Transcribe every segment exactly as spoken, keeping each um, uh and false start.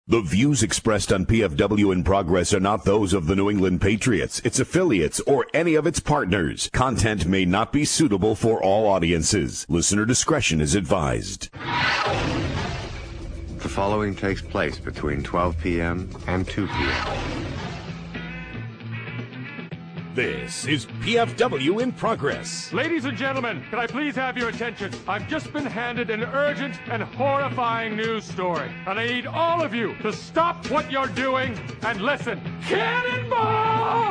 The views expressed on P F W in Progress are not those of the New England Patriots, its affiliates, or any of its partners. Content may not be suitable for all audiences. Listener discretion is advised. The following takes place between twelve p.m. and two p.m. This is P F W in Progress. Ladies and gentlemen, can I please have your attention? I've just been handed an urgent and horrifying news story, and I need all of you to stop what you're doing and listen. Cannonball!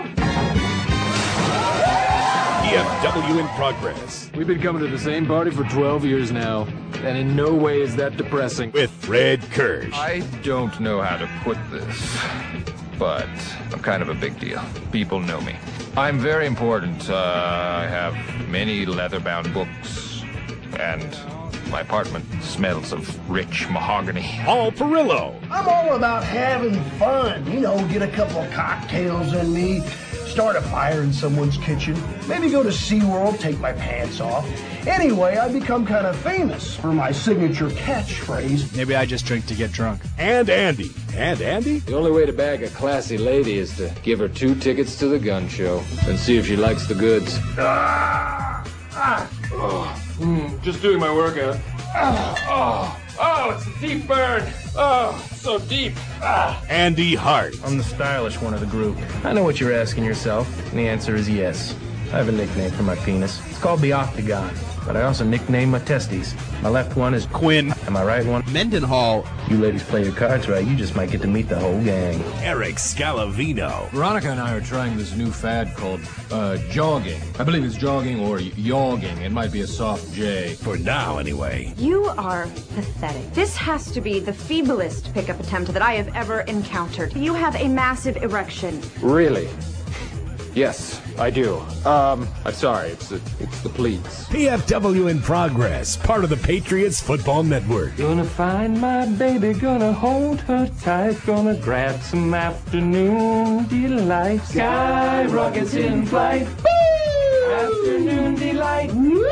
P F W in Progress. We've been coming to the same party for twelve years now, and in no way is that depressing. With Fred Kirsch. I don't know how to put this, but I'm kind of a big deal. People know me. I'm very important. Uh, I have many leather-bound books, and my apartment smells of rich mahogany. Paul Perillo. I'm all about having fun. You know, get a couple of cocktails in me, start a fire in someone's kitchen, maybe go to SeaWorld, take my pants off. Anyway, I become kind of famous for my signature catchphrase. Maybe I just drink to get drunk. And Andy. And Andy? The only way to bag a classy lady is to give her two tickets to the gun show and see if she likes the goods. Ah! Ah! Oh. Mm, just doing my workout. Ah! Oh! Oh, it's a deep burn. Oh, so deep. Ah. Andy Hart. I'm the stylish one of the group. I know what you're asking yourself, and the answer is yes. I have a nickname for my penis. It's called the Octagon, but I also nickname my testes. My left one is Quinn, and my right one, Mendenhall. You ladies play your cards right, you just might get to meet the whole gang. Eric Scalavino. Veronica and I are trying this new fad called uh, jogging. I believe it's jogging or yogging. It might be a soft J. For now, anyway. You are pathetic. This has to be the feeblest pickup attempt that I have ever encountered. You have a massive erection. Really? Yes, I do. Um, I'm sorry, it's the, it's the pleats. P F W in Progress, part of the Patriots Football Network. Gonna find my baby, gonna hold her tight, gonna grab some afternoon delight. Sky rockets in flight. Woo! Afternoon delight.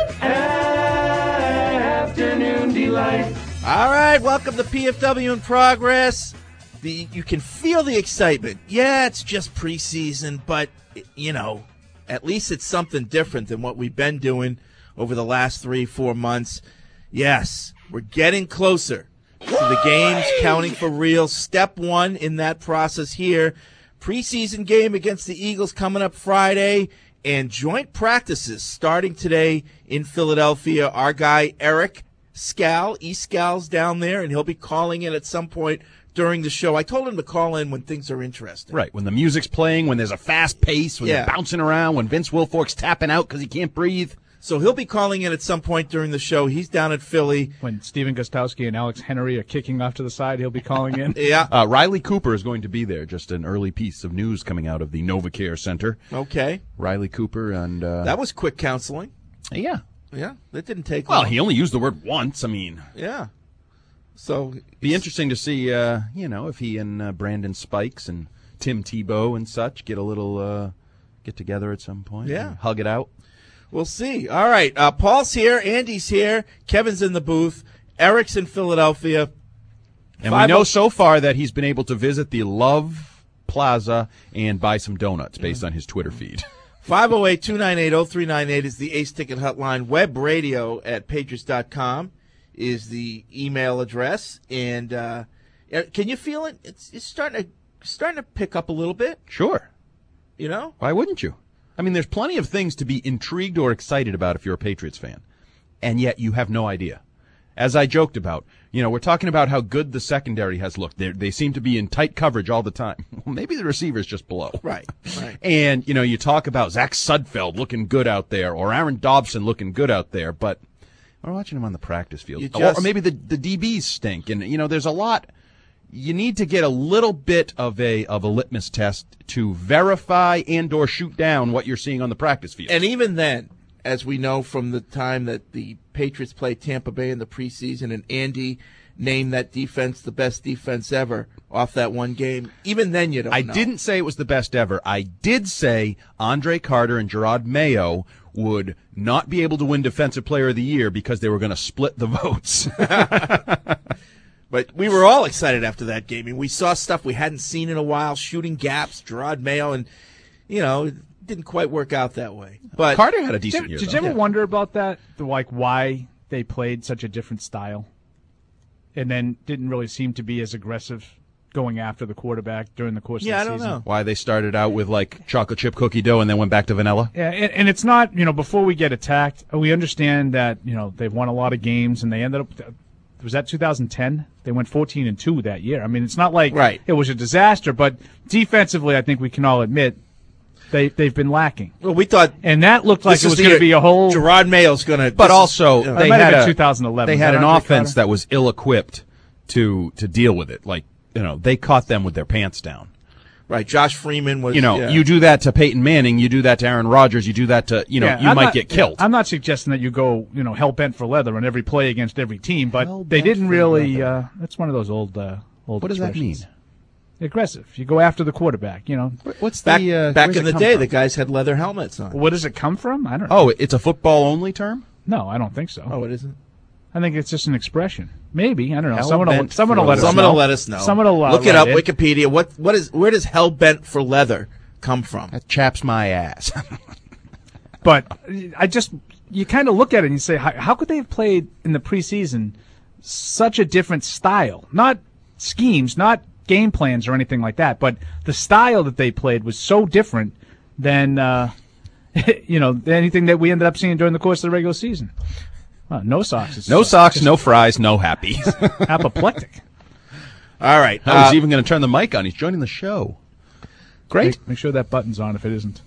Afternoon delight. All right, welcome to P F W in Progress. The, you can feel the excitement. Yeah, it's just preseason, but, you know, at least it's something different than what we've been doing over the last three, four months. Yes, we're getting closer to the games counting for real. Step one in that process here. Preseason game against the Eagles coming up Friday, and joint practices starting today in Philadelphia. Our guy, Eric Scal, E-Scal's down there, and he'll be calling in at some point during the show. I told him to call in when things are interesting. Right, when the music's playing, when there's a fast pace, when Yeah. they're bouncing around, when Vince Wilfork's tapping out because he can't breathe. So he'll be calling in at some point during the show. He's down at Philly. When Stephen Gostowski and Alex Henry are kicking off to the side, he'll be calling in. Yeah. Uh, Riley Cooper is going to be there. Just an early piece of news coming out of the NovaCare Center. Okay. Riley Cooper and... Uh, That was quick counseling. Yeah. Yeah, that didn't take Well, long. he only used the word once. I mean... Yeah. So be interesting to see, uh, you know, if he and uh, Brandon Spikes and Tim Tebow and such get a little uh, get together at some point. Yeah. Hug it out. We'll see. All right. Uh, Paul's here. Andy's here. Kevin's in the booth. Eric's in Philadelphia. And we know so far that he's been able to visit the Love Plaza and buy some donuts based on his Twitter feed. five oh eight, two nine eight, oh three nine eight is the Ace Ticket Hotline. Web radio at patriots dot com is the email address. And uh, can you feel it? It's, it's starting to starting to pick up a little bit. Sure. You know? Why wouldn't you? I mean, there's plenty of things to be intrigued or excited about if you're a Patriots fan, and yet you have no idea. As I joked about, you know, we're talking about how good the secondary has looked. They're, they seem to be in tight coverage all the time. Well, maybe the receiver's just below. Right, right. And, you know, you talk about Zach Sudfeld looking good out there or Aaron Dobson looking good out there, but we're watching him on the practice field. Just, or, or maybe the, the D Bs stink. And, you know, there's a lot. You need to get a little bit of a of a litmus test to verify and or shoot down what you're seeing on the practice field. And even then, as we know from the time that the Patriots played Tampa Bay in the preseason and Andy named that defense the best defense ever off that one game, even then you don't I know. didn't say it was the best ever. I did say Andre Carter and Gerard Mayo would not be able to win Defensive Player of the Year because they were going to split the votes. But we were all excited after that game. I mean, we saw stuff we hadn't seen in a while, shooting gaps, Gerard Mayo, and, you know, it didn't quite work out that way. But Carter had a decent did, year. Did though. you ever Yeah. wonder about that? The, like, why they played such a different style and then didn't really seem to be as aggressive going after the quarterback during the course Yeah, of the I don't season? know. Why they started out with like chocolate chip cookie dough and then went back to vanilla? Yeah, and, and it's not, you know, before we get attacked, we understand that, you know, they've won a lot of games and they ended up, was that two thousand ten? They went fourteen and two that year. I mean, it's not like Right. it was a disaster, but defensively, I think we can all admit they, they've been lacking. Well, we thought And that looked like this it is was the going to year be a whole. Gerard Mayo's going to. But also, It they might have had been a, twenty eleven. They Was had that an Andre offense Carter? that was ill-equipped to to deal with it. Like, you know, they caught them with their pants down. right. Josh Freeman was. You know, yeah. you do that to Peyton Manning, you do that to Aaron Rodgers, you do that to, you know, Yeah, you I'm might not- get killed. I'm not suggesting that you go, you know, hell bent for leather on every play against every team, but Hell they bent didn't for really. leather. Uh, that's one of those old, uh, old. What does that mean? expressions. Aggressive. You go after the quarterback. You know, What's back the uh, back where's in it the come day, from? the guys had leather helmets on. where does it come from? I don't know. Oh, it's a football-only term? No, I don't think so. Oh, it isn't. I think it's just an expression. Maybe I don't know. Hell Someone will. bent Someone for will let us Someone know. will let us know. Someone will uh, look it write up. in. Wikipedia. What what is where does hell bent for leather come from? That chaps my ass. But I just you kind of look at it and you say, how, how could they have played in the preseason such a different style? Not schemes, not game plans or anything like that, but the style that they played was so different than uh, you know anything that we ended up seeing during the course of the regular season. Well, no socks. It's no just- socks, just no fries, no happy. apoplectic. All right. I was uh, even going to turn the mic on. He's joining the show. Great. Make, make sure that button's on if it isn't.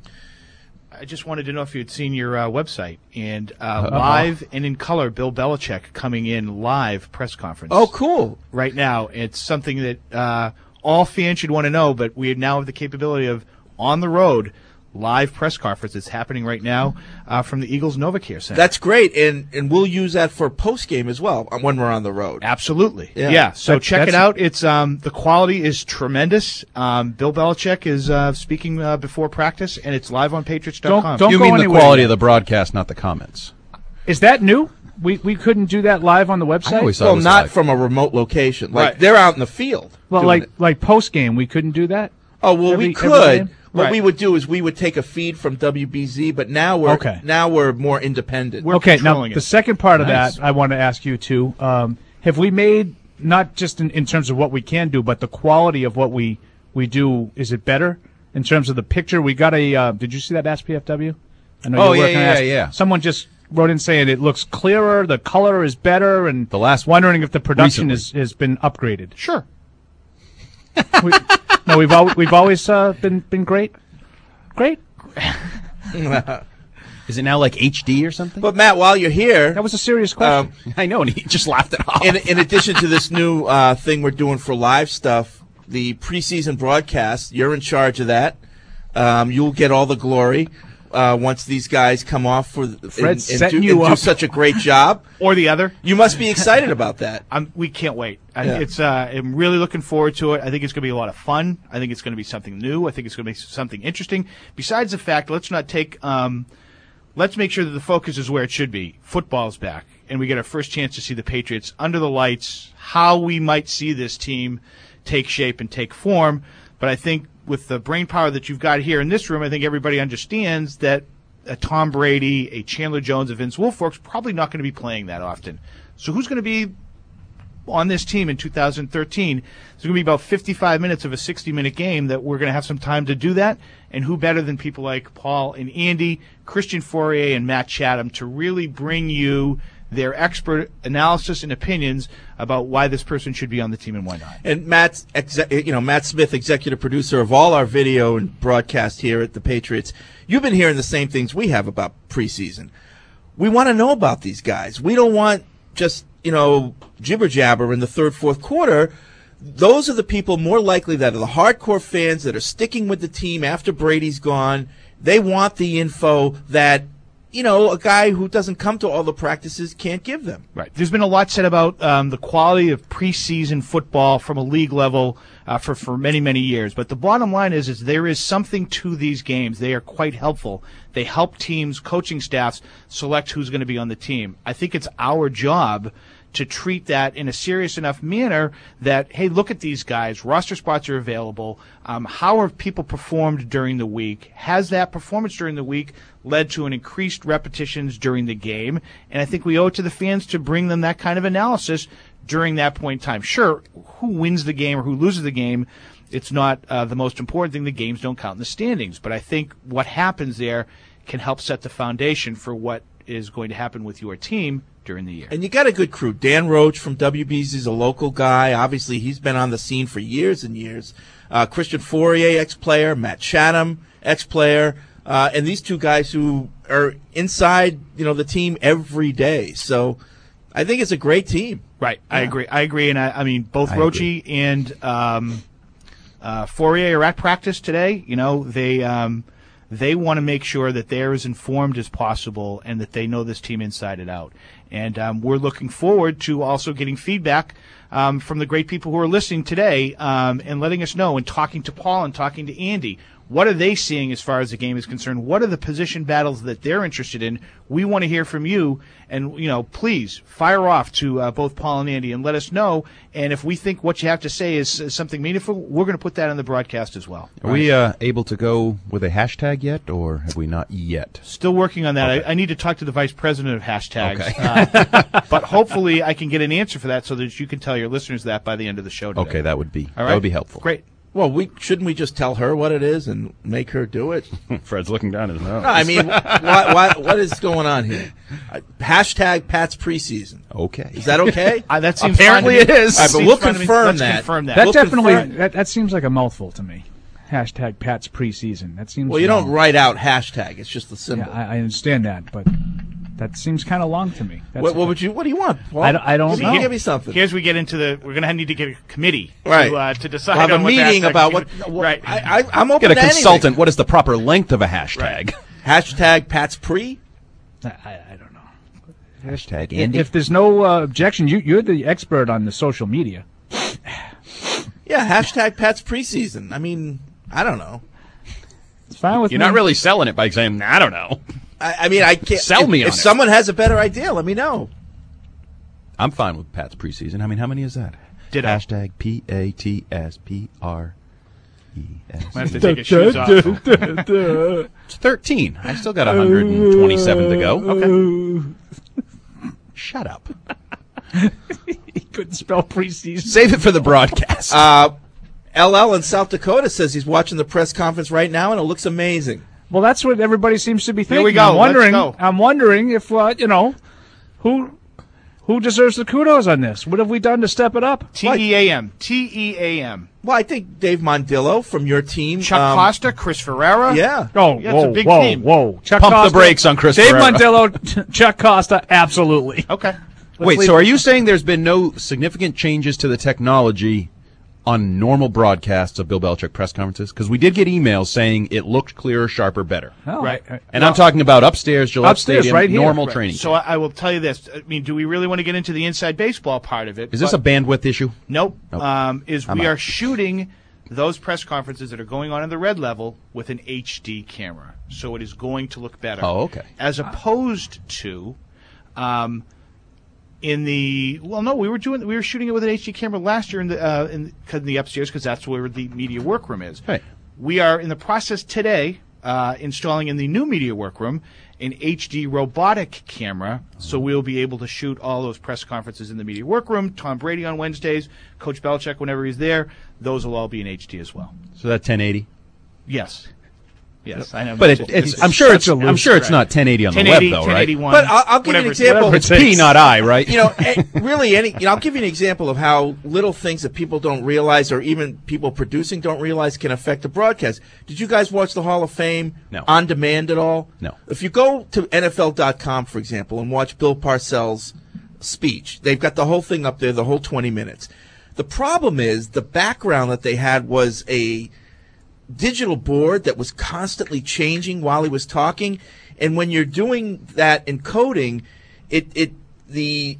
I just wanted to know if you had seen your uh, website and uh, live and in color, Bill Belichick coming in live press conference. Oh, cool. Right now, it's something that uh, all fans should want to know, but we now have the capability of on the road live press conference. It's happening right now uh, from the Eagles NovaCare Center. That's great, and and we'll use that for post game as well when we're on the road. Absolutely. Yeah. Yeah. So That- check it that's- out. It's um, the quality is tremendous. Um, Bill Belichick is uh, speaking uh, before practice, and it's live on Patriots dot com. Don't- don't you go mean the anywhere quality yet. of the broadcast, not the comments. Is that new? We we couldn't do that live on the website. I always thought it Well, was not live. from a remote location. Like Right. they're out in the field. Well, doing like it. like post game, we couldn't do that. Oh well, every- we every could. game? What Right. we would do is we would take a feed from W B Z, but now we're Okay. now we're more independent. We're Okay, now controlling it. the second part of Nice. that, I want to ask you too. Um, have we made not just in, in terms of what we can do, but the quality of what we we do? Is it better in terms of the picture? We got a. Uh, did you see that Ask P F W? I know Oh, you're yeah, working on yeah, Ask- yeah. Someone just wrote in saying it looks clearer, the color is better, and The last wondering if the production recently. is, has been upgraded. Sure. we, no, we've al- we've always uh, been been great, great. Is it now like H D or something? But Matt, while you're here, That was a serious question. um, I know, and he just laughed it off. in, in addition to this new uh, thing we're doing for live stuff, the preseason broadcast, you're in charge of that. Um, you'll get all the glory uh, once these guys come off for and, and, Fred's do, setting and you do up. such a great job. Or the other. You must be excited about that. I'm, we can't wait. I, Yeah. It's. Uh, I'm really looking forward to it. I think it's going to be a lot of fun. I think it's going to be something new. I think it's going to be something interesting. Besides the fact, let's not take. Um, let's make sure that the focus is where it should be. Football's back, and we get our first chance to see the Patriots under the lights. How we might see this team take shape and take form. But I think with the brain power that you've got here in this room, I think everybody understands that a Tom Brady, a Chandler Jones, a Vince Wilfork's probably not going to be playing that often. So who's going to be on this team in two thousand thirteen? There's going to be about fifty-five minutes of a sixty-minute game that we're going to have some time to do that. And who better than people like Paul and Andy, Christian Fourier, and Matt Chatham to really bring you their expert analysis and opinions about why this person should be on the team and why not. And Matt's, exe- you know, Matt Smith, executive producer of all our video and broadcast here at the Patriots. You've been hearing the same things we have about preseason. We want to know about these guys. We don't want just, you know, jibber jabber in the third, fourth quarter. Those are the people more likely that are the hardcore fans that are sticking with the team after Brady's gone. They want the info that, you know, a guy who doesn't come to all the practices can't give them. Right. There's been a lot said about um, the quality of preseason football from a league level uh, for, for many, many years. But the bottom line is, is there is something to these games. They are quite helpful. They help teams, coaching staffs select who's going to be on the team. I think it's our job to treat that in a serious enough manner that, hey, look at these guys. Roster spots are available. Um, how have people performed during the week? Has that performance during the week led to an increased repetitions during the game? And I think we owe it to the fans to bring them that kind of analysis during that point in time. Sure, who wins the game or who loses the game, it's not uh, the most important thing. The games don't count in the standings. But I think what happens there can help set the foundation for what is going to happen with your team during the year. And you got a good crew. Dan Roach from W B Z is a local guy. Obviously, he's been on the scene for years and years. Uh, Christian Fourier, ex-player. Matt Chatham, ex-player. Uh, and these two guys who are inside, you know, the team every day. So I think it's a great team. Right. Yeah. I agree. I agree. And I, I mean, both I Roche and um, uh, Fourier are at practice today. You know, they um, they want to make sure that they're as informed as possible and that they know this team inside and out. And um, we're looking forward to also getting feedback um, from the great people who are listening today um, and letting us know and talking to Paul and talking to Andy. What are they seeing as far as the game is concerned? What are the position battles that they're interested in? We want to hear from you. And, you know, please fire off to uh, both Paul and Andy and let us know. And if we think what you have to say is, is something meaningful, we're going to put that on the broadcast as well. Are we uh, able to go with a hashtag yet, or have we not yet? Still working on that. Okay. I, I need to talk to the vice president of hashtags. Okay. uh, but hopefully I can get an answer for that so that you can tell your listeners that by the end of the show today. Okay, that would be All right? that would be helpful. Great. Well, we shouldn't we just tell her what it is and make her do it? Fred's looking down his nose. No, I mean, what, what, what is going on here? Uh, hashtag Pat's preseason. Okay. Is that okay? Uh, that seems Apparently fine to me. it is. All right, but Seems we'll fine to me. confirm Let's that. confirm that. That We'll definitely confirm- that, that seems like a mouthful to me. Hashtag Pat's preseason. That seems Well, you don't long. write out hashtag. It's just the symbol. Yeah, I, I understand that, but that seems kind of long to me. That's what, what would you? What do you want? Paul? I don't- I don't give me, know. Give me something. Here's we get into the. We're going to need to get a committee Right. to, uh, to decide We'll have on a what the meeting hashtag about is what. gonna- what right. I, I, I'm open Get a to anything. consultant. What is the proper length of a hashtag? Right. Hashtag Pat's pre. I, I don't know. Hashtag If, Andy. if there's no uh, objection, you, you're the expert on the social media. Yeah. Hashtag Pat's preseason. I mean, I don't know. It's fine with You're me. not really selling it by saying, I don't know. I, I mean, I can't. Sell if, me on If it. someone has a better idea, let me know. I'm fine with Pat's preseason. I mean, how many is that? Ditto. Hashtag P A T S P R E S. I have to take his shoes off. It's thirteen. I still got one hundred twenty-seven to go. Okay. Shut up. He couldn't spell preseason. Save it for the broadcast. Uh, L L in South Dakota says he's watching the press conference right now, and it looks amazing. Well, that's what everybody seems to be thinking. Here we go. I'm wondering. Let's go. I'm wondering if uh, you know who who deserves the kudos on this. What have we done to step it up? T E A M. T E A M. Well, I think Dave Mondillo from your team. Chuck um, Costa, Chris Ferreira. Yeah. Oh, Yeah, it's whoa, a big whoa, team. whoa! Chuck Pump the Costa, brakes on Chris Dave Ferreira. Mondillo, Ch- Chuck Costa, absolutely. Okay. Wait, leave so it- are you saying there's been no significant changes to the technology on normal broadcasts of Bill Belichick press conferences? Because we did get emails saying it looked clearer, sharper, better. Oh, Right. I- I- And I'm talking about upstairs, Gillette Upstairs, Stadium, right here. normal Right. training. So I, I will tell you this. I mean, do we really want to get into the inside baseball part of it? Is this a But- bandwidth issue? Nope. Nope. Um, is I'm we out. are shooting those press conferences that are going on in the red level with an H D camera, so it is going to look better. Oh, okay. As opposed to, um, in the well, no, we were doing we were shooting it with an H D camera last year in the uh, in, in the upstairs because that's where the media workroom is. Right. We are in the process today uh, installing in the new media workroom an H D robotic camera, so we'll be able to shoot all those press conferences in the media workroom. Tom Brady on Wednesdays, Coach Belichick whenever he's there, those will all be in H D as well. So that ten eighty? Yes, yes, I know. But it, it's, I'm sure it's I'm sure it's not ten eighty on the web, ten eighty, though, right? ten eighty-one. But I'll, I'll give you an whatever- example. whatever It's P, not I, right? You know, eh, really, any. You know, I'll give you an example of how little things that people don't realize, or even people producing don't realize, can affect the broadcast. Did you guys watch the Hall of Fame No. on demand at all? No. If you go to N F L dot com, for example, and watch Bill Parcells' speech, they've got the whole thing up there, the whole twenty minutes. The problem is the background that they had was a digital board that was constantly changing while he was talking, and when you're doing that encoding, it it the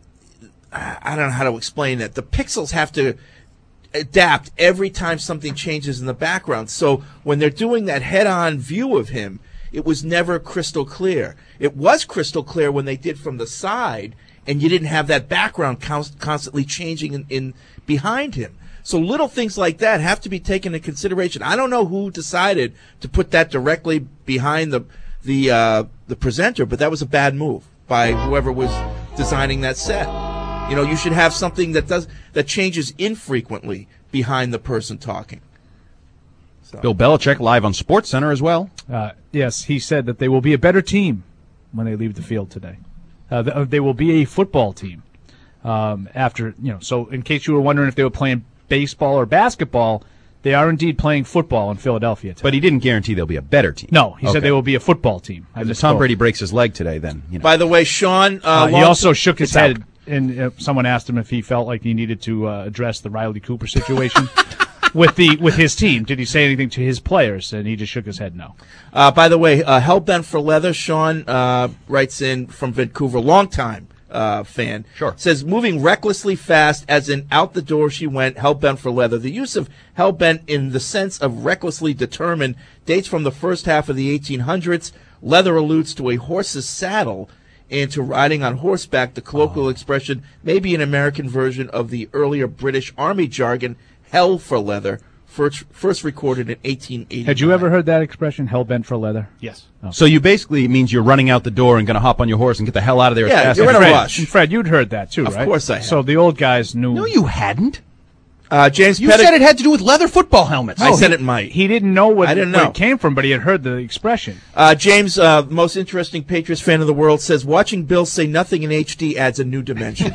I don't know how to explain it. The pixels have to adapt every time something changes in the background. So when they're doing that head-on view of him, it was never crystal clear. It was crystal clear when they did from the side, and you didn't have that background const- constantly changing in, in behind him. So little things like that have to be taken into consideration. I don't know who decided to put that directly behind the the uh, the presenter, but that was a bad move by whoever was designing that set. You know, you should have something that does that changes infrequently behind the person talking. So. Bill Belichick live on SportsCenter as well. Uh, yes, he said that they will be a better team when they leave the field today. Uh, th- they will be a football team um, after, you know, so in case you were wondering if they were playing baseball or basketball, they are indeed playing football in Philadelphia today. But he didn't guarantee they'll be a better team. No, he okay. said they will be a football team. And if Tom Brady breaks his leg today, then, you know. By the way, Sean... Uh, uh, he also shook his head, out. and uh, someone asked him if he felt like he needed to uh, address the Riley Cooper situation with the with his team. Did he say anything to his players? And he just shook his head no. Uh, by the way, uh, Hellbent for Leather, Sean uh, writes in from Vancouver, long time uh, fan. Sure. Says, moving recklessly fast, as in out the door she went, Hellbent for Leather. The use of Hellbent in the sense of recklessly determined dates from the first half of the eighteen hundreds. Leather alludes to a horse's saddle and to riding on horseback, the colloquial oh. expression, maybe an American version of the earlier British Army jargon, hell for leather, first, first recorded in eighteen eighty. Had you ever heard that expression, hell bent for leather? Yes. Oh. So you basically, it means you're running out the door and going to hop on your horse and get the hell out of there yeah, as fast you're as in a you can. rush. And Fred, you'd heard that too, of right? Of course I have. So the old guys knew. No, you hadn't. Uh, James You Pettit- said it had to do with leather football helmets. I No, said he, it might. He didn't know what, I didn't where know. it came from, but he had heard the expression. Uh, James, uh, most interesting Patriots fan in the world, says, watching Bill say nothing in H D adds a new dimension.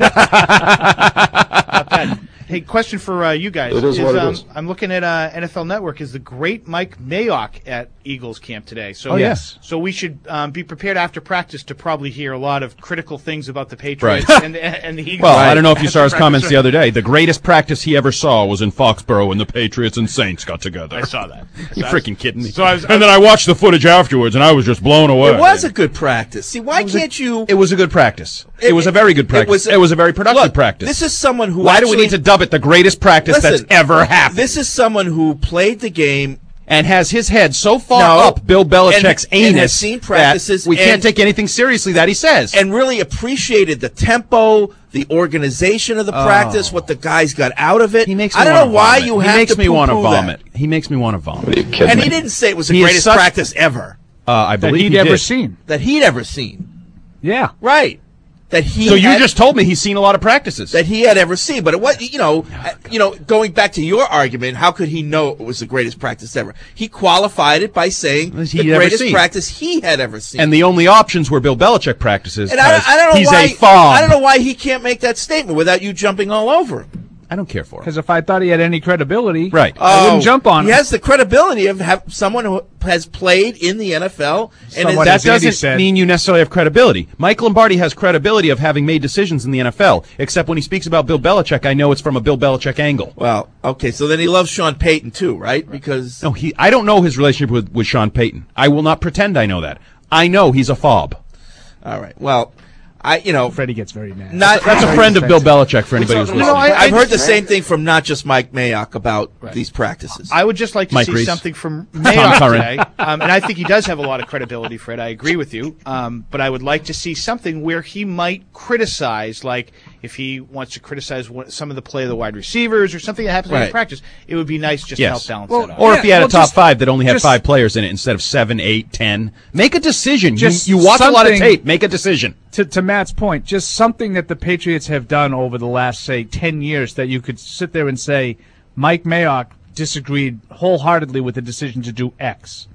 Hey, question for uh, you guys. It is what it um, is. I'm looking at uh, N F L Network. Is the great Mike Mayock at Eagles camp today? So Oh, yes. So we should um, be prepared after practice to probably hear a lot of critical things about the Patriots Right. and, and the Eagles. Well, I don't know if you After saw his practice. comments the other day. The greatest practice he ever saw was in Foxborough when the Patriots and Saints got together. I saw that. You So I was- freaking kidding me? So I was, and then I watched the footage afterwards, and I was just blown away. It was a good practice. See, why can't you... It was a good practice. It, was a very good practice. It was, a very productive look, practice. This is someone who Why do actually, we need to dub it the greatest practice Listen, that's ever happened? This is someone who played the game and has his head so far No. up Bill Belichick's and, and anus has seen practices. that we can't and, take anything seriously that he says. and really appreciated the tempo, the organization of the Oh. practice, what the guys got out of it. He makes me I don't wanna know why vomit. you he have makes to me want to poo-poo that. vomit. He makes me want to vomit. Are you kidding And me? he didn't say it was the He is greatest such- practice ever Uh, I That believe he'd he ever did. seen. that he'd ever seen. Yeah. Right. That he So you had- just told me he's seen a lot of practices. that he had ever seen. But it was, you know, uh, you know, going back to your argument, how could he know it was the greatest practice ever? He qualified it by saying Has the he ever greatest seen? practice he had ever seen. and the only options were Bill Belichick practices. And I, 'cause I don't know he's why a fob. I don't know why he can't make that statement without you jumping all over him. I don't care for him. Because if I thought he had any credibility, Right. I wouldn't Oh, jump on He him. has the credibility of have someone who has played in the N F L, and Someone is, That as Andy doesn't said- mean you necessarily have credibility. Mike Lombardi has credibility of having made decisions in the N F L, except when he speaks about Bill Belichick, I know it's from a Bill Belichick angle. well, okay, so then he loves Sean Payton too, right? Because No, he. I don't know his relationship with, with Sean Payton. I will not pretend I know that. I know he's a fob. all right, well, I you know. Freddie gets very mad. Not, That's a friend of Bill Belichick for anybody who's No, listening. I- I've heard the same thing from not just Mike Mayock about these practices. I would just like to Mike see Reese. something from Tom Mayock Curran. today, um, and I think he does have a lot of credibility, Fred. I agree with you, um, but I would like to see something where he might criticize, like if he wants to criticize what, some of the play of the wide receivers or something that happens in Right. practice. It would be nice just Yes. to help balance Well, that out. Or Yeah, if he had well, a top just- five that only had just- five players in it instead of seven, eight, ten, make a decision. You, Just you watch a lot of something- tape. Make a decision. to, to Matt's point, just something that the Patriots have done over the last, say, ten years that you could sit there and say, Mike Mayock disagreed wholeheartedly with the decision to do X,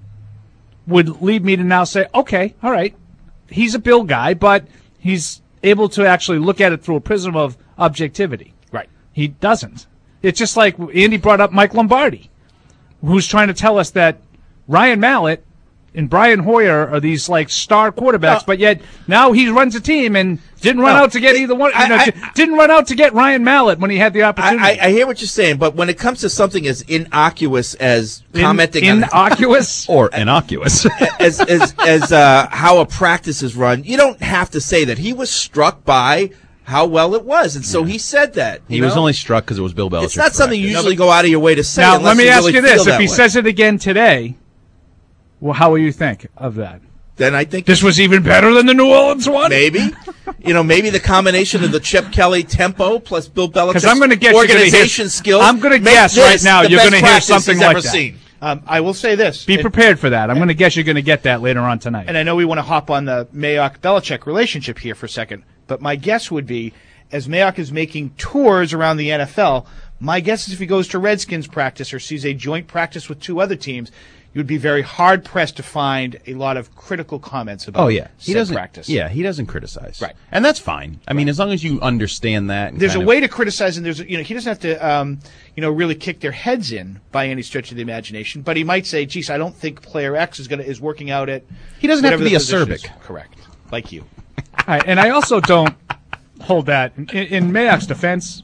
would lead me to now say, okay, all right, he's a Bill guy, but he's able to actually look at it through a prism of objectivity. Right. He doesn't. It's just like Andy brought up Mike Lombardi, who's trying to tell us that Ryan Mallett and Brian Hoyer are these like star quarterbacks, No. but yet now he runs a team and didn't run No. out to get either one. I- you know, I- di- didn't run out to get Ryan Mallett when he had the opportunity. I, I, I hear what you're saying, but when it comes to something as innocuous as In- commenting on innocuous Or innocuous. as as as uh, how a practice is run, you don't have to say that. He was struck by how well it was, and so he said that. he you was know? only struck because it was Bill Belichick. It's not something you practice. usually go out of your way to say. now, unless let me you ask really you feel this: that if he way. says it again today, well, how will you think of that? then I think This was even better than the New Orleans one. maybe. You know, maybe the combination of the Chip Kelly tempo plus Bill Belichick's I'm gonna guess organization hear, skills. I'm going to guess right now you're going to hear something like that. Seen. Um, I will say this. Be it, prepared for that. I'm going to guess you're going to get that later on tonight. And I know we want to hop on the Mayock-Belichick relationship here for a second, but my guess would be, as Mayock is making tours around the N F L, my guess is if he goes to Redskins practice or sees a joint practice with two other teams, you would be very hard-pressed to find a lot of critical comments about oh, yeah. he said doesn't, practice. Yeah, he doesn't criticize. Right. And that's fine. I mean, as long as you understand that. And there's a of, way to criticize, and there's you know he doesn't have to um, you know really kick their heads in by any stretch of the imagination, but he might say, "Geez, I don't think player X is gonna is working out at." He doesn't have to be acerbic. acerbic. Correct, like you. All right, and I also don't hold that in, in Mayock's defense.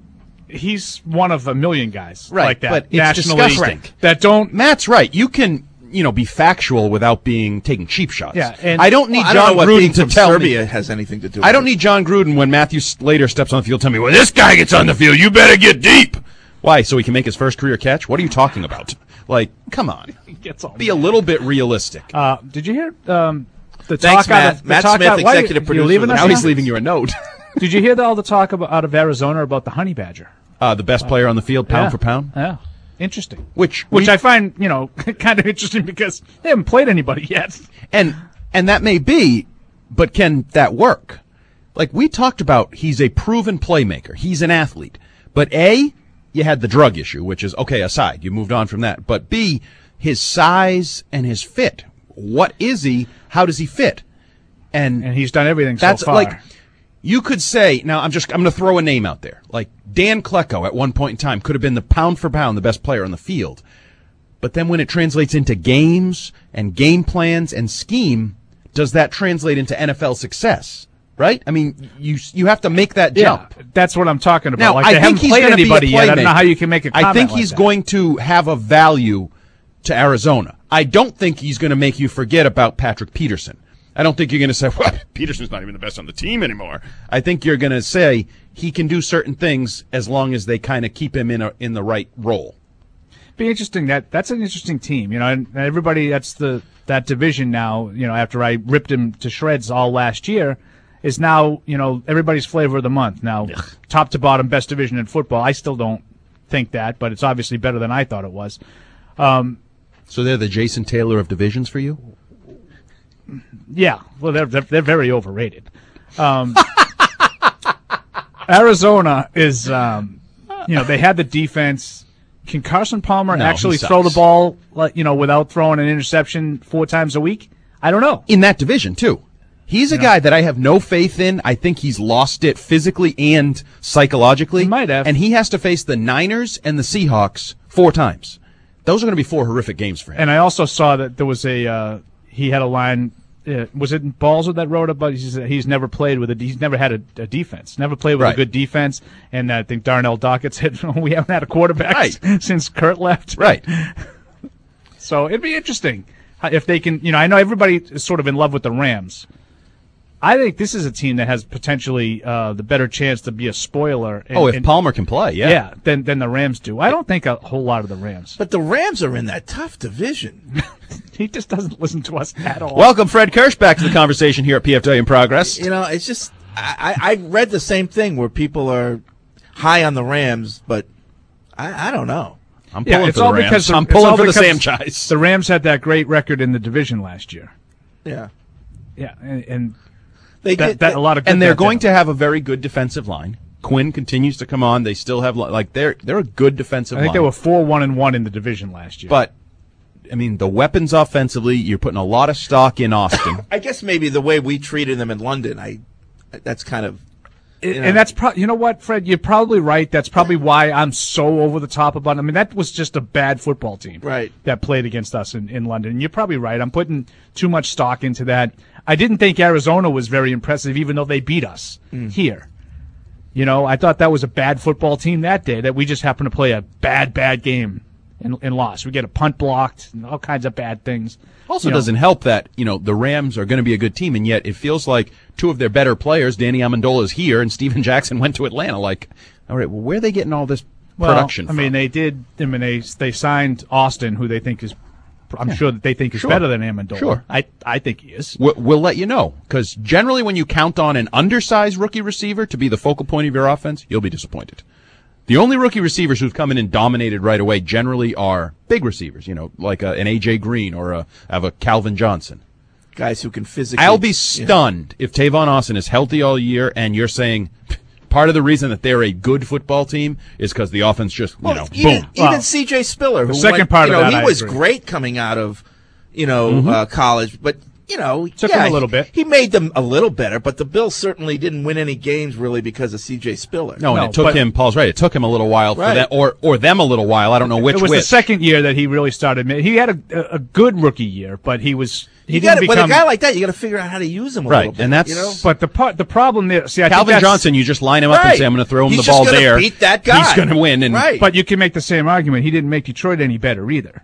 He's one of a million guys right, like that but it's nationally disgusting. that don't. Matt's right. You can. You know, be factual without being taking cheap shots. Yeah, and I don't need well, I John don't know what Gruden being to from tell Serbia me. has anything to do. I with don't it. need John Gruden when Matthew Slater steps on the field. Tell me, well, this guy gets on the field. You better get deep. Why? So he can make his first career catch? What are you talking about? Like, come on. Gets all be a little bit realistic. Uh, did you hear um, the Thanks, talk Matt. out of the Matt talk Smith, out, why, executive you, producer. You leaving us now now? he's leaving you a note. Did you hear the, all the talk about, out of Arizona about the honey badger? Uh, the best player on the field, pound yeah. for pound. Yeah. Interesting. Which which we, I find, you know, kind of interesting because they haven't played anybody yet. And and that may be, but can that work? Like we talked about, he's a proven playmaker. He's an athlete. But A, you had the drug issue, which is, okay, aside. You moved on from that. But B, his size and his fit. What is he? How does he fit? And, and he's done everything that's so far. Like, you could say, now I'm just, I'm going to throw a name out there. Like Dan Klecko at one point in time could have been the pound for pound the best player on the field. But then when it translates into games and game plans and scheme, does that translate into N F L success? Right? I mean, you you have to make that jump. Yeah, that's what I'm talking about. Now, like I they think haven't he's played gonna anybody be a yet. I don't know playmaker. how you can make a comment I think like he's that. going to have a value to Arizona. I don't think he's going to make you forget about Patrick Peterson. I don't think you're going to say, well, Peterson's not even the best on the team anymore. I think you're going to say he can do certain things as long as they kind of keep him in a, in the right role. Be interesting. That that's an interesting team, you know. And everybody, that's the that division now. You know, after I ripped him to shreds all last year, is now you know everybody's flavor of the month. Now, Ugh. top to bottom, best division in football. I still don't think that, but it's obviously better than I thought it was. Um, so they're the Jason Taylor of divisions for you. Yeah, well, they're they're, they're very overrated. Um, Arizona is, um, you know, they had the defense. Can Carson Palmer No, actually he throw the sucks. ball, like you know, without throwing an interception four times a week? I don't know. In that division too, he's a Yeah. guy that I have no faith in. I think he's lost it physically and psychologically. He might have. And he has to face the Niners and the Seahawks four times. Those are going to be four horrific games for him. And I also saw that there was a uh, he had a line. Uh, was it Balzer that wrote about he's, he's never played with a he's never had a, a defense, never played with Right. a good defense, and I think Darnell Dockett said we haven't had a quarterback Right. since Kurt left. Right. So it'd be interesting if they can. You know, I know everybody is sort of in love with the Rams. I think this is a team that has potentially uh, the better chance to be a spoiler. And, oh, if and, Palmer can play, yeah. yeah, than than the Rams do. I don't think a whole lot of the Rams. But the Rams are in that tough division. He just doesn't listen to us at all. Welcome, Fred Kirsch, back to the conversation here at P F W in Progress. You know, it's just I, I I read the same thing where people are high on the Rams, but I, I don't know. I'm Yeah, pulling it's for the all Rams. because the- I'm it's pulling all for the because Samchise. The Rams had that great record in the division last year. Yeah. Yeah, and, and They that, did that a lot of good And they're that going down. to have a very good defensive line. Quinn continues to come on. They still have like they're they're a good defensive I think line. they were four one and one in the division last year. But I mean, the weapons offensively, you're putting a lot of stock in Austin. I guess maybe the way we treated them in London, I that's kind of And, you know. and that's pro- you know what, Fred, you're probably right. That's probably why I'm so over the top about it. I mean, that was just a bad football team Right. that played against us in, in London. And you're probably right. I'm putting too much stock into that. I didn't think Arizona was very impressive, even though they beat us Mm. here. You know, I thought that was a bad football team that day, that we just happened to play a bad, bad game and, and lost. We get a punt blocked and all kinds of bad things. Also You know, doesn't help that, you know, the Rams are going to be a good team, and yet it feels like two of their better players, Danny Amendola is here, and Steven Jackson went to Atlanta. Like, all right, well, where are they getting all this well, production I mean, from? they did. I mean, they they signed Austin, who they think is I'm Yeah. sure that they think is Sure. better than Amendola. Sure. I I think he is. We'll, we'll let you know, because generally when you count on an undersized rookie receiver to be the focal point of your offense, you'll be disappointed. The only rookie receivers who've come in and dominated right away generally are big receivers, you know, like a, an A J Green or a, have a Calvin Johnson. Guys who can physically. I'll be stunned if Tavon Austin is healthy all year and you're saying part of the reason that they're a good football team is because the offense just, you Well, know, even, boom. even C J Spiller, who the second went, part you of know, that, he I was agree. great coming out of, you know, Mm-hmm. uh, college, but you know, Took yeah, him a little he- bit. He made them a little better, but the Bills certainly didn't win any games really because of C J Spiller. No, and No, it took but- him, Paul's right, it took him a little while for Right. that, or, or them a little while, I don't know which It was which. the second year that he really started. ma- He had a, a good rookie year, but he was he you didn't got become. with a guy like that, you got to figure out how to use him a Right, little bit. and that's- you know? but the part, the problem there. See, I think Calvin that's- Johnson, you just line him up and Right. say, I'm going to throw him He's the just ball gonna there. beat that guy. He's going to win. And Right. But you can make the same argument. He didn't make Detroit any better either.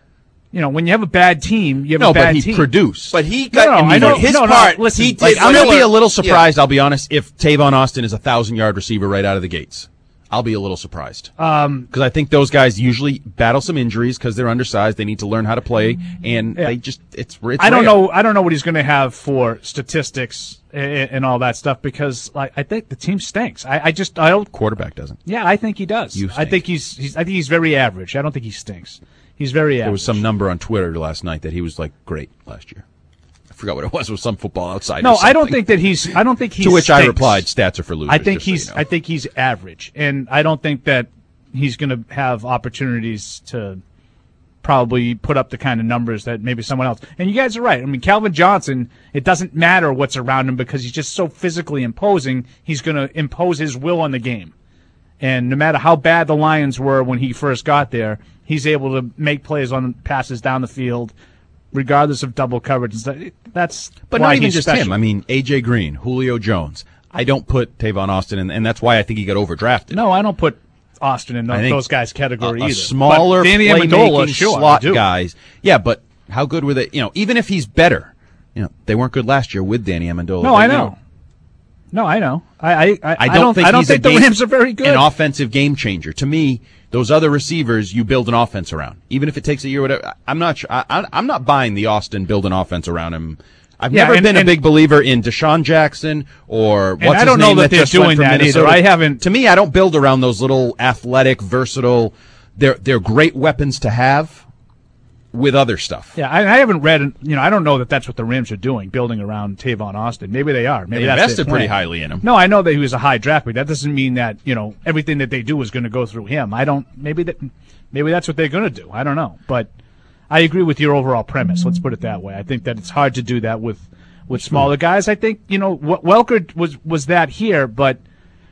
You know, when you have a bad team, you have No, a bad but he team. produced. But he got No, no, I mean, I know- his no, no, part. listen, he did Like, I'm going to be Spiller- a little surprised, Yeah. I'll be honest, if Tavon Austin is a thousand-yard receiver right out of the gates. I'll be a little surprised. Um, Because I think those guys usually battle some injuries because they're undersized. They need to learn how to play, and Yeah. they just, it's, it's I don't rare. know. I don't know what he's going to have for statistics and, and all that stuff because like, I think the team stinks. I, I just I don't. Quarterback doesn't. Yeah, I think he does. You I stink. think he's, he's. I think he's very average. I don't think he stinks. He's very average. There was some number on Twitter last night that he was, like, great last year. I forgot what it was. It was some football outside. No, I don't think that he's. I don't think he's. To which I replied, stats are for losers. I think just so he's. you know. I think he's average, and I don't think that he's going to have opportunities to probably put up the kind of numbers that maybe someone else. And you guys are right. I mean, Calvin Johnson. It doesn't matter what's around him because he's just so physically imposing. He's going to impose his will on the game, and no matter how bad the Lions were when he first got there, he's able to make plays on passes down the field, regardless of double coverage and stuff. That's But why not even he's just special. him. I mean, A J Green, Julio Jones. I don't put Tavon Austin in, and that's why I think he got overdrafted. No, I don't put Austin in I those, think those guys' category a, a either. smaller, but Danny Amendola, playmaking sure, I slot do. guys. Yeah, but how good were they? You know, even if he's better, you know, they weren't good last year with Danny Amendola. No, They- I you know. No, I know. I I, I, I don't think I don't he's think a the game- Rams are very good. An offensive game changer. To me, those other receivers, you build an offense around. Even if it takes a year, whatever. I'm not. Sure, I, I, I'm not buying the Austin build an offense around him. I've Yeah, never and- been a and- big believer in Deshaun Jackson or what's And I his don't know name that they're just went doing from that either. Minnesota. I haven't- To me, I don't build around those little athletic, versatile. They're they're great weapons to have with other stuff. Yeah, I, I haven't read. You know, I don't know that that's what the Rams are doing, building around Tavon Austin. Maybe they are. Maybe They that's invested their pretty plan. highly in him. No, I know that he was a high draft pick. That doesn't mean that you know everything that they do is going to go through him. I don't. Maybe that. Maybe that's what they're going to do. I don't know, but I agree with your overall premise. Let's put it that way. I think that it's hard to do that with with smaller guys. I think you know Wel- Welker was was that here, but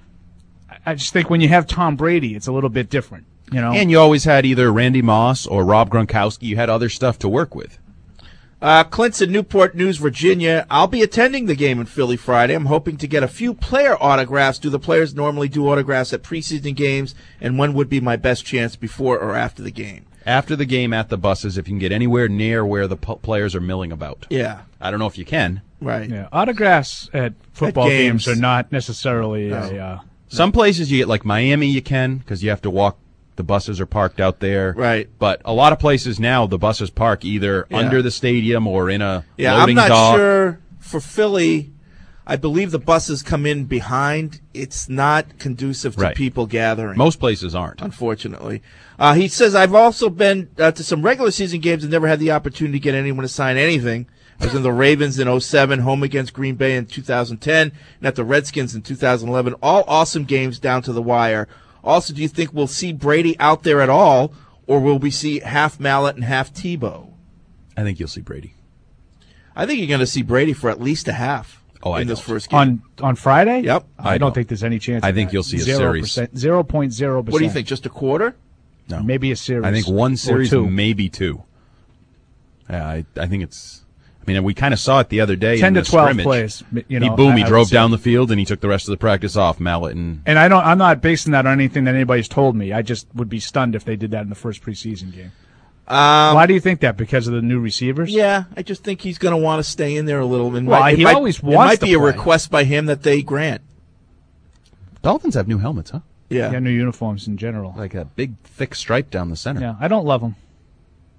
I just think when you have Tom Brady, it's a little bit different. You know, And you always had either Randy Moss or Rob Gronkowski. You had other stuff to work with. Uh, Clint's in Newport News, Virginia. I'll be attending the game in Philly Friday. I'm hoping to get a few player autographs. Do the players normally do autographs at preseason games? And when would be my best chance, before or after the game? After the game at the buses, if you can get anywhere near where the p- players are milling about. Yeah. I don't know if you can. Right. yeah, autographs at football games. games. are not necessarily No. a. Uh, Some places you get, like Miami, you can because you have to walk. The buses are parked out there. Right. But a lot of places now, the buses park either Yeah. under the stadium or in a Yeah, loading I'm not dock. sure for Philly. I believe the buses come in behind. It's not conducive to Right. people gathering. Most places aren't. Unfortunately. Uh, he says, I've also been uh, to some regular season games and never had the opportunity to get anyone to sign anything. I was in the Ravens in oh seven, home against Green Bay in two thousand ten, and at the Redskins in two thousand eleven. All awesome games down to the wire. Also, do you think we'll see Brady out there at all, or will we see half Mallet and half Tebow? I think you'll see Brady. I think you're going to see Brady for at least a half Oh, I in this don't. first game. on on Friday. Yep. I, I don't don't. think there's any chance. I of think that. you'll see a Zero series. percent, zero point zero percent. What do you think? Just a quarter? No. Maybe a series. I think one or series, two. maybe two. Yeah, I, I think it's. I mean, we kind of saw it the other day. ten in to the twelve scrimmage. plays. You know, he boom, I- he I would drove say. down the field and he took the rest of the practice off. Mallet and And I don't. I'm not basing that on anything that anybody's told me. I just would be stunned if they did that in the first preseason game. Um, Why do you think that? Because of the new receivers? Yeah, I just think he's going to want to stay in there a little. It Well, might, it he might- always it wants might to be a play. request by him that they grant. Dolphins have new helmets, huh? Yeah. Yeah, new uniforms in general. Like a big, thick stripe down the center. Yeah, I don't love them.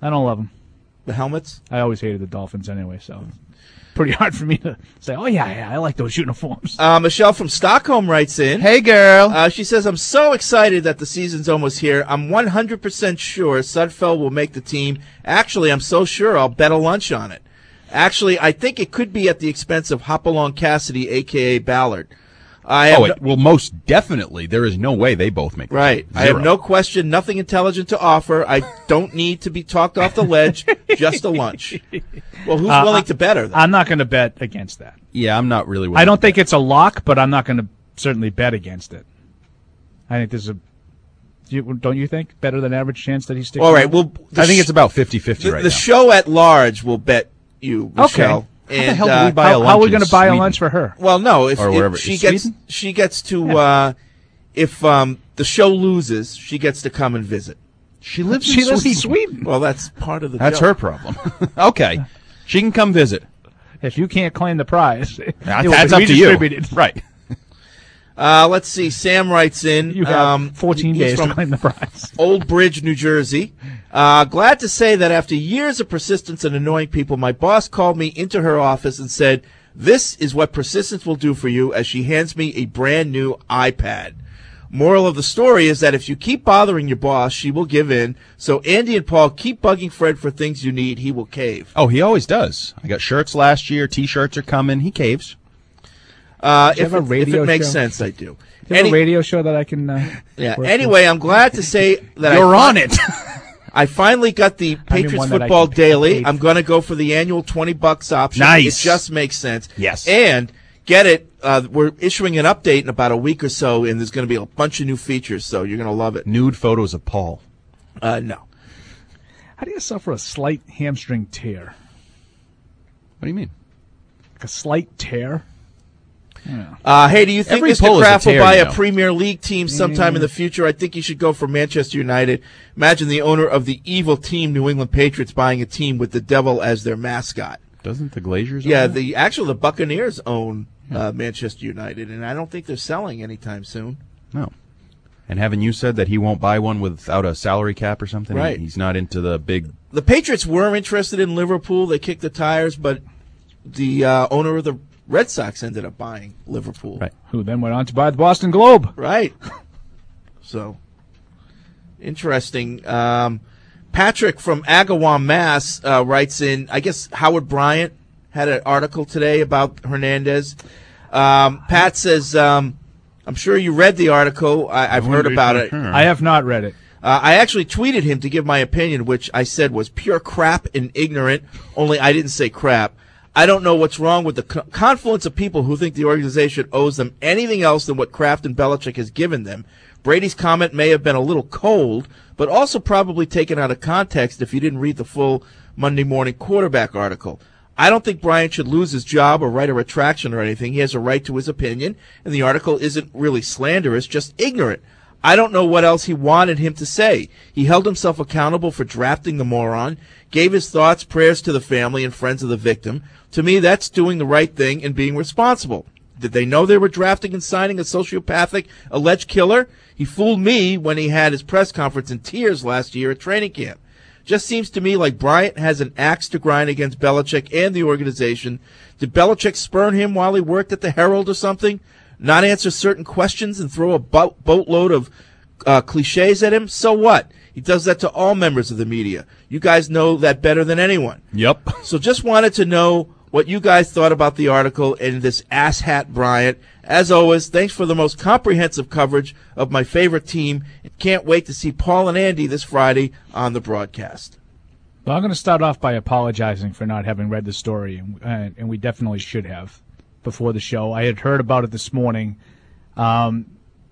I don't love them. The helmets? I always hated the Dolphins anyway, so pretty hard for me to say, oh, yeah, yeah, I like those uniforms. Uh, Michelle from Stockholm writes in. Hey, girl. Uh, she says, I'm so excited that the season's almost here. I'm one hundred percent sure Sudfeld will make the team. Actually, I'm so sure I'll bet a lunch on it. Actually, I think it could be at the expense of Hopalong Cassidy, a k a. Ballard. I have oh, it, well, most definitely. There is no way they both make Right. the team. I have no question, nothing intelligent to offer. I don't need to be talked off the ledge, just a lunch. Well, who's Uh, willing to bet her? Then? I'm not going to bet against that. Yeah, I'm not really. I don't think it's a lock, but I'm not going to certainly bet against it. I think there's a, do you, don't you think, better than average chance that he sticks All right, around? well, I think it's about fifty-fifty the, right the now. show at large will bet you, Michelle. Okay. How the And, hell do uh, we buy a How, lunch how are we in going to buy a Sweden? lunch for her? Well, no. If, Or if wherever. she Is gets, Sweden? she gets to, Yeah. uh, if um, the show loses, she gets to come and visit. She lives She in lives in Sweden. Sweden. Well, that's part of the. That's joke. her problem. Okay, she can come visit. If you can't claim the prize, it That's, will that's be up to you. redistributed. Right. Uh, let's see. Sam writes in. You have um, fourteen he's days from to claim the prize. Old Bridge, New Jersey. Uh, glad to say that after years of persistence and annoying people, my boss called me into her office and said, "This is what persistence will do for you," as she hands me a brand new iPad. Moral of the story is that if you keep bothering your boss, she will give in. So Andy and Paul, keep bugging Fred for things you need. He will cave. Oh, he always does. I got shirts last year. T-shirts are coming. He caves. Uh, Do you if, have a it, if radio it makes show? sense, I do. Do you have Any- a radio show that I can uh, yeah. work Anyway, I'm glad to say that You're I on it. I finally got the Patriots one that I Football can Daily. pay I'm going to go for the annual twenty bucks option. Nice. It just makes sense. Yes. And get it. Uh, we're issuing an update in about a week or so, and there's going to be a bunch of new features, so you're going to love it. Nude photos of Paul. Uh, no. How do you suffer a slight hamstring tear? What do you mean? Like a slight tear? Yeah. Uh, hey, do you think Every Mister pull is a Kraft will tear, buy you a know. Premier League team sometime in the future? I think you should go for Manchester United. Imagine the owner of the evil team, New England Patriots, buying a team with the devil as their mascot. Doesn't the Glaziers? Yeah, own that? the actually the Buccaneers own uh, Manchester United, and I don't think they're selling anytime soon. No. And haven't you said that he won't buy one without a salary cap or something? Right. He's not into the big. The Patriots were interested in Liverpool. They kicked the tires, but the uh, owner of the Red Sox ended up buying Liverpool. Right. Who then went on to buy the Boston Globe. Right. So, interesting. Um, Patrick from Agawam, Mass. Uh, writes in, I guess Howard Bryant had an article today about Hernandez. Um, Pat says, um, I'm sure you read the article. I, I've heard about it. I have not read it. Uh, I actually tweeted him to give my opinion, which I said was pure crap and ignorant, only I didn't say crap. I don't know what's wrong with the co- confluence of people who think the organization owes them anything else than what Kraft and Belichick has given them. Brady's comment may have been a little cold, but also probably taken out of context if you didn't read the full Monday Morning Quarterback article. I don't think Bryant should lose his job or write a retraction or anything. He has a right to his opinion, and the article isn't really slanderous, just ignorant. I don't know what else he wanted him to say. He held himself accountable for drafting the moron, gave his thoughts, prayers to the family and friends of the victim. To me, that's doing the right thing and being responsible. Did they know they were drafting and signing a sociopathic alleged killer? He fooled me when he had his press conference in tears last year at training camp. Just seems to me like Bryant has an axe to grind against Belichick and the organization. Did Belichick spurn him while he worked at the Herald or something? Not answer certain questions and throw a boat, boatload of uh, cliches at him? So what? He does that to all members of the media. You guys know that better than anyone. Yep. So just wanted to know what you guys thought about the article and this asshat Bryant. As always, thanks for the most comprehensive coverage of my favorite team. Can't wait to see Paul and Andy this Friday on the broadcast. Well, I'm going to start off by apologizing for not having read the story, and, uh, and we definitely should have before the show. I had heard about it this morning, um,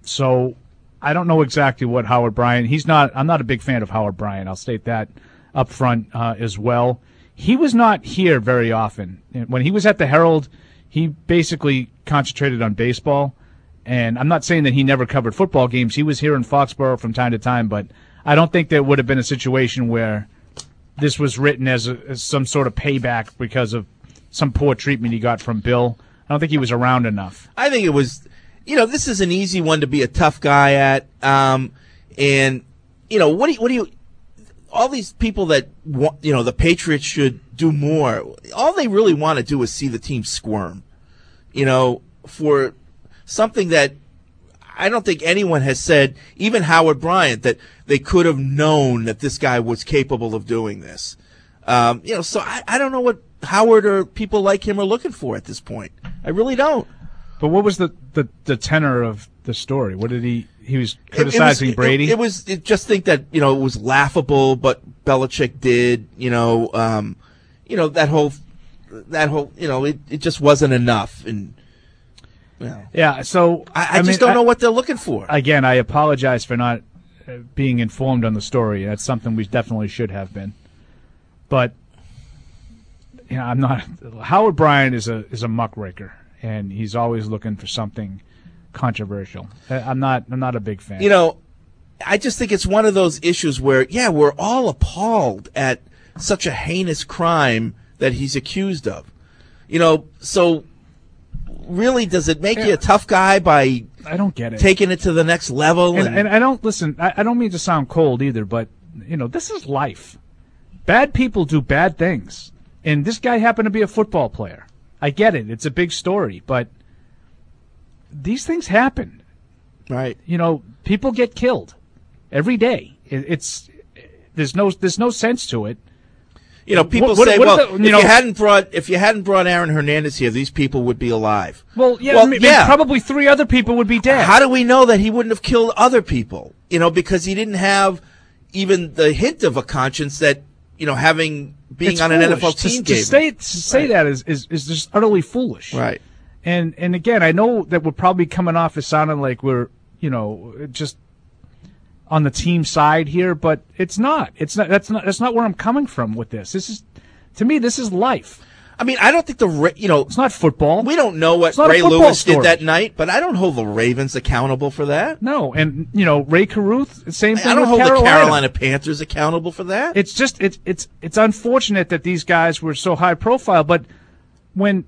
so I don't know exactly what Howard Bryant. He's not. I'm not a big fan of Howard Bryant. I'll state that up front uh, as well. He was not here very often. When he was at the Herald, he basically concentrated on baseball. And I'm not saying that he never covered football games. He was here in Foxborough from time to time, but I don't think there would have been a situation where this was written as, a, as some sort of payback because of some poor treatment he got from Bill. I don't think he was around enough. I think it was, you know, this is an easy one to be a tough guy at. Um, and, you know, what do you, what do you, all these people that want, you know, the Patriots should do more. All they really want to do is see the team squirm, you know, for something that I don't think anyone has said, even Howard Bryant, that they could have known that this guy was capable of doing this. Um, you know, so I, I don't know what Howard or people like him are looking for at this point. I really don't. But what was the, the, the tenor of the story? What did he he was criticizing it, it was, Brady? It, it was it just think that, you know, it was laughable, but Belichick did, you know, um, you know, that whole that whole, you know, it, it just wasn't enough. And you know, yeah, so I, I, I just mean, don't I, know what they're looking for. Again, I apologize for not uh, being informed on the story. That's something we definitely should have been. But you know, I'm not. Howard Bryant is a is a muckraker, and he's always looking for something controversial. I'm not. I'm not a big fan. You know, I just think it's one of those issues where, yeah, we're all appalled at such a heinous crime that he's accused of. You know, so really, does it make yeah. you a tough guy by I don't get it taking it to the next level? And, And, and I don't listen. I, I don't mean to sound cold either, but you know, this is life. Bad people do bad things, and this guy happened to be a football player. I get it; it's a big story, but these things happen. Right? You know, people get killed every day. It, it's there's no there's no sense to it. You know, people What- what- say, what well, if the- you if know- you hadn't brought if you hadn't brought Aaron Hernandez here, these people would be alive. Well, yeah, Well, I mean, yeah. probably three other people would be dead. How do we know that he wouldn't have killed other people? You know, because he didn't have even the hint of a conscience that, you know, having being It's on an N F L foolish. team to, to gave say him. to say Right. that is, is is just utterly foolish. Right. And and again, I know that we're probably coming off as sounding like we're, you know, just on the team side here, but it's not. It's not. That's not. That's not where I'm coming from with this. This is, to me, this is life. I mean, I don't think the Ra- you know It's not football. we don't know what It's not a Ray football Lewis story. did that night, but I don't hold the Ravens accountable for that. No, and you know, Ray Caruth, same thing I don't with hold Carolina. the Carolina Panthers accountable for that. It's just it's it's it's unfortunate that these guys were so high profile, but when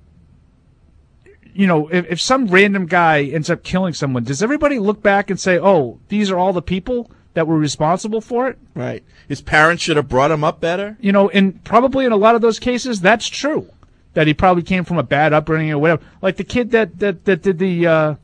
you know, if, if some random guy ends up killing someone, does everybody look back and say, "Oh, these are all the people that were responsible for it"? Right. His parents should have brought him up better. You know, and probably in a lot of those cases, that's true. That he probably came from a bad upbringing or whatever. Like the kid that that, that did the uh,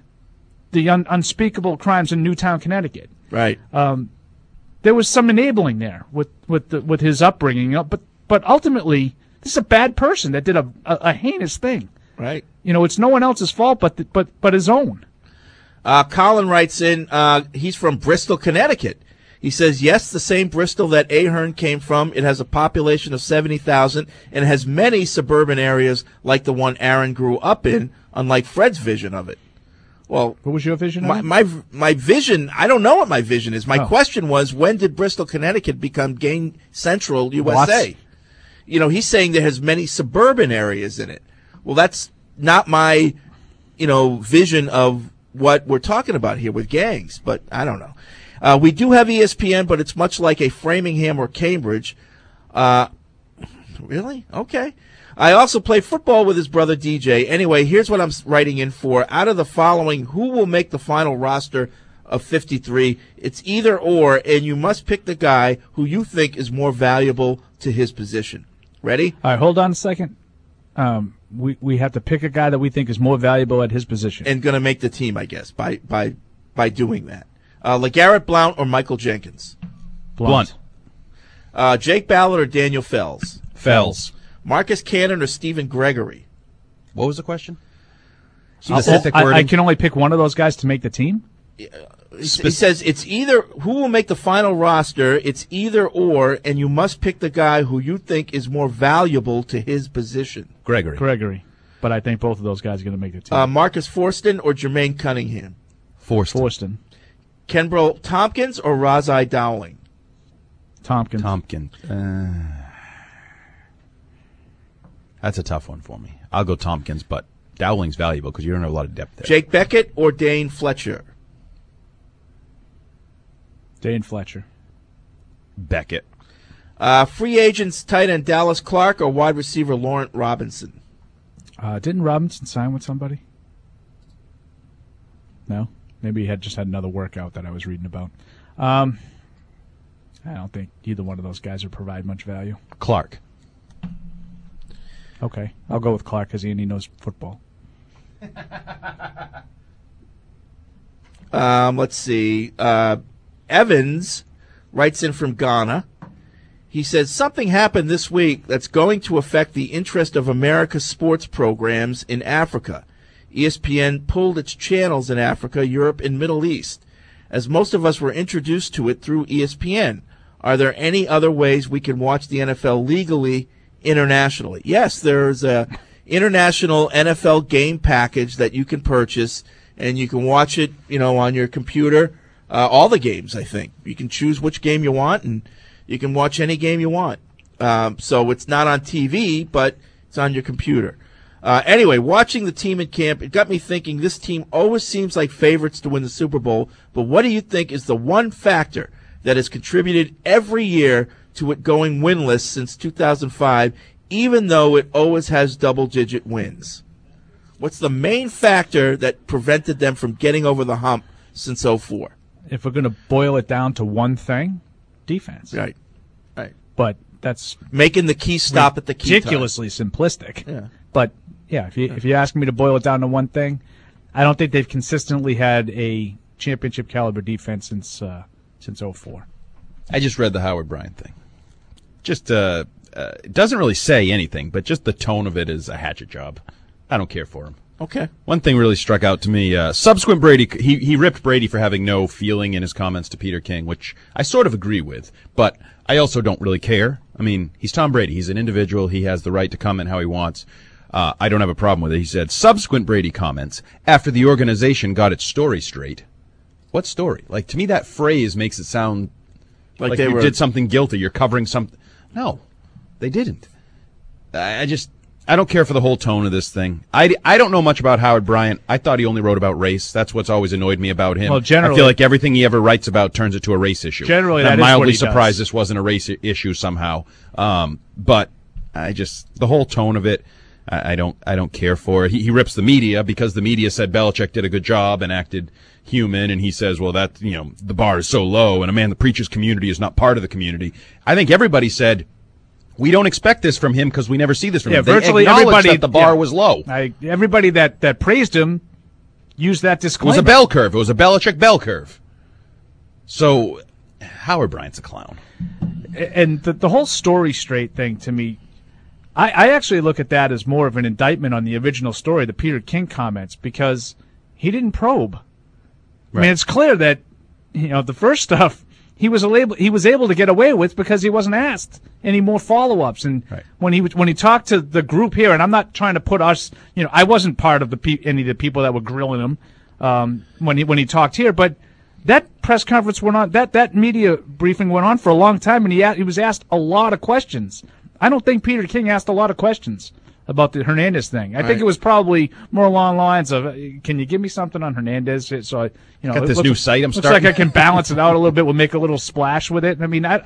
the un- unspeakable crimes in Newtown, Connecticut. Right. Um, there was some enabling there with with the, with his upbringing, you know, but but ultimately, this is a bad person that did a, a, a heinous thing. Right. You know, it's no one else's fault but the, but but his own. Uh, Colin writes in, uh, he's from Bristol, Connecticut. He says, yes, the same Bristol that Ahern came from. It has a population of seventy thousand and has many suburban areas like the one Aaron grew up in, unlike Fred's vision of it. Well, what was your vision my, of it? My, my vision, I don't know what my vision is. My Oh. question was, when did Bristol, Connecticut become Gang Central U S A? What? You know, he's saying there has many suburban areas in it. Well, that's not my, you know, vision of what we're talking about here with gangs, but I don't know. Uh, we do have E S P N, but it's much like a Framingham or Cambridge. Uh, really? Okay. I also play football with his brother D J. Anyway, here's what I'm writing in for. Out of the following, who will make the final roster of fifty-three? It's either or, and you must pick the guy who you think is more valuable to his position. Ready? All right, hold on a second. Um, we we have to pick a guy that we think is more valuable at his position. And going to make the team, I guess, by by by doing that. Uh, LeGarrette Blount or Michael Jenkins? Blunt. Uh, Jake Ballard or Daniel Fells? Fells. Marcus Cannon or Stephen Gregory? What was the question? I'll- Specific I, I wording. can only pick one of those guys to make the team. He he says it's either who will make the final roster. It's either or, and you must pick the guy who you think is more valuable to his position. Gregory. Gregory. But I think both of those guys are going to make the team. Uh, Marcus Forston or Jermaine Cunningham? Forston. Forston. Kenbro Tompkins or Razai Dowling? Tompkins. Tompkins. Uh, that's a tough one for me. I'll go Tompkins, but Dowling's valuable because you don't have a lot of depth there. Jake Beckett or Dane Fletcher? Dane Fletcher. Beckett. Uh, free agents tight end Dallas Clark or wide receiver Laurent Robinson? Uh, didn't Robinson sign with somebody? No? Maybe he had just had another workout that I was reading about. Um, I don't think either one of those guys would provide much value. Clark. Okay, I'll go with Clark because Andy knows football. Um, let's see. Uh, Evans writes in from Ghana. He says, something happened this week that's going to affect the interest of America's sports programs in Africa. E S P N pulled its channels in Africa, Europe, and Middle East, as most of us were introduced to it through E S P N. Are there any other ways we can watch the N F L legally internationally? Yes, there's a international N F L game package that you can purchase, and you can watch it, you know, on your computer. Uh, all the games, I think. You can choose which game you want, and you can watch any game you want. Um, so it's not on T V, but it's on your computer. Uh, anyway, watching the team in camp, it got me thinking this team always seems like favorites to win the Super Bowl, but what do you think is the one factor that has contributed every year to it going winless since two thousand five, even though it always has double-digit wins? What's the main factor that prevented them from getting over the hump since oh four? If we're going to boil it down to one thing, defense. Right, right. But that's making the key stop at the key ridiculously time. simplistic. Yeah. But yeah, if you if you ask me to boil it down to one thing, I don't think they've consistently had a championship caliber defense since uh, since oh four. I just read the Howard Bryant thing. Just uh, uh, it doesn't really say anything, but just the tone of it is a hatchet job. I don't care for him. Okay. One thing really struck out to me. Uh, subsequent Brady, he he ripped Brady for having no feeling in his comments to Peter King, which I sort of agree with, but I also don't really care. I mean, he's Tom Brady. He's an individual. He has the right to comment how he wants. Uh, I don't have a problem with it. He said, subsequent Brady comments, after the organization got its story straight. What story? Like, to me, that phrase makes it sound like, like they you were... did something guilty. You're covering something. No, they didn't. I, I just... I don't care for the whole tone of this thing. I, I don't know much about Howard Bryant. I thought he only wrote about race. That's what's always annoyed me about him. Well, generally, I feel like everything he ever writes about turns it to a race issue. Generally, and that I'm is mildly what he surprised does. this wasn't a race I- issue somehow. Um, but I just the whole tone of it, I, I don't I don't care for it. He, he rips the media because the media said Belichick did a good job and acted human, and he says, well, that you know the bar is so low, and a man that preaches community is not part of the community. I think everybody said, we don't expect this from him because we never see this from yeah, him. They virtually acknowledged everybody that the bar yeah, was low. I, everybody that, that praised him used that It disclaimer. was a bell curve. It was a Belichick bell curve. So Howard Bryant's a clown. And the, the whole story straight thing to me, I, I actually look at that as more of an indictment on the original story, the Peter King comments, because he didn't probe. Right. I mean, it's clear that you know the first stuff he was able he was able to get away with because he wasn't asked any more follow-ups. And right. when he when he talked to the group here, and I'm not trying to put us, you know, I wasn't part of the pe- any of the people that were grilling him um, when he when he talked here, but that press conference went on, that that media briefing went on for a long time, and he he was asked a lot of questions. I don't think Peter King asked a lot of questions about the Hernandez thing. I right. think it was probably more along the lines of, "Can you give me something on Hernandez?" So I, you know, got it this looks, new site I'm looks starting. like I can balance it out a little bit. We'll make a little splash with it. I mean, I,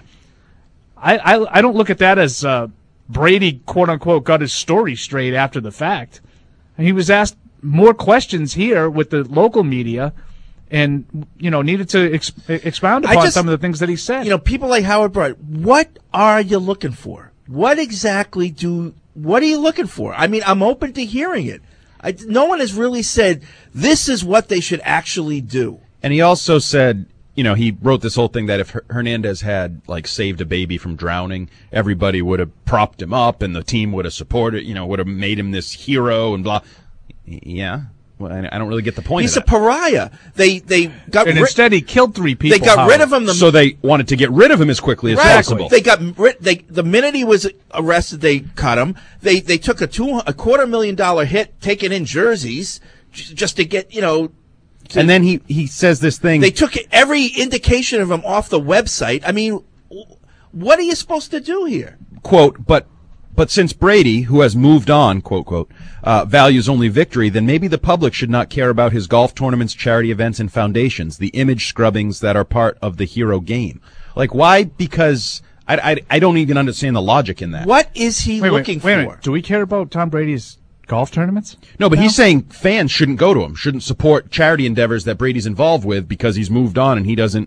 I, I, I don't look at that as uh, Brady, quote unquote, got his story straight after the fact. And he was asked more questions here with the local media, and you know needed to ex- expound upon just, some of the things that he said. You know, people like Howard Bryant. What are you looking for? What exactly do? What are you looking for? I mean, I'm open to hearing it. I, no one has really said this is what they should actually do. And he also said, you know, he wrote this whole thing that if Hernandez had like saved a baby from drowning, everybody would have propped him up, and the team would have supported, you know, would have made him this hero and blah. Yeah. Well, I don't really get the point. He's of a that. pariah. They they got and ri- instead he killed three people. They got Howard. rid of him. The, so they wanted to get rid of him as quickly as right. possible. They got rid. They the minute he was arrested, they cut him. They they took a two a quarter million dollar hit, taking in jerseys j- just to get you know. To, and then he he says this thing. They took every indication of him off the website. I mean, what are you supposed to do here? Quote, but. But since Brady, who has moved on, quote, quote, uh, values only victory, then maybe the public should not care about his golf tournaments, charity events, and foundations, the image scrubbings that are part of the hero game. Like, why? Because I, I, I don't even understand the logic in that. What is he wait, looking wait, wait, for? Wait. Do we care about Tom Brady's golf tournaments? No, but no? he's saying fans shouldn't go to him, shouldn't support charity endeavors that Brady's involved with because he's moved on and he doesn't.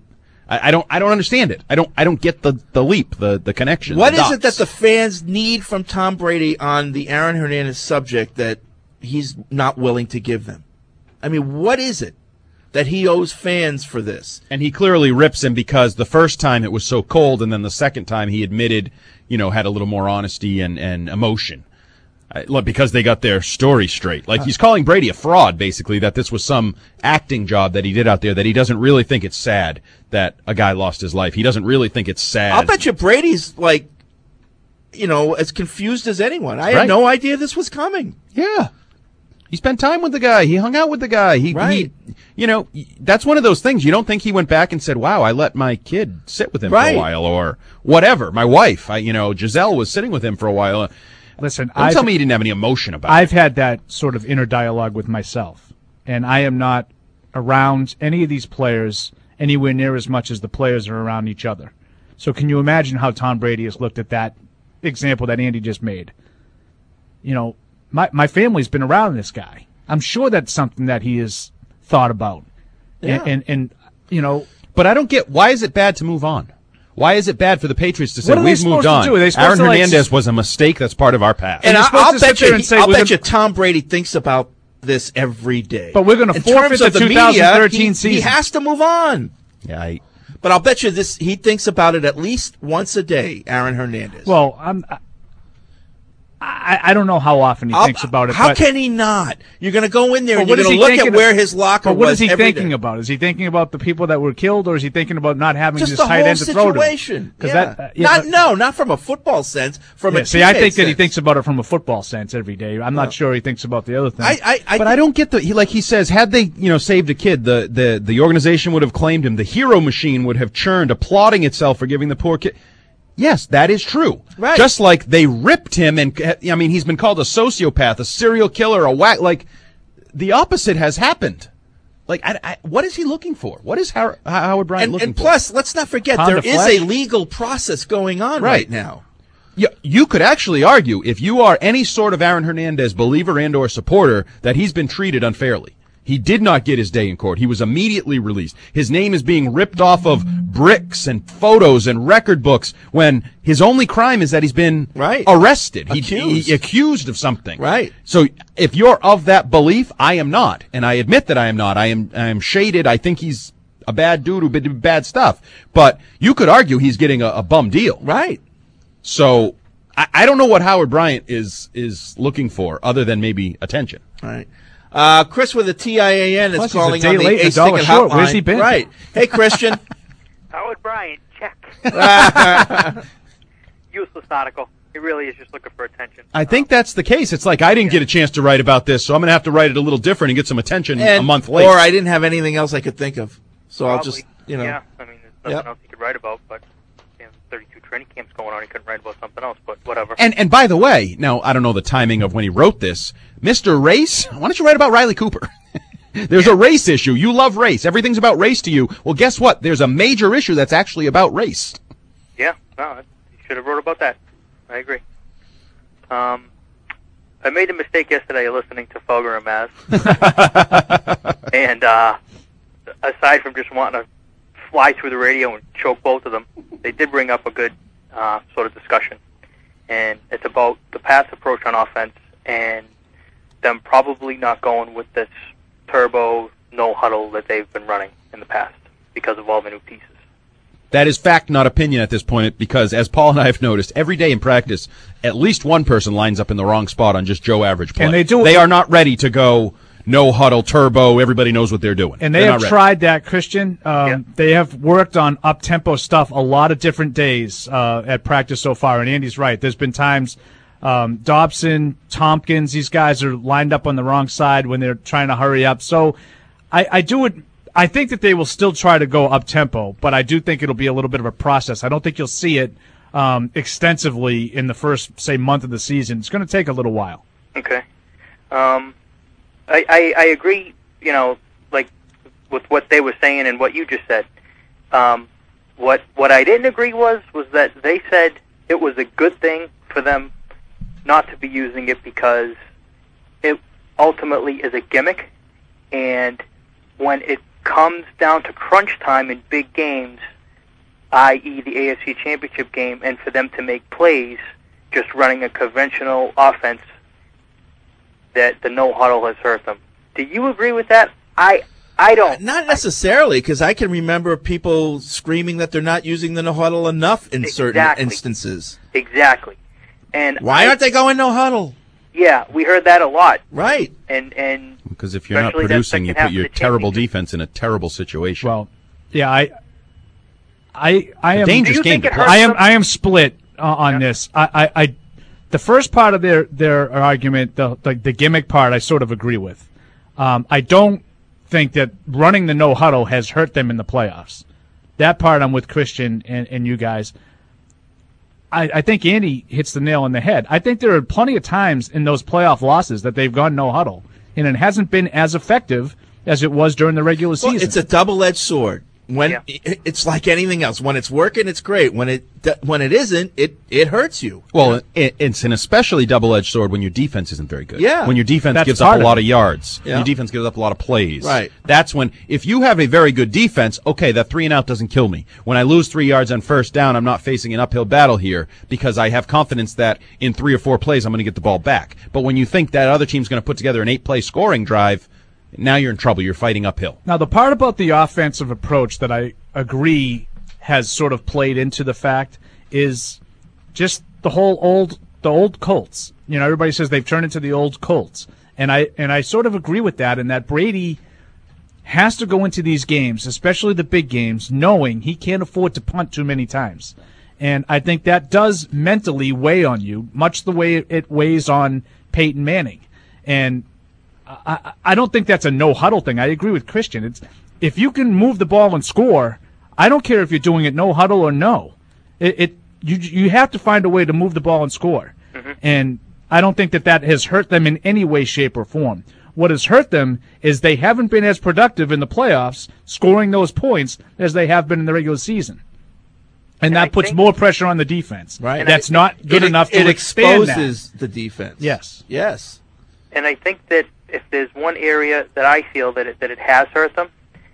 I, I don't I don't understand it. I don't I don't get the, the leap, the, the connection. What the is dots. it that the fans need from Tom Brady on the Aaron Hernandez subject that he's not willing to give them? I mean, what is it that he owes fans for this? And he clearly rips him because the first time it was so cold, and then the second time he admitted, you know, had a little more honesty and, and emotion. Uh, look, because they got their story straight. Like, he's calling Brady a fraud, basically, that this was some acting job that he did out there, that he doesn't really think it's sad that a guy lost his life. He doesn't really think it's sad. I'll bet you Brady's, like, you know, as confused as anyone. I Right. had no idea this was coming. Yeah. He spent time with the guy. He hung out with the guy. He, Right. he, you know, that's one of those things. You don't think he went back and said, wow, I let my kid sit with him Right. for a while, or whatever. My wife, I, you know, Giselle was sitting with him for a while. Listen, Don't I've, tell me he didn't have any emotion about I've it. had that sort of inner dialogue with myself, and I am not around any of these players anywhere near as much as the players are around each other. So can you imagine how Tom Brady has looked at that example that Andy just made? You know, my my family's been around this guy. I'm sure that's something that he has thought about. Yeah. And, and, and you know. But I don't get, why is it bad to move on? Why is it bad for the Patriots to say, What are they we've moved supposed to on? do? Are they supposed Aaron to, like, Hernandez s- was a mistake. That's part of our past. And you're I, supposed I'll to sit bet there you, and he- say I'll we're bet gonna- you Tom Brady thinks about this every day. But we're gonna In forfeit terms the of twenty media, thirteen he, season. He has to move on. Yeah, I, But I'll bet you this. He thinks about it at least once a day, Aaron Hernandez. Well, I'm, I, I don't know how often he I'll- thinks about it. How but, can he not? You're going to go in there but and what you're is going he to look thinking at where of- his locker but what was is he every thinking day. about? Is he thinking about the people that were killed, or is he thinking about not having Just his the tight whole end to throw to? situation. 'Cause Yeah. that, uh, yeah, not but- no, not from a football sense. From Yeah, a see, I teammate think that he sense. thinks about it from a football sense every day. I'm not sure he thinks about the other thing. I, I, I but I don't get the, he, like he says, had they, you know, saved a kid, the, the, the organization would have claimed him. The hero machine would have churned, applauding itself for giving the poor kid. Yes, that is true. Right. Just like they ripped him, and I mean, he's been called a sociopath, a serial killer, a whack. Like, the opposite has happened. Like, I, I, what is he looking for? What is Howard, Howard Bryant and, looking and for? plus, let's not forget Pound there of is flesh? a legal process going on right, Right. now. You, you could actually argue, if you are any sort of Aaron Hernandez believer and or supporter, that he's been treated unfairly. He did not get his day in court. He was immediately released. His name is being ripped off of bricks and photos and record books when his only crime is that he's been Right. arrested. He, Accused. he accused of something. Right. So if you're of that belief, I am not. And I admit that I am not. I am, I am shaded. I think he's a bad dude who did bad stuff. But you could argue he's getting a, a bum deal. Right. So I, I don't know what Howard Bryant is is looking for other than maybe attention. Right. Uh, Chris with a T I A N is Plus, he's a calling day on the late and a Ace dollar Ticket short. Hotline. Where's he been? Right. Hey, Christian. Howard Bryant, check. Useless article. He really is just looking for attention. I think that's the case. It's like I didn't get a chance to write about this, so I'm going to have to write it a little different and get some attention And- a month late. Or I didn't have anything else I could think of. So I'll just, you know. Yeah, I mean, there's nothing Yep. else he could write about, but you know, thirty-two training camps going on. He couldn't write about something else, but whatever. And and by the way, now I don't know the timing of when he wrote this, Mister Race. Why don't you write about Riley Cooper? There's a race issue. You love race. Everything's about race to you. Well, guess what? There's a major issue that's actually about race. Yeah, no, he should have wrote about that. I agree. Um, I made a mistake yesterday listening to Fogger and Maz. and uh, aside from just wanting to fly through the radio and choke both of them, they did bring up a good uh, sort of discussion. And it's about the pass approach on offense and them probably not going with this turbo no huddle that they've been running in the past because of all the new pieces. That is fact, not opinion at this point, because as Paul and I have noticed, every day in practice, at least one person lines up in the wrong spot on just Joe average play. And they do- They are not ready to go no huddle, turbo, everybody knows what they're doing. And they They're have not ready. tried that, Christian. Um, They have worked on up-tempo stuff a lot of different days uh, at practice so far. And Andy's right. There's been times um, Dobson, Tompkins, these guys are lined up on the wrong side when they're trying to hurry up. So I, I do it. I think that they will still try to go up-tempo, but I do think it'll be a little bit of a process. I don't think you'll see it um, extensively in the first, say, month of the season. It's going to take a little while. Okay. Um, I, I, I agree, you know, like with what they were saying and what you just said. Um, what what I didn't agree was was that they said it was a good thing for them not to be using it because it ultimately is a gimmick, and when it comes down to crunch time in big games, that is the A F C Championship game, and for them to make plays just running a conventional offense, that the no huddle has hurt them. Do you agree with that? I I don't. Not necessarily, because I can remember people screaming that they're not using the no huddle enough in Exactly. certain instances. Exactly. And Why I, aren't they going no huddle? Yeah, we heard that a lot. Right. And and Because if you're not especially that producing, you second half put your of the terrible defense in a terrible situation. Well, yeah, I, I, I am dangerous game to play. I am, I am split uh, on this. I, I, I, the first part of their their argument, the the, the gimmick part, I sort of agree with. Um, I don't think that running the no huddle has hurt them in the playoffs. That part I'm with Christian and, and you guys. I, I think Andy hits the nail on the head. I think there are plenty of times in those playoff losses that they've gone no huddle, and it hasn't been as effective as it was during the regular season. Well, it's a double-edged sword. When Yeah. it, it's like anything else. When it's working, it's great. When it when it isn't, it it hurts you. Well, it, it's an especially double-edged sword when your defense isn't very good. Yeah. When your defense That's gives up part a of lot it. of yards. Yeah. Your defense gives up a lot of plays. Right. That's when, if you have a very good defense, okay, that three and out doesn't kill me. When I lose three yards on first down, I'm not facing an uphill battle here because I have confidence that in three or four plays I'm going to get the ball back. But when you think that other team's going to put together an eight-play scoring drive, now you're in trouble. You're fighting uphill. Now, the part about the offensive approach that I agree has sort of played into the fact is just the whole old the old Colts. You know, everybody says they've turned into the old Colts, and I and I sort of agree with that. And that Brady has to go into these games, especially the big games, knowing he can't afford to punt too many times. And I think that does mentally weigh on you, much the way it weighs on Peyton Manning. And I, I don't think that's a no huddle thing. I agree with Christian. It's if you can move the ball and score, I don't care if you're doing it no huddle or no. It, it you you have to find a way to move the ball and score. Mm-hmm. And I don't think that that has hurt them in any way, shape, or form. What has hurt them is they haven't been as productive in the playoffs, scoring those points as they have been in the regular season. And, and that I puts more pressure on the defense. Right. That's I, not good it, enough it to expand exposes that. the defense. Yes. Yes. And I think that if there's one area that I feel that it, that it has hurt them,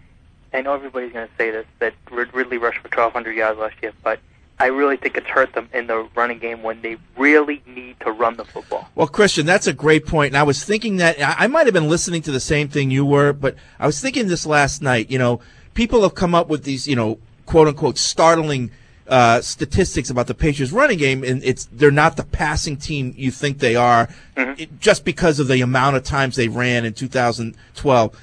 I know everybody's going to say this, that Ridley rushed for twelve hundred yards last year, but I really think it's hurt them in the running game when they really need to run the football. Well, Christian, that's a great point. And I was thinking that I, I might have been listening to the same thing you were, but I was thinking this last night. You know, people have come up with these, you know, quote unquote, startling uh, statistics about the Patriots running game, and it's they're not the passing team you think they are, mm-hmm. it, just because of the amount of times they ran in two thousand twelve.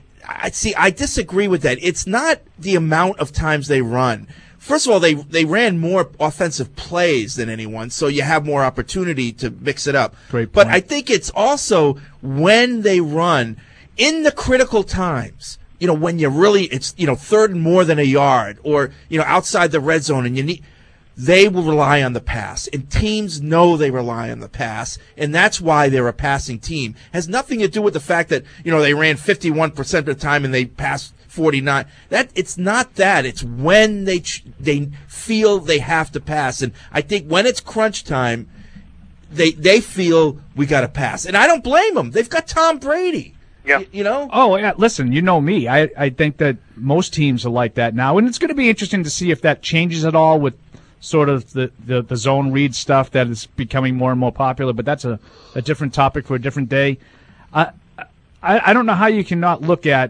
I see. I disagree with that. It's not the amount of times they run. First of all, they they ran more offensive plays than anyone, so you have more opportunity to mix it up. Great point. But I think it's also when they run in the critical times. You know, when you really it's you know third and more than a yard, or you know outside the red zone, and you need. They will rely on the pass, and teams know they rely on the pass, and that's why they're a passing team. It has nothing to do with the fact that, you know, they ran fifty-one percent of the time and they passed forty-nine. That it's not that. It's when they they feel they have to pass, and I think when it's crunch time, they they feel we got to pass, and I don't blame them. They've got Tom Brady. Yeah. You, you know? Oh, yeah. Listen, you know me. I, I think that most teams are like that now, and it's going to be interesting to see if that changes at all with sort of the, the, the zone read stuff that is becoming more and more popular, but that's a, a different topic for a different day. I, I I don't know how you cannot look at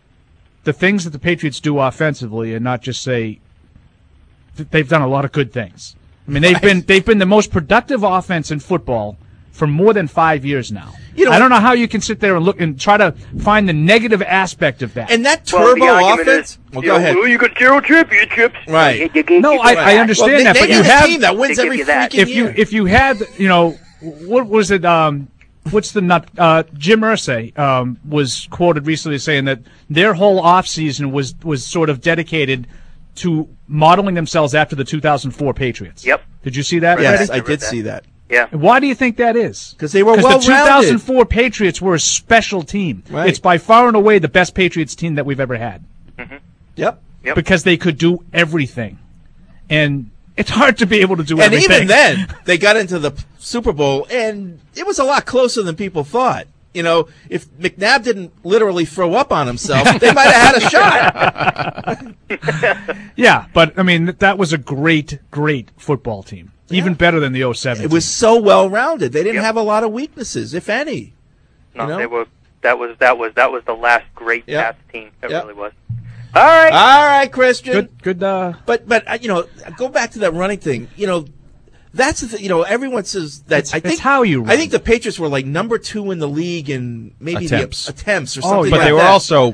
the things that the Patriots do offensively and not just say that they've done a lot of good things. I mean, they've right. been they've been the most productive offense in football for more than five years now. You know, I don't know how you can sit there and look and try to find the negative aspect of that. And that turbo well, offense. Is, well, you go know, ahead. Well, you got zero championships. Right. You, you, no, you I, I understand well, they, that, they but got you a have team that wins every freaking if year. you if you had you know what was it um what's the nut uh Jim Irsay um was quoted recently saying that their whole offseason was was sort of dedicated to modeling themselves after the two thousand four Patriots. Yep. Did you see that? Yes, Freddie? I did see that. Yeah. Why do you think that is? Because they were well-rounded. well-rounded. The two thousand four Patriots were a special team. Right. It's by far and away the best Patriots team that we've ever had. Mm-hmm. Yep. Yep. Because they could do everything. And it's hard to be able to do and everything. And even then, they got into the Super Bowl, and it was a lot closer than people thought. You know, if McNabb didn't literally throw up on himself, they might have had a shot. Yeah, but, I mean, that was a great, great football team. Yeah. Even better than the oh seven It was so well-rounded. They didn't yep. have a lot of weaknesses, if any. No, you know? they were. That was that was that was the last great yep. Pats team. It yep. really was. All right, all right, Christian. Good, good. Uh... But but uh, you know, go back to that running thing. You know, that's the thing. You know, everyone says that. It's, I think it's how you. Run. I think the Patriots were like number two in the league in maybe attempts, the attempts or something. Oh, but like they were that. also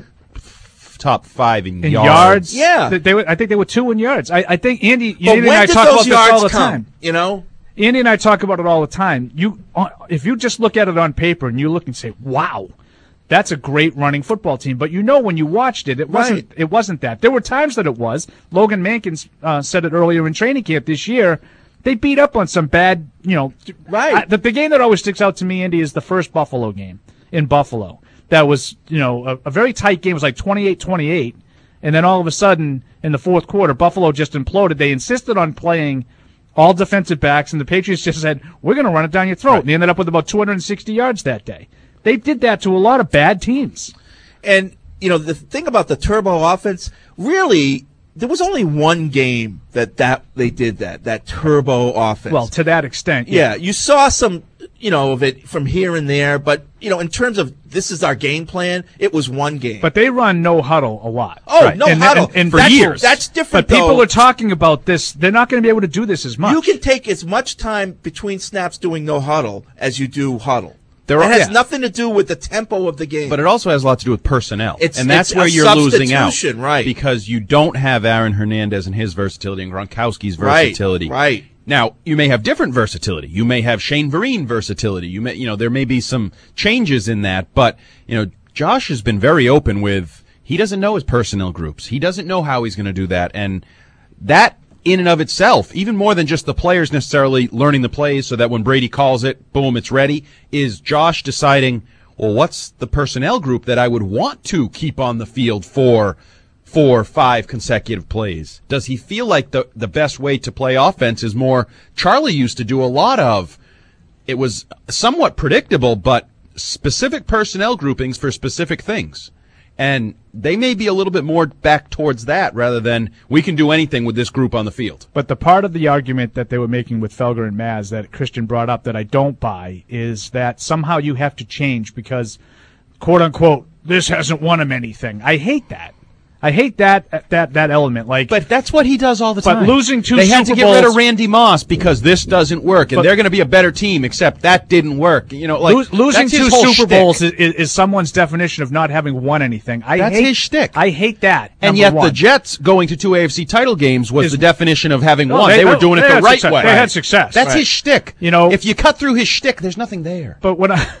top five in, in yards. yards. Yeah, they, they were. I think they were two in yards. I, I think Andy. But Andy when and I did talk those about yards this all the come, time. You know. Andy and I talk about it all the time. You, if you just look at it on paper and you look and say, "Wow, that's a great running football team," but you know when you watched it, it wasn't. Right. It wasn't that. There were times that it was. Logan Mankins uh, said it earlier in training camp this year. They beat up on some bad, you know. Right. I, the, the game that always sticks out to me, Andy, is the first Buffalo game in Buffalo. That was, you know, a, a very tight game. It was like twenty-eight twenty-eight, and then all of a sudden in the fourth quarter, Buffalo just imploded. They insisted on playing all defensive backs, and the Patriots just said, we're going to run it down your throat. Right. And they ended up with about two hundred sixty yards that day. They did that to a lot of bad teams. And, you know, the thing about the turbo offense, really, there was only one game that, that they did that, that turbo offense. Well, to that extent, yeah. yeah. You saw some, you know, of it from here and there, but, you know, in terms of this is our game plan, it was one game. But they run no huddle a lot. Oh, right. no and, huddle. And, and for that's, years. That's different, But people though. are talking about this. They're not going to be able to do this as much. You can take as much time between snaps doing no huddle as you do huddle. There that are, has yeah. nothing to do with the tempo of the game. But it also has a lot to do with personnel. It's, and that's it's where a you're losing out. Right. Because you don't have Aaron Hernandez and his versatility and Gronkowski's versatility. Right, right. Now, you may have different versatility. You may have Shane Vereen versatility. You may, you know, there may be some changes in that, but, you know, Josh has been very open with, he doesn't know his personnel groups. He doesn't know how he's going to do that. And that, in and of itself, even more than just the players necessarily learning the plays so that when Brady calls it, boom, it's ready, is Josh deciding, well, what's the personnel group that I would want to keep on the field for four, five consecutive plays? Does he feel like the, the best way to play offense is more, Charlie used to do a lot of, it was somewhat predictable, but specific personnel groupings for specific things. And they may be a little bit more back towards that rather than we can do anything with this group on the field. But the part of the argument that they were making with Felger and Maz that Christian brought up that I don't buy is that somehow you have to change because, quote unquote, this hasn't won him anything. I hate that. I hate that that that element. Like, but that's what he does all the time. But losing two they Super had to get Bowls, rid of Randy Moss because this doesn't work, and they're going to be a better team. Except that didn't work. You know, like lo- losing two Super shtick. Bowls is, is, is someone's definition of not having won anything. I that's hate, his shtick. I hate that. And yet one. the Jets going to two A F C title games was is, the definition of having no, won. They, they were doing they it the right success. way. They had success. That's right. his shtick. You know, if you cut through his shtick, there's nothing there. But when I,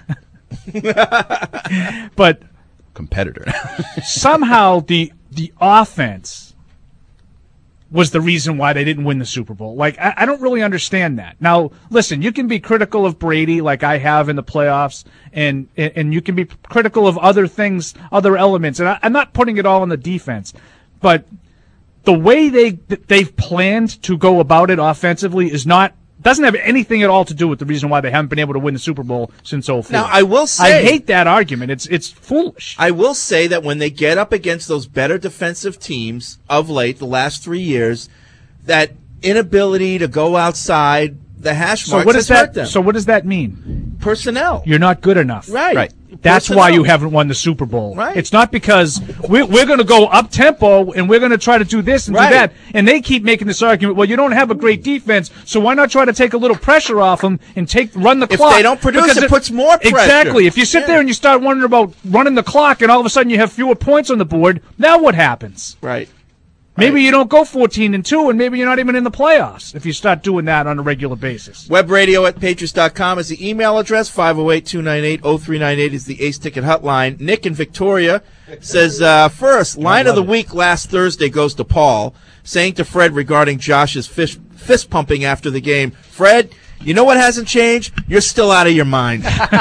but competitor somehow the. The offense was the reason why they didn't win the Super Bowl. Like, I, I don't really understand that. Now, listen, you can be critical of Brady like I have in the playoffs, and and you can be critical of other things, other elements. And I, I'm not putting it all on the defense, but the way they they've planned to go about it offensively is not doesn't have anything at all to do with the reason why they haven't been able to win the Super Bowl since oh four. Now, I will say, I hate that argument. It's it's foolish. I will say that when they get up against those better defensive teams of late, the last three years, that inability to go outside the hash marks so what has does hurt that, them. So what does that mean? Personnel. You're not good enough. Right. Right. That's Personnel. why you haven't won the Super Bowl. Right. It's not because we're, we're going to go up-tempo and we're going to try to do this and right. do that. And they keep making this argument, well, you don't have a great defense, so why not try to take a little pressure off them and take run the if clock? If they don't produce, because it, it puts more pressure. Exactly. If you sit yeah. there and you start wondering about running the clock and all of a sudden you have fewer points on the board, now what happens? Right. Maybe right. you don't go fourteen and two, and maybe you're not even in the playoffs if you start doing that on a regular basis. Webradio at patriots dot com is the email address. five oh eight, two nine eight, oh three nine eight is the Ace Ticket hotline. Nick in Victoria says, uh, first, line of the week last Thursday goes to Paul, saying to Fred regarding Josh's fish, fist pumping after the game, Fred, you know what hasn't changed? You're still out of your mind.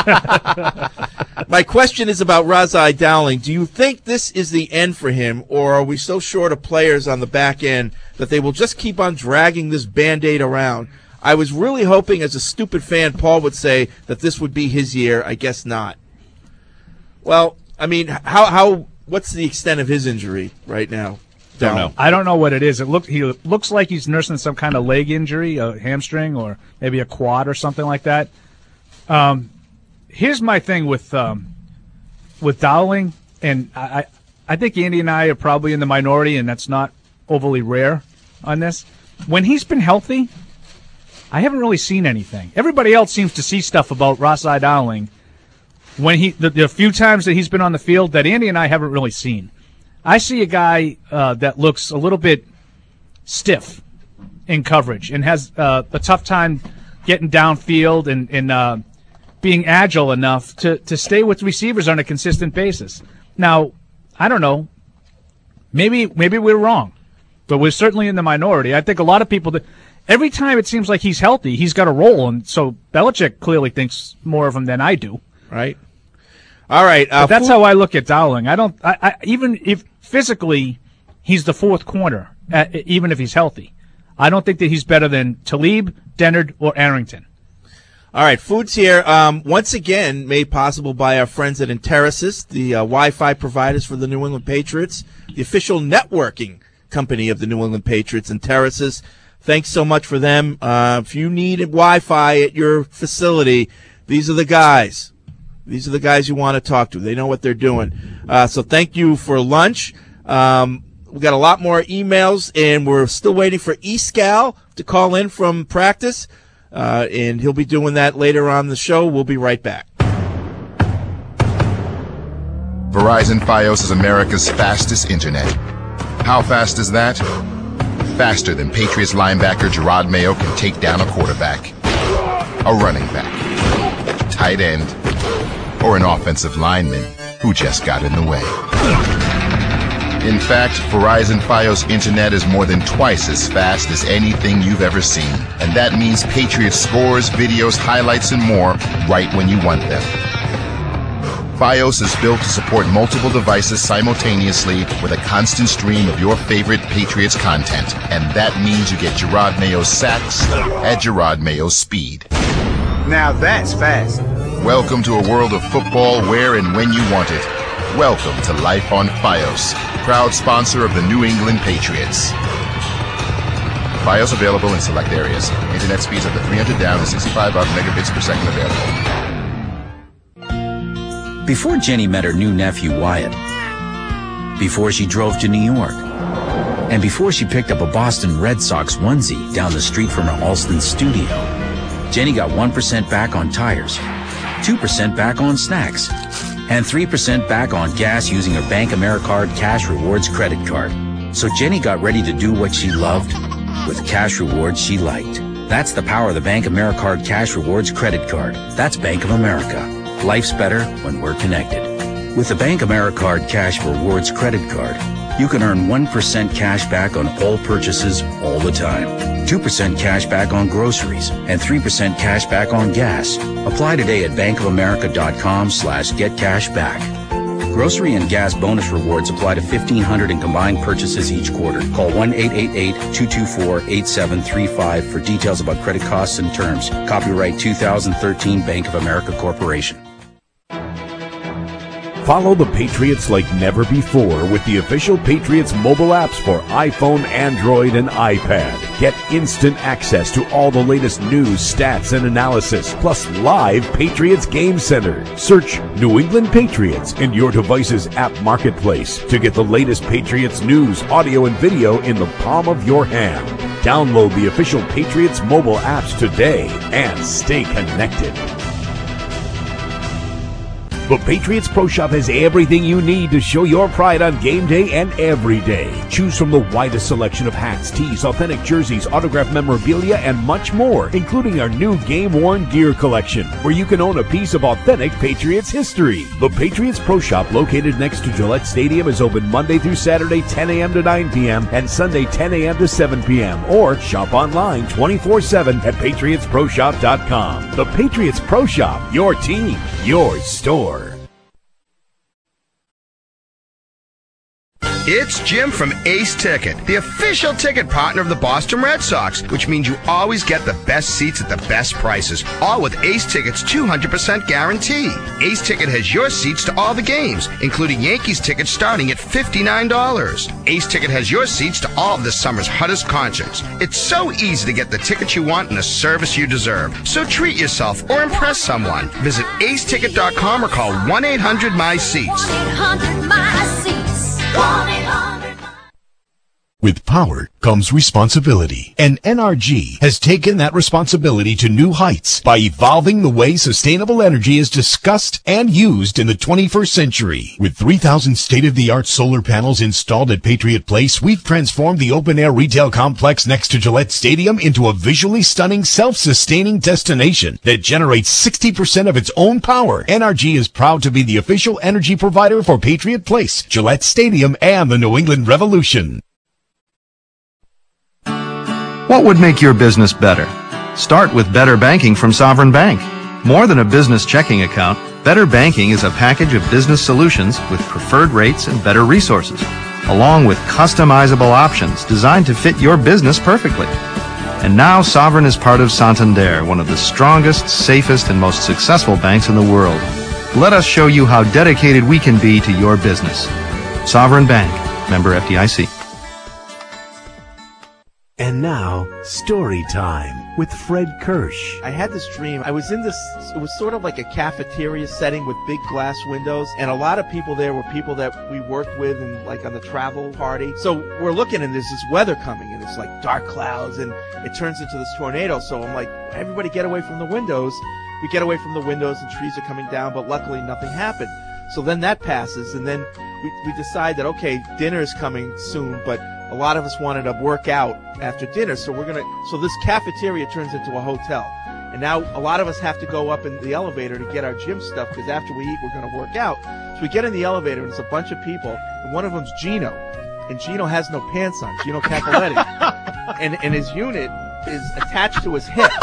My question is about Razai Dowling. Do you think this is the end for him, or are we so short of players on the back end that they will just keep on dragging this Band-Aid around? I was really hoping as a stupid fan Paul would say that this would be his year. I guess not. Well, I mean, how how what's the extent of his injury right now? Don't know. I don't know what it is. It look he looks like he's nursing some kind of leg injury, a hamstring, or maybe a quad or something like that. Um, here's my thing with um, with Dowling, and I I think Andy and I are probably in the minority, and that's not overly rare on this. When he's been healthy, I haven't really seen anything. Everybody else seems to see stuff about Ras-I Dowling when he the, the few times that he's been on the field that Andy and I haven't really seen. I see a guy uh, that looks a little bit stiff in coverage and has uh, a tough time getting downfield and, and uh, being agile enough to, to stay with receivers on a consistent basis. Now, I don't know. Maybe maybe we're wrong, but we're certainly in the minority. I think a lot of people that every time it seems like he's healthy, he's got a role, and so Belichick clearly thinks more of him than I do. Right. All right. Uh, but that's how I look at Dowling. I don't. I, I even if physically he's the fourth corner, uh, even if he's healthy, I don't think that he's better than Talib, Dennard, or Arrington. All right, Food's here. Um, once again, made possible by our friends at Enterasys, the uh, Wi-Fi providers for the New England Patriots, the official networking company of the New England Patriots, Enterasys. Thanks so much for them. Uh, if you need Wi-Fi at your facility, these are the guys. These are the guys you want to talk to. They know what they're doing. Uh, so thank you for lunch. Um, we got a lot more emails, and we're still waiting for Escal to call in from practice, uh, and he'll be doing that later on the show. We'll be right back. Verizon Fios is America's fastest internet. How fast is that? Faster than Patriots linebacker Gerard Mayo can take down a quarterback, a running back, tight end, or an offensive lineman who just got in the way. In fact, Verizon Fios Internet is more than twice as fast as anything you've ever seen. And that means Patriots scores, videos, highlights, and more right when you want them. Fios is built to support multiple devices simultaneously with a constant stream of your favorite Patriots content. And that means you get Gerard Mayo's sacks at Gerard Mayo's speed. Now that's fast. Welcome to a world of football where and when you want it. Welcome to Life on Fios, proud sponsor of the New England Patriots. Fios available in select areas. Internet speeds up to three hundred down and sixty-five up megabits per second available. Before Jenny met her new nephew Wyatt, before she drove to New York, and before she picked up a Boston Red Sox onesie down the street from her Alston studio, Jenny got one percent back on tires, two percent back on snacks, and three percent back on gas using her Bank AmeriCard Cash Rewards credit card. So Jenny got ready to do what she loved with cash rewards she liked. That's the power of the Bank AmeriCard Cash Rewards credit card. That's Bank of America. Life's better when we're connected. With the Bank AmeriCard Cash Rewards credit card, you can earn one percent cash back on all purchases all the time, two percent cash back on groceries, and three percent cash back on gas. Apply today at bankofamerica.com slash get cash back. Grocery and gas bonus rewards apply to fifteen hundred in combined purchases each quarter. Call one eight eight eight, two two four, eight seven three five for details about credit costs and terms. Copyright two thousand thirteen Bank of America Corporation. Follow the Patriots like never before with the official Patriots mobile apps for iPhone, Android, and iPad. Get instant access to all the latest news, stats, and analysis, plus live Patriots Game Center. Search New England Patriots in your device's app marketplace to get the latest Patriots news, audio, and video in the palm of your hand. Download the official Patriots mobile apps today and stay connected. The Patriots Pro Shop has everything you need to show your pride on game day and every day. Choose from the widest selection of hats, tees, authentic jerseys, autographed memorabilia, and much more, including our new game-worn gear collection, where you can own a piece of authentic Patriots history. The Patriots Pro Shop, located next to Gillette Stadium, is open Monday through Saturday, ten a.m. to nine p.m., and Sunday, ten a.m. to seven p.m., or shop online twenty-four seven at patriots pro shop dot com. The Patriots Pro Shop, your team, your store. It's Jim from Ace Ticket, the official ticket partner of the Boston Red Sox, which means you always get the best seats at the best prices, all with Ace Ticket's two hundred percent guarantee. Ace Ticket has your seats to all the games, including Yankees tickets starting at fifty-nine dollars. Ace Ticket has your seats to all of this summer's hottest concerts. It's so easy to get the tickets you want and the service you deserve. So treat yourself or impress someone. Visit ace ticket dot com or call one eight hundred my seats. one eight hundred my seats. one eight hundred With power comes responsibility, and N R G has taken that responsibility to new heights by evolving the way sustainable energy is discussed and used in the twenty-first century. With three thousand state-of-the-art solar panels installed at Patriot Place, we've transformed the open-air retail complex next to Gillette Stadium into a visually stunning, self-sustaining destination that generates sixty percent of its own power. N R G is proud to be the official energy provider for Patriot Place, Gillette Stadium, and the New England Revolution. What would make your business better? Start with Better Banking from Sovereign Bank. More than a business checking account, Better Banking is a package of business solutions with preferred rates and better resources, along with customizable options designed to fit your business perfectly. And now Sovereign is part of Santander, one of the strongest, safest, and most successful banks in the world. Let us show you how dedicated we can be to your business. Sovereign Bank, member F D I C. And now, story time with Fred Kirsch. I had this dream. I was in this, it was sort of like a cafeteria setting with big glass windows, and a lot of people there were people that we worked with and like on the travel party. So we're looking and there's this weather coming and it's like dark clouds and it turns into this tornado. So I'm like, everybody get away from the windows. We get away from the windows and trees are coming down, but luckily nothing happened. So then that passes and then we, we decide that, okay, dinner is coming soon, but a lot of us wanted to work out after dinner, so we're gonna. So this cafeteria turns into a hotel, and now a lot of us have to go up in the elevator to get our gym stuff because after we eat, we're gonna work out. So we get in the elevator, and it's a bunch of people, and one of them's Gino, and Gino has no pants on. Gino Capoletti, and and his unit is attached to his hip.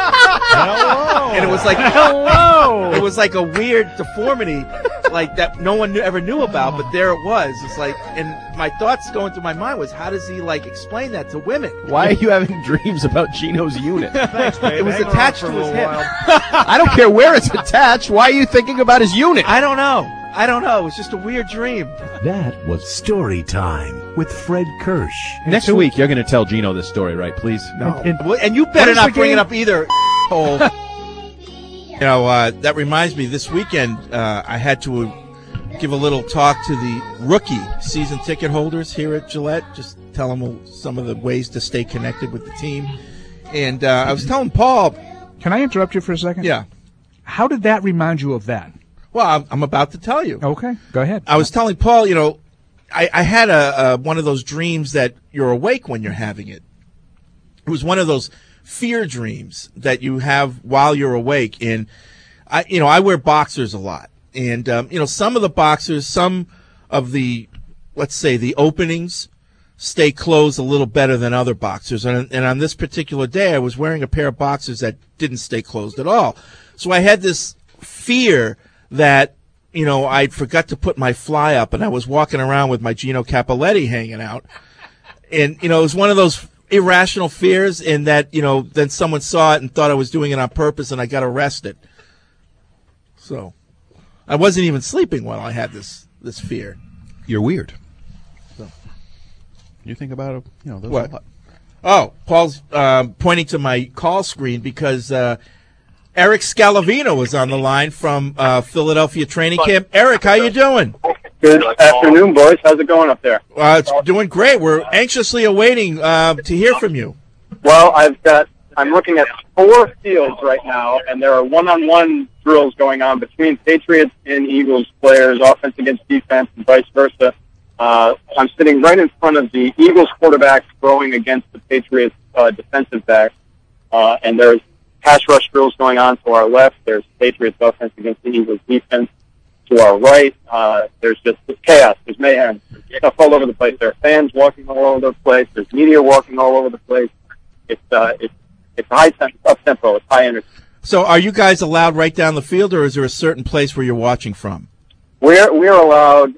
Hello. And it was like hello. It was like a weird deformity, like that no one knew, ever knew about, but there it was. It's like, and my thoughts going through my mind was, how does he like explain that to women? Why are you having dreams about Gino's unit? Thanks, babe. It was Hang attached to on for a his little hip. while. I don't care where it's attached. Why are you thinking about his unit? I don't know. I don't know. It was just a weird dream. That was story time with Fred Kirsch. Next week, you're going to tell Gino this story, right? Please. No. And, and, and you better not bring it up either. Hole. You know, uh, that reminds me. This weekend, uh, I had to uh, give a little talk to the rookie season ticket holders here at Gillette. Just tell them some of the ways to stay connected with the team. And uh, I was telling Paul. Can I interrupt you for a second? Yeah. How did that remind you of that? Well, I'm, I'm about to tell you. Okay, go ahead. I was telling Paul, you know, I, I had a, a one of those dreams that you're awake when you're having it. It was one of those fear dreams that you have while you're awake. And I, you know, I wear boxers a lot, and um, you know, some of the boxers, some of the, let's say, the openings stay closed a little better than other boxers. And, and on this particular day, I was wearing a pair of boxers that didn't stay closed at all. So I had this fear that, you know, I'd forgot to put my fly up, and I was walking around with my Gino Capoletti hanging out. And, you know, it was one of those irrational fears in that, you know, then someone saw it and thought I was doing it on purpose, and I got arrested. So I wasn't even sleeping while I had this, this fear. You're weird. So. You think about it, you know, those What? are a lot. Oh, Paul's um, pointing to my call screen because uh, Eric Scalavino was on the line from uh, Philadelphia training camp. Eric, how you doing? Good afternoon, boys. How's it going up there? Uh, it's doing great. We're anxiously awaiting uh, to hear from you. Well, I've got. I'm looking at four fields right now, and there are one-on-one drills going on between Patriots and Eagles players, offense against defense, and vice versa. Uh, I'm sitting right in front of the Eagles quarterbacks throwing against the Patriots uh, defensive backs, uh, and there's pass rush drills going on to our left. There's Patriots offense against the Eagles defense to our right. Uh, there's just chaos. There's mayhem. There's stuff all over the place. There are fans walking all over the place. There's media walking all over the place. It's uh, it's it's high temp- up tempo. It's high energy. So, are you guys allowed right down the field, or is there a certain place where you're watching from? We're we're allowed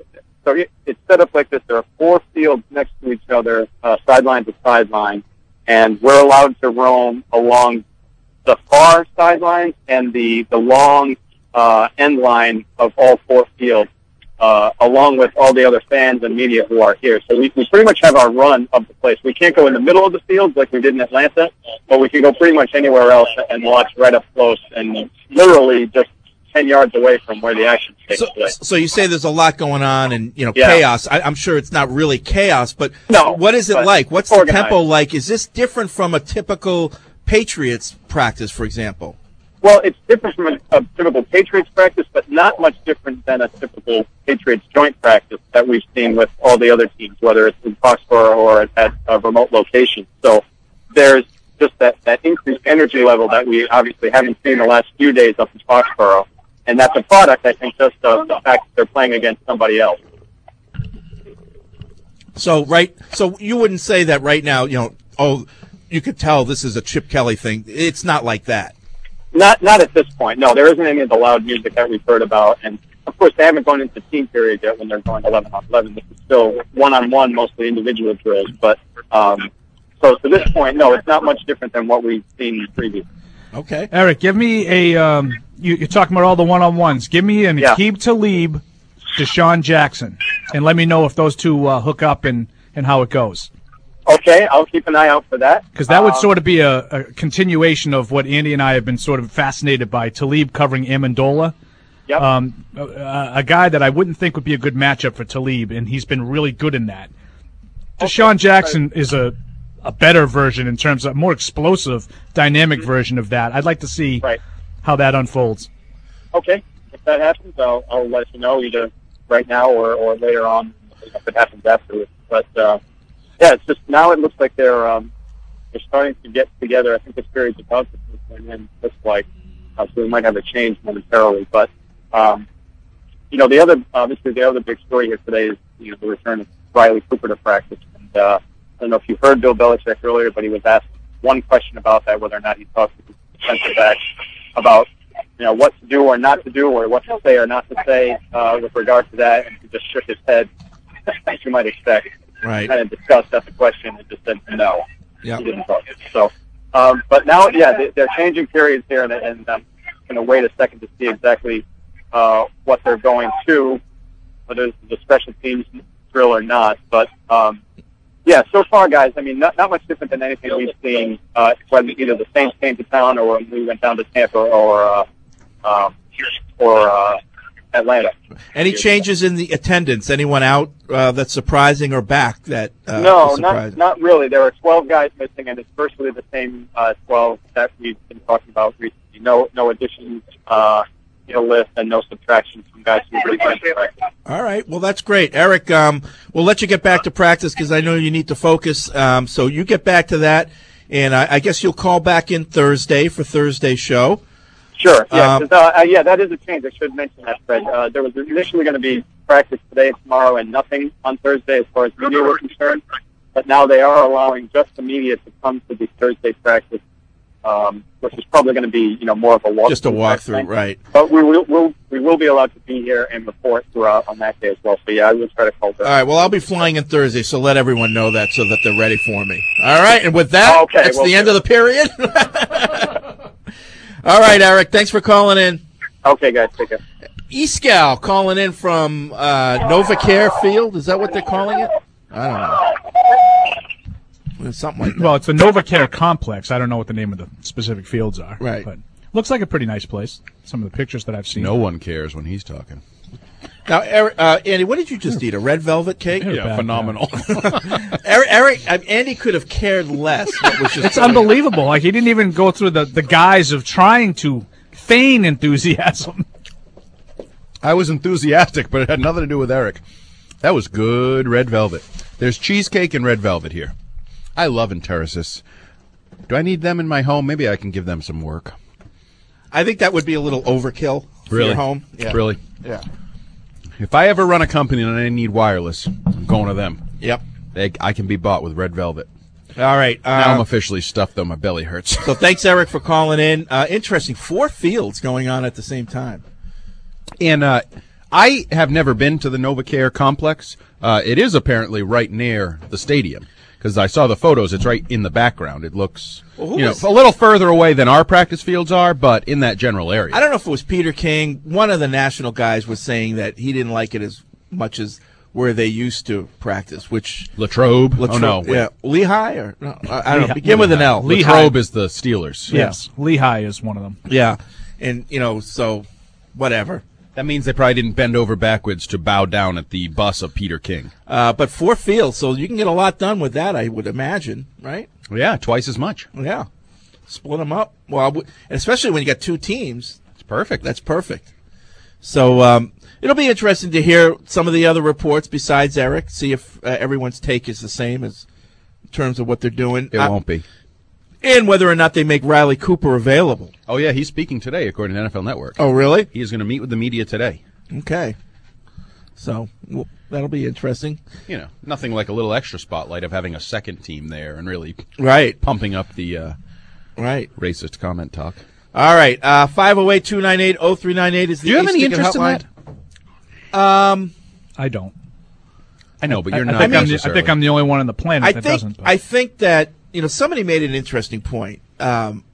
so it, it's set up like this. There are four fields next to each other, uh, sideline to sideline, and we're allowed to roam along the far sidelines and the, the long uh, end line of all four fields, uh, along with all the other fans and media who are here. So we, we pretty much have our run of the place. We can't go in the middle of the field like we did in Atlanta, but we can go pretty much anywhere else and watch right up close and literally just ten yards away from where the action takes so, place. So you say there's a lot going on and, you know, Yeah. chaos. I, I'm sure it's not really chaos, but No, what is it but like? What's organized. the tempo like? Is this different from a typical Patriots practice, for example? Well, it's different from a, a typical Patriots practice, but not much different than a typical Patriots joint practice that we've seen with all the other teams, whether it's in Foxborough or at, at a remote location. So there's just that, that increased energy level that we obviously haven't seen the last few days up in Foxborough. And that's a product, I think, just of the fact that they're playing against somebody else. So, right, so you wouldn't say that right now, you know, oh, you could tell this is a Chip Kelly thing. It's not like that. Not not at this point. No, there isn't any of the loud music that we've heard about. And, of course, they haven't gone into team period yet when they're going eleven on eleven. This is still one-on-one, mostly individual drills. But um, so to this point, no, it's not much different than what we've seen previously. Okay. Eric, give me a um, you, you're talking about all the one-on-ones. Give me an Yeah. Aqib Talib, Deshaun Jackson, and let me know if those two uh, hook up and, and how it goes. Okay, I'll keep an eye out for that. Because that would Um, sort of be a, a continuation of what Andy and I have been sort of fascinated by. Talib covering Amendola. Yep. Um, a, a guy that I wouldn't think would be a good matchup for Talib, and he's been really good in that. Deshaun Jackson is a, a better version in terms of a more explosive, dynamic Mm-hmm. version of that. I'd like to see Right. how that unfolds. Okay, if that happens, I'll, I'll let you know either right now or, or later on if it happens afterwards. But uh, yeah, it's just now it looks like they're um, they're starting to get together. I think this period's about to come in, and looks like uh, so we might have a change momentarily. But um, you know, the other obviously the other big story here today is you know the return of Riley Cooper to practice. And uh, I don't know if you heard Bill Belichick earlier, but he was asked one question about that, whether or not he talked to the defensive backs about you know, what to do or not to do, or what to say or not to say uh, with regard to that, and he just shook his head, as you might expect. Right. Kind of discussed that the question and just said no. Yep. He didn't talk. So, um, but now, yeah, they, they're changing periods here, and, and I'm going to wait a second to see exactly uh, what they're going to, whether it's a special teams drill or not. But um, yeah, so far, guys, I mean, not, not much different than anything we've seen, uh, whether either the Saints came to town or when we went down to Tampa or uh, um, or uh, Atlanta. Any changes in the attendance? Anyone out uh, that's surprising or back that uh, no, is not surprising? not really. There are twelve guys missing, and it's virtually the same uh, twelve that we've been talking about recently. No, no additions uh, to the list, and no subtractions from guys who returned to practice. All right. Well, that's great. Eric, um, we'll let you get back to practice because I know you need to focus. Um, so you get back to that, and I, I guess you'll call back in Thursday for Thursday's show. Sure. Yeah, Um, 'cause, uh, uh, yeah, that is a change. I should mention that, Fred. Uh, there was initially going to be practice today, tomorrow, and nothing on Thursday as far as media were concerned. But now they are allowing just the media to come to the Thursday practice, um, which is probably going to be, you know, more of a walkthrough. Just a type walkthrough, thing. right. But we will, we'll, we will be allowed to be here and report throughout on that day as well. So, yeah, I will try to call All right. Well, I'll be flying in Thursday, so let everyone know that so that they're ready for me. All right. And with that, Okay, that's well, the end of the period. All right, Eric. Thanks for calling in. Okay, guys. Take care. Escal calling in from uh, Novacare Field. Is that what they're calling it? I don't know. It's something like that. Well, it's the Novacare complex. I don't know what the name of the specific fields are. Right. But looks like a pretty nice place. Some of the pictures that I've seen. No one cares when he's talking. Now, Eric, uh, Andy, what did you just eat? A red velvet cake? Yeah, phenomenal. Eric, Eric uh, Andy could have cared less. What was just It's unbelievable. Like, he didn't even go through the, the guise of trying to feign enthusiasm. I was enthusiastic, but it had nothing to do with Eric. That was good red velvet. There's cheesecake and red velvet here. I love Entericis. Do I need them in my home? Maybe I can give them some work. I think that would be a little overkill for Really? your home. Yeah. Really? Yeah. If I ever run a company and I need wireless, I'm going to them. Yep. They, I can be bought with red velvet. All right. Uh, now I'm officially stuffed, though. My belly hurts. So thanks, Eric, for calling in. Uh, interesting. Four fields going on at the same time. And uh, I have never been to the NovaCare complex. Uh, it is apparently right near the stadium because I saw the photos. It's right in the background. It looks Well, who you know, was- a little further away than our practice fields are, but in that general area. I don't know if it was Peter King. One of the national guys was saying that he didn't like it as much as where they used to practice, which Latrobe. Latrobe Oh no, wait. yeah, Lehigh or no, I I don't know. Lehigh. Begin with an L. Latrobe is the Steelers. Yes, Lehigh is one of them. Yeah, and you know, so whatever. That means they probably didn't bend over backwards to bow down at the bus of Peter King. Uh, but four fields, so you can get a lot done with that, I would imagine, right? Yeah, twice as much. Yeah, split them up. Well, w- especially when you got two teams, it's perfect. That's perfect. So um, it'll be interesting to hear some of the other reports besides Eric. See if uh, everyone's take is the same as in terms of what they're doing. It Uh, won't be. And whether or not they make Riley Cooper available. Oh yeah, he's speaking today, according to N F L Network. Oh really? He is going to meet with the media today. Okay. So well, that'll be interesting. You know, nothing like a little extra spotlight of having a second team there and really right pumping up the uh, right racist comment talk. All right, uh, five oh eight, two nine eight, oh three nine eight is the Do you have Ace any Ticket interest in hotline. that? Um, I don't. I know, but you're I, not I think, I'm the, I necessarily. think I'm the only one on the planet I that think doesn't. but- I think that you know somebody made an interesting point. Um,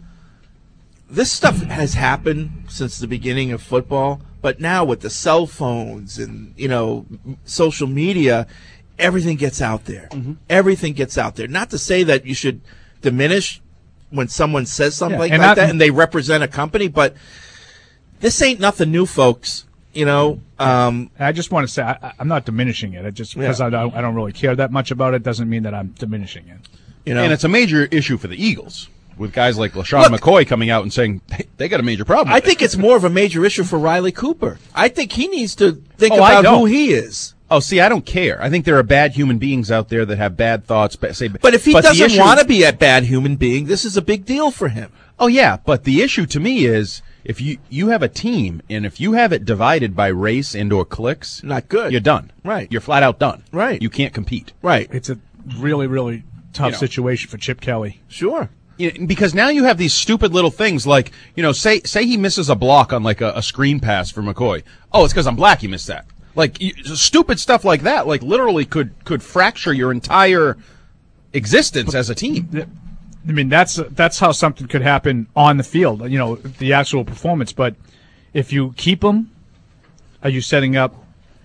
this stuff has happened since the beginning of football, but now with the cell phones and you know m- social media, everything gets out there. Mm-hmm. Everything gets out there. Not to say that you should diminish when someone says something Yeah, like and that not- and they represent a company, but this ain't nothing new, folks. You know, um, I just want to say I, I'm not diminishing it. I just because Yeah. I, don't, I don't really care that much about it doesn't mean that I'm diminishing it. you know, And it's a major issue for the Eagles with guys like LaShawn McCoy coming out and saying hey, they got a major problem. I with think it's more of a major issue for Riley Cooper. I think he needs to think Oh, I about don't. who he is. Oh, see, I don't care. I think there are bad human beings out there that have bad thoughts. But, say, But if he the doesn't issue- want to be a bad human being, this is a big deal for him. Oh yeah, but the issue to me is if you you have a team and if you have it divided by race and or cliques, not good. You're done. Right. You're flat out done. Right. You can't compete. Right. It's a really really tough You know. situation for Chip Kelly. Sure. You know, because now you have these stupid little things like, you know, say say he misses a block on like a, a screen pass for McCoy. Oh, it's because I'm black he missed that. Like you, stupid stuff like that, like literally could could fracture your entire existence as a team. I mean, that's that's how something could happen on the field. You know, the actual performance. But if you keep them, are you setting up,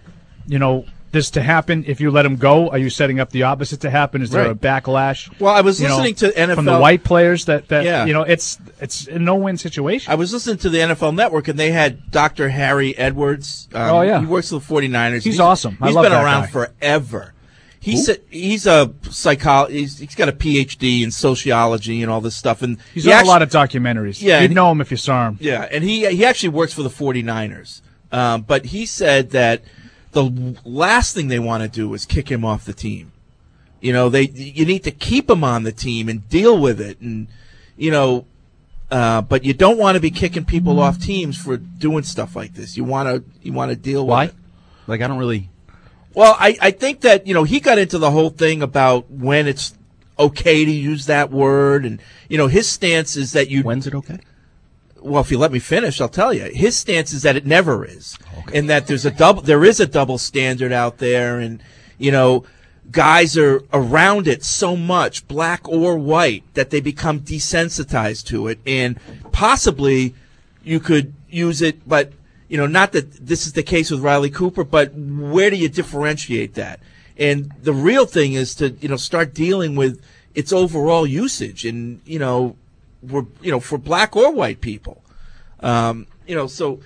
you know, this to happen? If you let them go, are you setting up the opposite to happen? Is there Right. a backlash? Well, I was you know, listening to N F L from the white players that that Yeah. you know it's it's a no win situation. I was listening to the N F L Network, and they had Doctor Harry Edwards. Um, Oh, yeah. He works for the forty-niners. He's awesome. I He's love been that around guy. forever. He Who? said he's a psychologist. He's, he's got a P H D in sociology and all this stuff. And He's he on actually- a lot of documentaries. Yeah, You'd and- know him if you saw him. Yeah, and he he actually works for the forty-niners. Um, but he said that the last thing they want to do is kick him off the team. You know, they you need to keep him on the team and deal with it, and you know, uh, but you don't want to be kicking people off teams for doing stuff like this. You want to you want to deal Why? with it. Like I don't really. Well, I, I think that, you know, he got into the whole thing about when it's okay to use that word. And, you know, his stance is that you. When's it okay? Well, if you let me finish, I'll tell you. His stance is that it never is. Okay. And that there's a double, there is a double standard out there. And, you know, guys are around it so much, black or white, that they become desensitized to it. And possibly you could use it, but. You know, not that this is the case with Riley Cooper, but where do you differentiate that? And the real thing is to, you know, start dealing with its overall usage and, you know, we're, you know, for black or white people. Um, you know, so,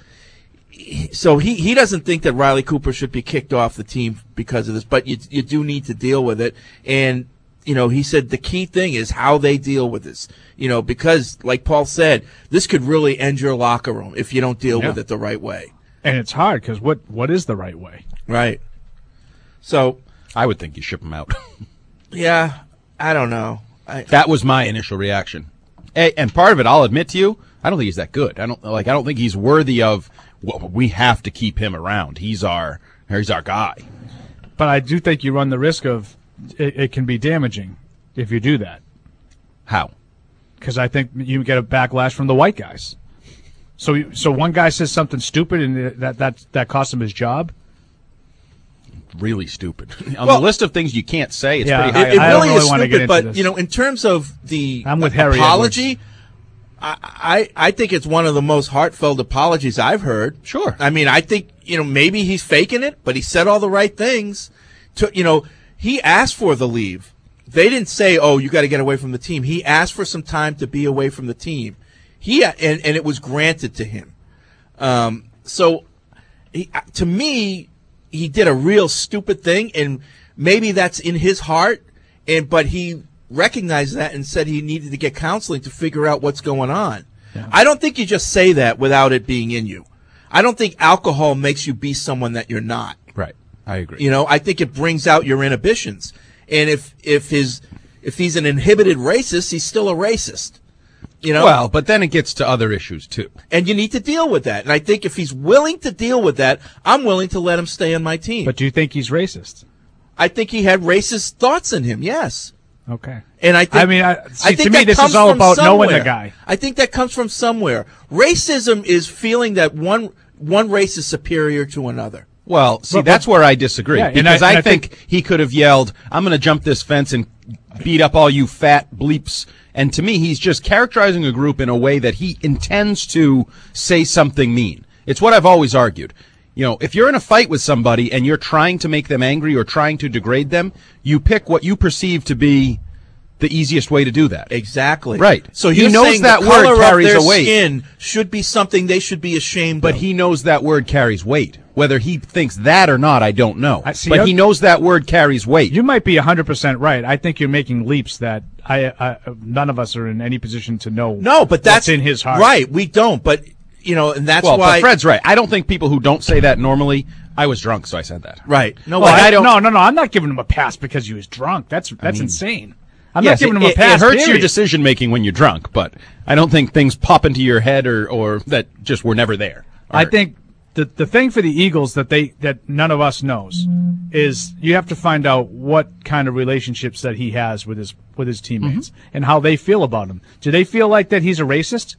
so he, he doesn't think that Riley Cooper should be kicked off the team because of this, but you, you do need to deal with it. And, you know, he said the key thing is how they deal with this. You know, because like Paul said, this could really end your locker room if you don't deal Yeah. with it the right way. And it's hard because what what is the right way? Right. So I would think you ship him out. yeah, I don't know. I, That was my initial reaction. A- And part of it, I'll admit to you, I don't think he's that good. I don't like. I don't think he's worthy of. Well, we have to keep him around. He's our. He's our guy. But I do think you run the risk of it, it can be damaging if you do that. How? Because I think you get a backlash from the white guys. So so one guy says something stupid, and that that that costs him his job. Really stupid. On Well- the list of things you can't say, it's Yeah, pretty high. It, it I don't really really is wanna get stupid, into but this. you know, in terms of the I'm with Harry apology, I, I I think it's one of the most heartfelt apologies I've heard. Sure. I mean, I think you know maybe he's faking it, but he said all the right things. To you know, he asked for the leave. They didn't say, "Oh, you got to get away from the team." He asked for some time to be away from the team. He and and it was granted to him. Um, so, he, to me, he did a real stupid thing, and maybe that's in his heart. And but he recognized that and said he needed to get counseling to figure out what's going on. Yeah. I don't think you just say that without it being in you. I don't think alcohol makes you be someone that you're not. Right. I agree. You know, I think it brings out your inhibitions. And if if his if he's an inhibited racist, he's still a racist. You know? Well, but then it gets to other issues too. And you need to deal with that. And I think if he's willing to deal with that, I'm willing to let him stay on my team. But do you think he's racist? I think he had racist thoughts in him, yes. Okay. And I think I mean, I, see, I think to me, that this comes is all from about knowing somewhere. the guy. I think that comes from somewhere. Racism is feeling that one one race is superior to another. Well, see, But- that's but- where I disagree. Yeah, and because I- I, and I think, think- he could have yelled, I'm going to jump this fence and beat up all you fat bleeps. And to me, he's just characterizing a group in a way that he intends to say something mean. It's what I've always argued. You know, if you're in a fight with somebody and you're trying to make them angry or trying to degrade them, you pick what you perceive to be the easiest way to do that. Exactly. Right. So he you're knows saying that the word color carries of their a weight. skin should be something they should be ashamed But of. he knows that word carries weight. Whether he thinks that or not, I don't know. I see, but I- he knows that word carries weight. You might be one hundred percent right. I think you're making leaps that I, I none of us are in any position to know. No, but that's what's in his heart. Right, we don't. But you know, and that's well, why but Fred's right. I don't think people who don't say that normally. I was drunk, so I said that. Right. No, Well, but I, I don't. No, no, no. I'm not giving him a pass because he was drunk. That's that's mean- insane. I'm yes, not giving it, him a pass. It hurts your period. decision making when you're drunk, but I don't think things pop into your head or, or that just were never there. I Or- think the the thing for the Eagles that they that none of us knows is you have to find out what kind of relationships that he has with his with his teammates Mm-hmm. and how they feel about him. Do they feel like that he's a racist?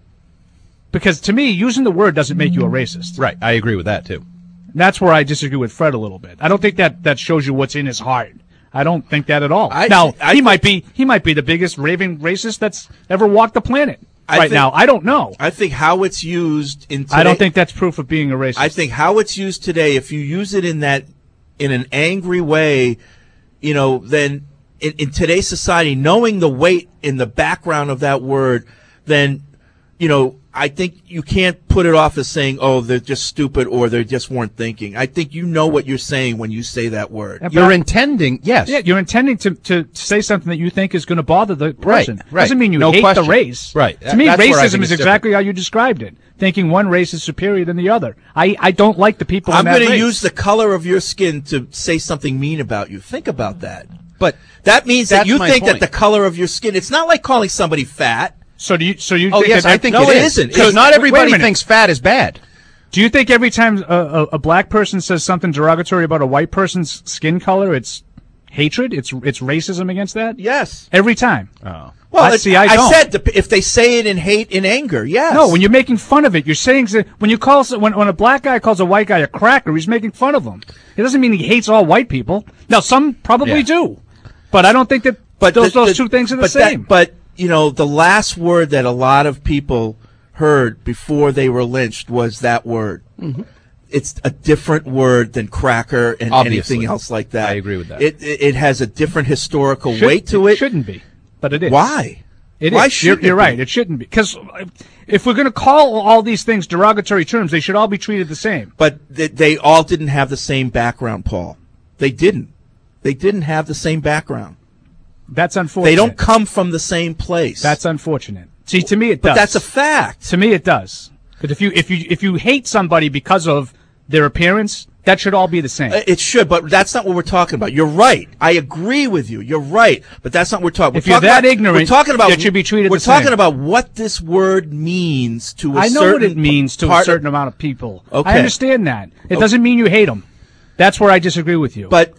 Because to me, using the word doesn't make you a racist. Right. I agree with that too. That's where I disagree with Fred a little bit. I don't think that that shows you what's in his heart. I don't think that at all. I- now I- he might be he might be the biggest raving racist that's ever walked the planet I right think- now. I don't know. I think how it's used in. Today, I don't think that's proof of being a racist. I think how it's used today, if you use it in that, in an angry way, you know, then in, in today's society, knowing the weight in the background of that word, then, you know, I think you can't put it off as saying, oh, they're just stupid or they just weren't thinking. I think you know what you're saying when you say that word. Yeah, but You're I- intending, yes. Yeah, you're intending to, to say something that you think is going to bother the person. Right, right. Doesn't mean you No hate question. the race. Right. To me, That's where I racism think is it's exactly how you described it. Thinking one race is superior than the other. I, I don't like the people I'm in that going to race. use the color of your skin to say something mean about you. Think about that. But that means that that's you my think point. that the color of your skin, it's not like calling somebody fat. So do you? So you? Oh think yes, that I think no, it it is. isn't. Because It's- not wait a everybody minute. thinks fat is bad. Do you think every time a, a, a black person says something derogatory about a white person's skin color, it's hatred? It's it's racism against that? Yes. Every time. Oh. Well, I it's- see. I, I don't. said the, if they say it in hate, in anger, yes. No, when you're making fun of it, you're saying when you call when when a black guy calls a white guy a cracker, he's making fun of him. It doesn't mean he hates all white people. Now, some probably Yeah. do, but I don't think that but those the- those the- two things are the but that- same. but you know, the last word that a lot of people heard before they were lynched was that word. Mm-hmm. It's a different word than cracker and Obviously. anything else like that. I agree with that. It it, it has a different historical Should- weight to it. shouldn't be, but it is. Why? It Why is. should You're, it you're be? right. It shouldn't be because if we're going to call all these things derogatory terms, they should all be treated the same. But they, they all didn't have the same background, Paul. They didn't. They didn't have the same background. That's unfortunate. They don't come from the same place. That's unfortunate. See, to me, it does. But that's a fact. To me, it does. But if you if you if you hate somebody because of their appearance, that should all be the same. Uh, It should, but that's not what we're talking about. You're right. I agree with you. You're right, but that's not what we're talking. If we're you're talking that about, ignorant, we're talking about it should be treated We're the talking same. about what this word means to a I know certain what it means to a part of- certain amount of people. Okay. I understand that. It Okay. doesn't mean you hate them. That's where I disagree with you. But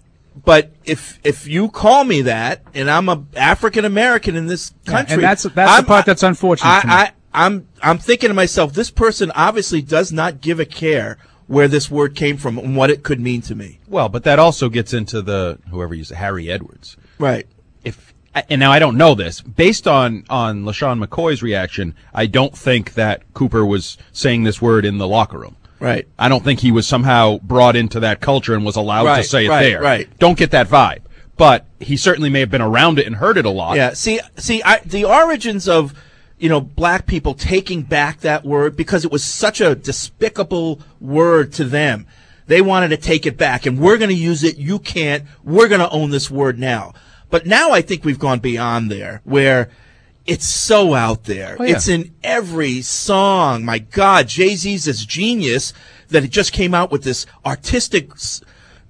but if if you call me that, and I'm a African American in this Yeah, country, and that's that's I'm- the part that's unfortunate. I, to me. I I'm I'm thinking to myself, this person obviously does not give a care where this word came from and what it could mean to me. Well, but that also gets into the whoever used it, Harry Edwards. Right. If and now I don't know this. Based on on LaShawn McCoy's reaction, I don't think that Cooper was saying this word in the locker room. Right. I don't think he was somehow brought into that culture and was allowed Right, to say it right, there. right. Don't get that vibe. But he certainly may have been around it and heard it a lot. Yeah. See, see, I, the origins of, you know, black people taking back that word because it was such a despicable word to them. They wanted to take it back, and we're going to use it. You can't. We're going to own this word now. But now I think we've gone beyond there, where it's so out there. Oh, yeah. It's in every song. My God, Jay-Z's this genius that it just came out with this artistic s-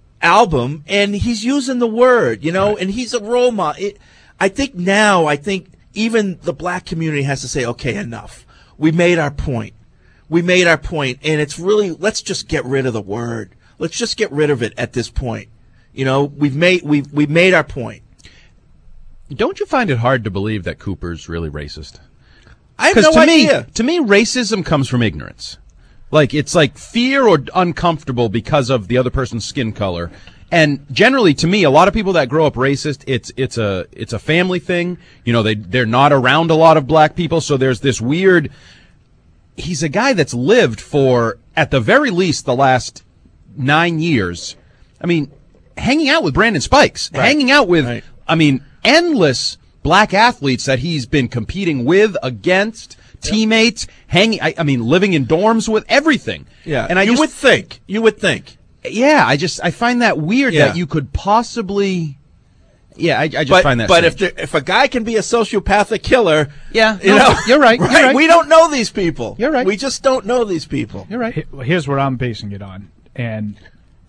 album, and he's using the word, you know, right. and he's a role model. It, I think now, I think even the black community has to say, okay, enough. We made our point. We made our point, and it's really, let's just get rid of the word. Let's just get rid of it at this point. You know, we've made, we've, we've made our point. Don't you find it hard to believe that Cooper's really racist? I have no to idea. Me, to me, racism comes from ignorance. Like, it's like fear or uncomfortable because of the other person's skin color. And generally, to me, a lot of people that grow up racist, it's it's a it's a family thing. You know, they they're not around a lot of black people, so there's this weird. He's a guy that's lived for, at the very least, the last nine years. I mean, hanging out with Brandon Spikes, Right. hanging out with, Right. I mean, endless black athletes that he's been competing with, against, teammates, hanging. I, I mean, living in dorms with everything. Yeah, and I you just, would think. You would think. Yeah, I just I find that weird Yeah. that you could possibly. Yeah, I, I just but, find that. But if strange. there, if a guy can be a sociopathic killer, yeah, you no, know, you're right. You're right. We don't know these people. You're right. We just don't know these people. You're right. He- Here's what I'm basing it on. And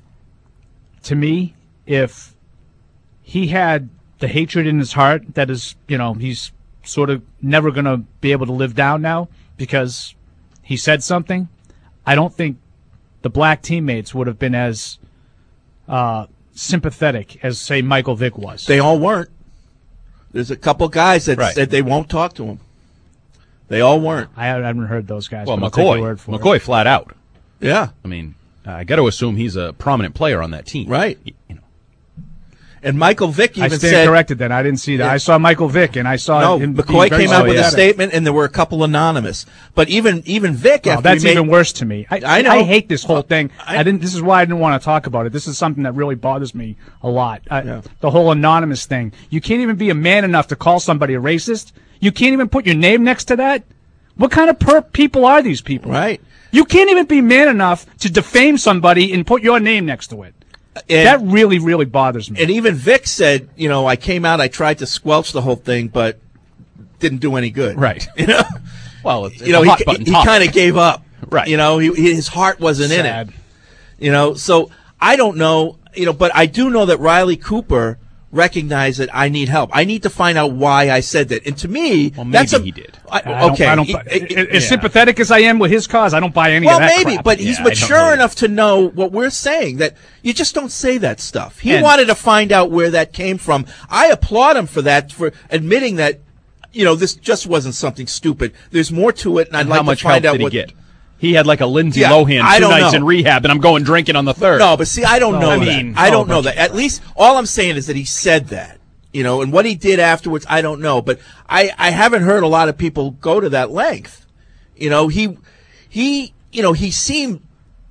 to me, if he had the hatred in his heart that is, you know, he's sort of never going to be able to live down now because he said something, I don't think the black teammates would have been as uh, sympathetic as, say, Michael Vick was. They all weren't. There's a couple guys that Right. said they won't talk to him. They all weren't. I haven't heard those guys. Well, but I'll take your McCoy, word for it. McCoy, flat out. Yeah, I mean, I got to assume he's a prominent player on that team, right. You know. And Michael Vick I even stand said, corrected then. I didn't see that. Yeah. I saw Michael Vick, and I saw no, him. McCoy being very came out with a sympathetic. statement, and there were a couple anonymous. But even even Vick, Oh, after that's we made, even worse to me. I, I know. I hate this whole thing. I- I, didn't. This is why I didn't want to talk about it. This is something that really bothers me a lot. Uh, Yeah. The whole anonymous thing. You can't even be a man enough to call somebody a racist. You can't even put your name next to that. What kind of perp people are these people? Right. You can't even be man enough to defame somebody and put your name next to it. And- that really, really bothers me. And even Vic said, you know, I came out, I tried to squelch the whole thing, but didn't do any good. Right. You know, Well, it's, you know, it's a hot he, button he topic. kind of gave up. Right. You know, he, his heart wasn't in Sad. it. You know, so I don't know, you know, but I do know that Riley Cooper recognized that I need help. I need to find out why I said that. And to me, Well, maybe that's a, he did. I, I don't- okay. I don't, he- buy- it- it- as yeah. sympathetic as I am with his cause, I don't buy any well, of that maybe, crap. but he's Yeah, I don't mature believe it. enough to know what we're saying, that you just don't say that stuff. He And- wanted to find out where that came from. I applaud him for that, for admitting that, you know, this just wasn't something stupid. There's more to it, and I'd And like how much to find help out did he what. get? He had like a Lindsay Yeah, Lohan I two don't nights know. in rehab, and I'm going drinking on the third. No, but see, I don't No, know I that. mean, I oh, don't know bunch that. At least all I'm saying is that he said that, you know, and what he did afterwards, I don't know. But I, I haven't heard a lot of people go to that length. You know, he, he, you know, he seemed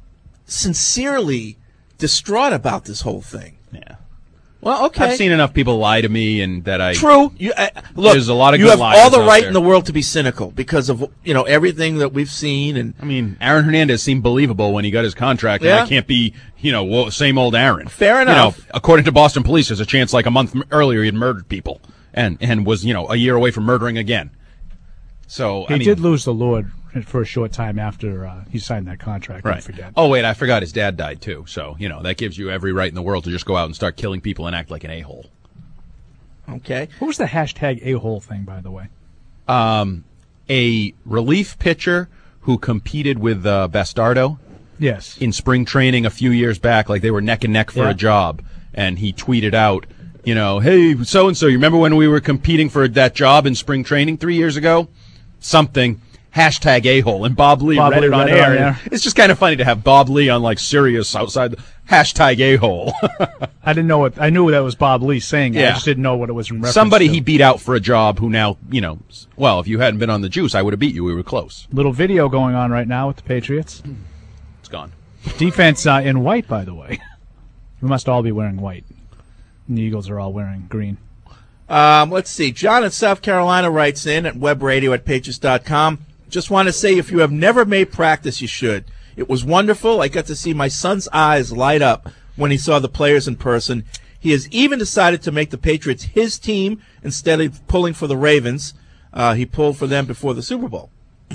sincerely distraught about this whole thing. Yeah. Well, okay. I've seen enough people lie to me, and that I True. You, uh, look, There's a lot of you good have liars all the out right there. in the world to be cynical because of, you know, everything that we've seen. And I mean, Aaron Hernandez seemed believable when he got his contract, and Yeah. I can't be, you know, wo- same old Aaron. Fair enough. You know, according to Boston police, there's a chance like a month m- earlier he had murdered people, and and was, you know, a year away from murdering again. So He I mean, did lose the Lord for a short time after uh, he signed that contract. Don't right. forget. Oh wait, I forgot his dad died too. So you know that gives you every right in the world to just go out and start killing people and act like an a-hole. okay. What was the hashtag a-hole thing, by the way? Um, a relief pitcher who competed with uh, Bastardo. Yes. In spring training a few years back, like they were neck and neck for Yeah. a job, and he tweeted out, you know, hey, so and so, you remember when we were competing for that job in spring training three years ago? Something hashtag a-hole, and Bob Lee Bob read Lee it on read it air. on air. It's just kind of funny to have Bob Lee on like Sirius outside the hashtag a-hole. I didn't know it. I knew that was Bob Lee saying it. Yeah. I just didn't know what it was in reference Somebody to. he beat out for a job who now, you know, well, if you hadn't been on the juice, I would have beat you. We were close. Little video going on right now with the Patriots. It's gone. Defense uh, in white, by the way. We must all be wearing white. And the Eagles are all wearing green. Um, let's see. John in South Carolina writes in at webradio at patriots dot com. Just want to say, if you have never made practice, you should. It was wonderful. I got to see my son's eyes light up when he saw the players in person. He has even decided to make the Patriots his team instead of pulling for the Ravens. Uh, he pulled for them before the Super Bowl.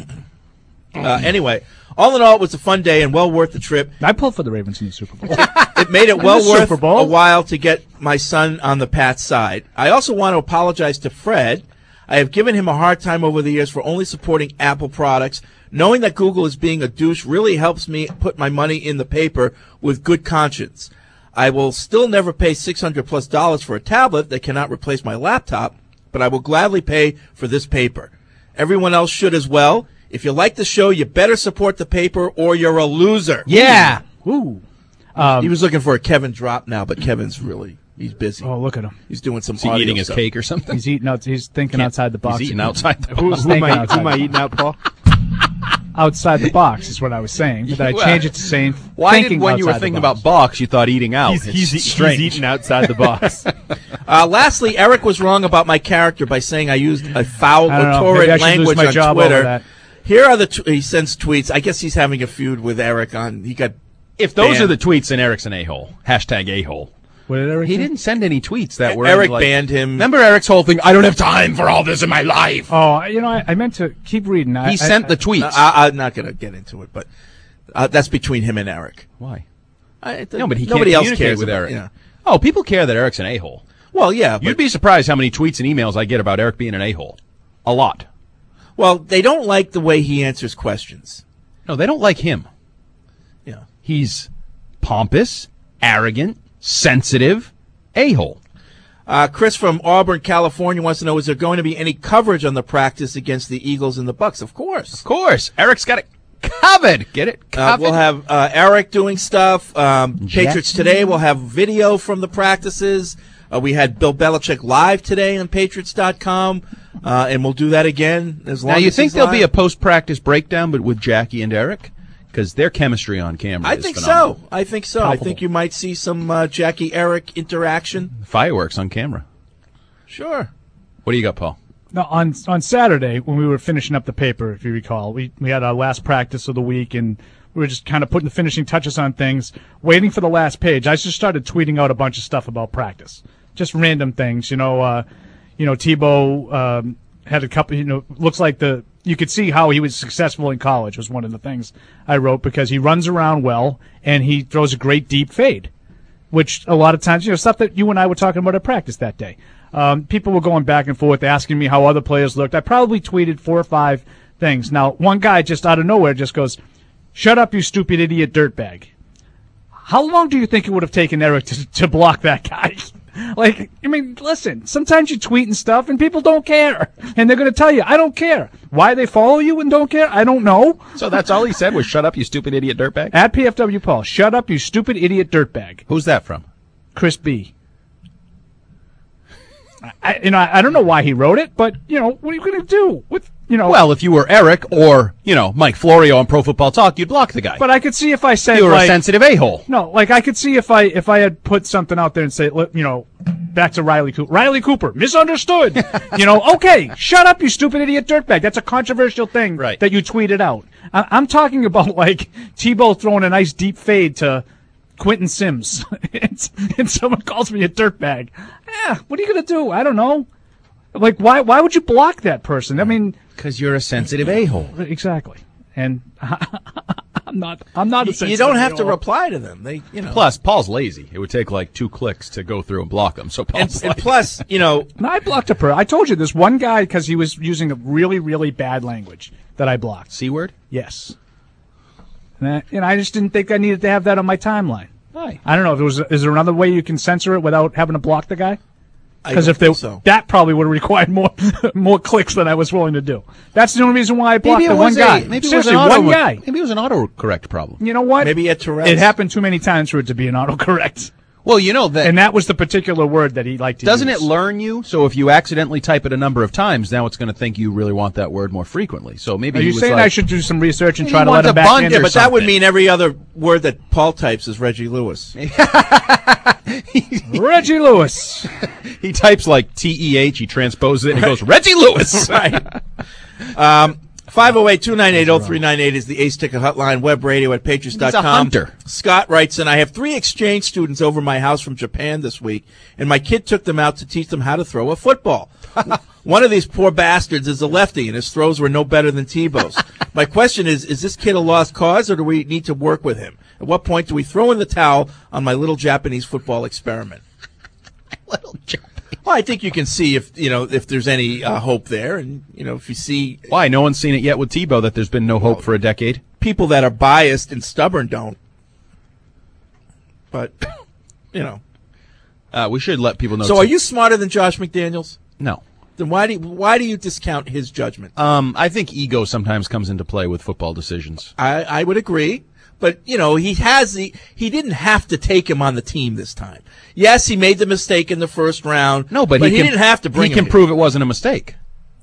Uh, anyway, all in all, it was a fun day and well worth the trip. I pulled for the Ravens in the Super Bowl. It made it well In the worth Super Bowl. a while to get my son on the Pats side. I also want to apologize to Fred. I have given him a hard time over the years for only supporting Apple products. Knowing that Google is being a douche really helps me put my money in the paper with good conscience. I will still never pay six hundred plus dollars for a tablet that cannot replace my laptop, but I will gladly pay for this paper. Everyone else should as well. If you like the show, you better support the paper or you're a loser. Yeah. Ooh. he was looking for a Kevin drop now, but Kevin's really, he's busy. Oh, look at him. He's doing some Is he audio eating his stuff. cake or something? He's eating out. He's thinking Can't- outside the box. he's eating outside the Who- box. who Who am am I- I- outside who am I the eating out, Paul? Outside the box is what I was saying. But I Well, changed it to saying. Why thinking did when you were outside the thinking box. about box, you thought eating out? He's- It's he's- he's strange. eating outside the box. Uh, lastly, Eric was wrong about my character by saying I used a foul I don't know. or torrid Maybe I should lose language my on job over Twitter. that. Here are the t- he sends tweets. I guess he's having a feud with Eric on. He got If those banned. are the tweets, then Eric's an a-hole. Hashtag a-hole. What did Eric He do? didn't send any tweets that were Eric like, banned him. Remember Eric's whole thing? I don't have time for all this in my life. Oh, you know, I, I meant to keep reading. I, He sent I, the tweets. Uh, I, I'm not going to get into it, but uh, that's between him and Eric. Why? I, No, but he nobody can't else communicate cares with about- Eric. yeah. Oh, people care that Eric's an a-hole. Well, yeah, You'd but, be surprised how many tweets and emails I get about Eric being an a-hole. A lot. well, they don't like the way he answers questions. No, they don't like him. Yeah. He's pompous, arrogant, sensitive, a-hole. Uh, Chris from Auburn, California wants to know, is there going to be any coverage on the practice against the Eagles and the Bucks? Of course. Of course. Eric's got it covered. Get it? Uh, Covered. we'll have uh, Eric doing stuff. Um, Patriots Jackson. Today will have video from the practices. Uh, we had Bill Belichick live today on patriots dot com, uh, and we'll do that again as long Now, you as think he's there'll be a live. post-practice breakdown, but with Jackie and Eric? Because their chemistry on camera I is think phenomenal. so. I think so. I Palpable. think you might see some uh, Jackie Eric interaction. Fireworks on camera. Sure. What do you got, Paul? No, on on Saturday when we were finishing up the paper, if you recall, we we had our last practice of the week, and we were just kind of putting the finishing touches on things, waiting for the last page. I just started tweeting out a bunch of stuff about practice, just random things. You know, uh, you know, Tebow um, had a couple. You know, looks like the you could see how he was successful in college was one of the things I wrote because he runs around well and he throws a great deep fade, which a lot of times, you know, stuff that you and I were talking about at practice that day. Um, people were going back and forth asking me how other players looked. I probably tweeted four or five things. Now, one guy just out of nowhere just goes, "Shut up, you stupid idiot dirtbag." How long do you think it would have taken Eric to, to block that guy? Like, I mean, listen, sometimes you tweet and stuff and people don't care. And they're going to tell you, I don't care. Why they follow you and don't care, I don't know. So that's all he said was, shut up, you stupid idiot dirtbag? At P F W Paul, shut up, you stupid idiot dirtbag. Who's that from? Chris B. I, you know, I don't know why he wrote it, but, you know, what are you going to do with, you know. Well, if you were Eric or, you know, Mike Florio on Pro Football Talk, you'd block the guy. But I could see if I said, you were like, a sensitive a-hole. No, like I could see if I if I had put something out there and say, look, you know, back to Riley Cooper. Riley Cooper, misunderstood. You know, okay, shut up, you stupid idiot dirtbag. That's a controversial thing Right. that you tweeted out. I, I'm talking about, like, Tebow throwing a nice deep fade to Quentin Sims. and, and someone calls me a dirtbag. Eh, what are you going to do? I don't know. Like, why why would you block that person? I mean, because you're a sensitive a-hole. Exactly. And I'm not. I'm not. A You, you sensitive don't have to a-hole. reply to them. They, you know. Plus, Paul's lazy. It would take like two clicks to go through and block him. So Paul's and, and lazy. plus, you know, No, I blocked a per. I told you this one guy because he was using a really, really bad language that I blocked. C word? Yes. And I, and I just didn't think I needed to have that on my timeline. Why? I don't know if it was. Is there another way you can censor it without having to block the guy? Because if they, so. that probably would have required more more clicks than I was willing to do. That's the only reason why I blocked the one a, guy. Maybe Seriously, it was an one auto, guy. Maybe it was an autocorrect problem. You know what? Maybe a Tourette's. It happened too many times for it to be an autocorrect. Well, you know that, and that was the particular word that he liked to doesn't use. Doesn't it learn you? So if you accidentally type it a number of times, now it's going to think you really want that word more frequently. So maybe Are he you was saying like, I should do some research and maybe try to let him back in? Yeah, but something. that would mean every other word that Paul types is Reggie Lewis. Reggie Lewis. He types like T E H, he transposes it, and he goes, Reggie Lewis! Right. Um, five oh eight, two nine eight, oh three nine eight is the Ace Ticket hotline, web radio at patriots dot com. He's a hunter. Scott writes in, I have three exchange students over my house from Japan this week, and my kid took them out to teach them how to throw a football. One of these poor bastards is a lefty, and his throws were no better than Tebow's. My question is, is this kid a lost cause, or do we need to work with him? At what point do we throw in the towel on my little Japanese football experiment? Little Japanese. Well, I think you can see if you know if there's any uh, hope there, and you know if you see why no one's seen it yet with Tebow that there's been no hope for a decade. People that are biased and stubborn don't. But you know, uh, we should let people know. So, are you smarter than Josh McDaniels? No. Then why do you, why do you discount his judgment? Um, I think ego sometimes comes into play with football decisions. I, I would agree. But, you know, he has the, he didn't have to take him on the team this time. Yes, he made the mistake in the first round. No, but, but he, he can, didn't have to bring He him can prove it wasn't a mistake.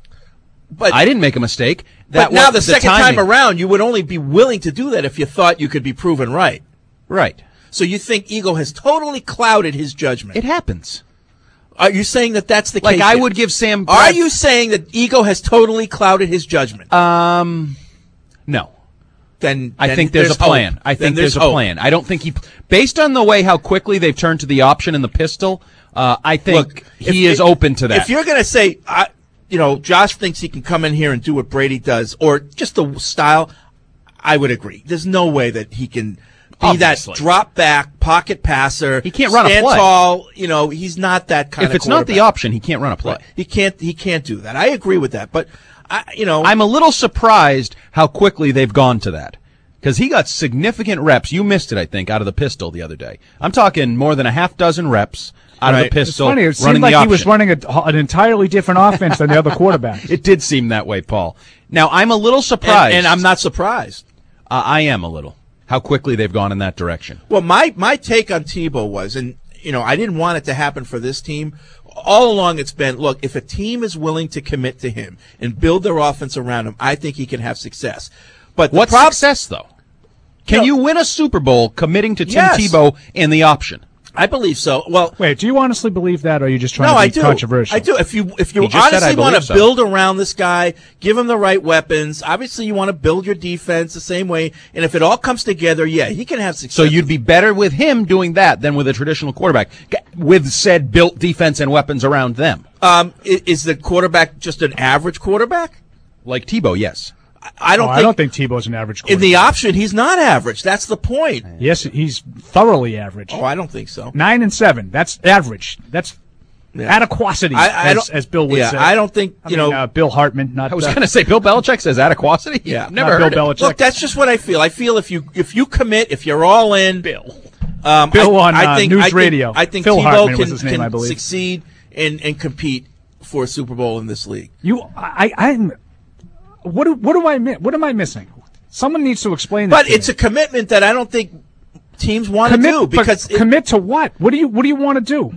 But I didn't make a mistake. That but now was, the, the second timing. time around, you would only be willing to do that if you thought you could be proven right. Right. So you think ego has totally clouded his judgment. It happens. Are you saying that that's the like case? Like I here? would give Sam. Brad- Are you saying that ego has totally clouded his judgment? Um, no. Then, I then think there's, there's a plan. hope. I think then there's, there's a hope. plan. I don't think he, based on the way how quickly they've turned to the option and the pistol, uh, I think Look, he if, is open to that. If you're going to say, I, you know, Josh thinks he can come in here and do what Brady does, or just the style, I would agree. There's no way that he can be Obviously. that drop back pocket passer. He can't run a stand play. tall. You know, he's not that kind if of. If it's not the option, he can't run a play. Right. He can't. He can't do that. I agree with that, but I, you know, I'm a little surprised how quickly they've gone to that. Because he got significant reps. You missed it, I think, out of the pistol the other day. I'm talking more than a half dozen reps out right. of the pistol. It's funny. It running seemed like the he was option. running a, an entirely different offense than the other quarterback. It did seem that way, Paul. Now, I'm a little surprised. And, and I'm not surprised. Uh, I am a little. How quickly they've gone in that direction. Well, my, my take on Tebow was, and, you know, I didn't want it to happen for this team. All along it's been, look, if a team is willing to commit to him and build their offense around him, I think he can have success. But What prob- success, though? Can you, know, you win a Super Bowl committing to Tim yes. Tebow in the option? I believe so. Well, wait, do you honestly believe that, or are you just trying no, to be I do. controversial? I do. If you if you He just said, honestly "I want to believe so." build around this guy, give him the right weapons. Obviously, you want to build your defense the same way. And if it all comes together, yeah, he can have success. So you'd be better with him doing that than with a traditional quarterback, with said built defense and weapons around them. Um, is, is the quarterback just an average quarterback? Like Tebow, yes. I don't. Oh, think, I don't think Tebow's an average quarterback. In the option, he's not average. That's the point. Yes, he's thoroughly average. Oh, I don't think so. Nine and seven. That's average. That's yeah. adequacity, I, I as, as Bill would yeah, say. I don't think you I mean, know. Uh, Bill Hartman. Not. I was uh, going to say Bill Belichick says adequacity. Yeah, I've never not heard Bill it. Belichick. Look, that's just what I feel. I feel if you if you commit, if you're all in, Bill. Um, Bill I, on I think, uh, News I think, Radio. I think Phil Tebow Hartman can, was his name, can I believe. succeed and, and compete for a Super Bowl in this league. You, I, I'm. What do, what do I mi- What am I missing? Someone needs to explain that. But to it's me. a commitment that I don't think teams want commit, to do because but commit to what? What do you What do you want to do?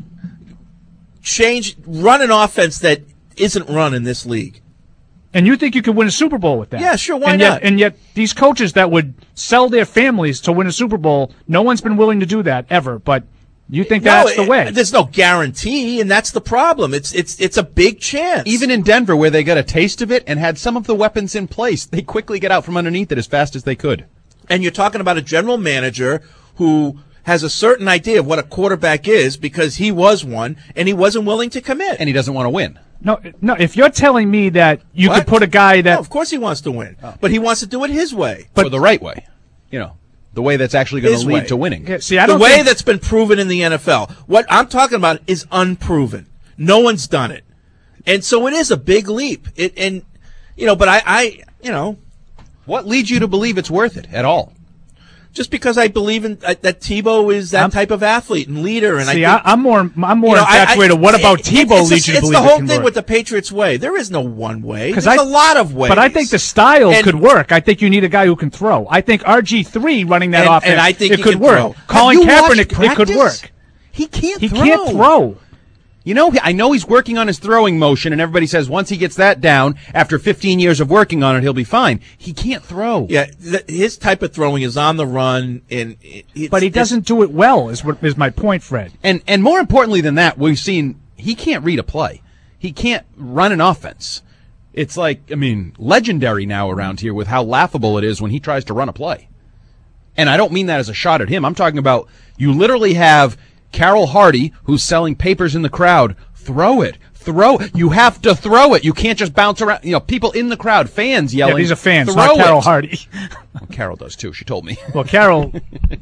Change, run an offense that isn't run in this league. And you think you could win a Super Bowl with that? Yeah, sure. Why and not? Yet, and yet, these coaches that would sell their families to win a Super Bowl, no one's been willing to do that ever. But you think no, that's the way? It, there's no guarantee, and that's the problem. It's it's it's a big chance. Even in Denver, where they got a taste of it and had some of the weapons in place, they quickly get out from underneath it as fast as they could. And you're talking about a general manager who has a certain idea of what a quarterback is because he was one, and he wasn't willing to commit. And he doesn't want to win. No, no. If you're telling me that you What? could put a guy that, No, of course he wants to win, but he wants to do it his way. But the right way. You know, the way that's actually going His to lead way. to winning. Yeah, see, I the don't way think, that's been proven in the N F L. What I'm talking about is unproven. No one's done it, and so it is a big leap. It and you know, but I, I, you know, What leads you to believe it's worth it at all? Just because I believe in uh, that Tebow is that I'm, type of athlete and leader, and see, I think, I, I'm more, I'm more you know, infatuated. I, I, what about it, Tebow it's leads you to It's believe the it whole can thing work? with the Patriots way. There is no one way. There's I, a lot of ways. But I think the style and, could work. I think you need a guy who can throw. I think R G three running that and, offense, and I think it he could can work. throw. Colin Have you watched Kaepernick, it could practice? work. He can't He throw. can't throw. You know, I know he's working on his throwing motion, and everybody says once he gets that down, after fifteen years of working on it, he'll be fine. He can't throw. Yeah, th- his type of throwing is on the run, and it's, But he doesn't do it well. Is what is my point, Fred. And and more importantly than that, we've seen he can't read a play. He can't run an offense. It's like, I mean, legendary now around here with how laughable it is when he tries to run a play. And I don't mean that as a shot at him. I'm talking about you literally have Carol Hardy, who's selling papers in the crowd. Throw it. Throw it. You have to throw it. You can't just bounce around. You know, people in the crowd, fans yelling. Yeah, these are fans, throw not Carol it. Hardy. Well, Carol does too. She told me. Well, Carol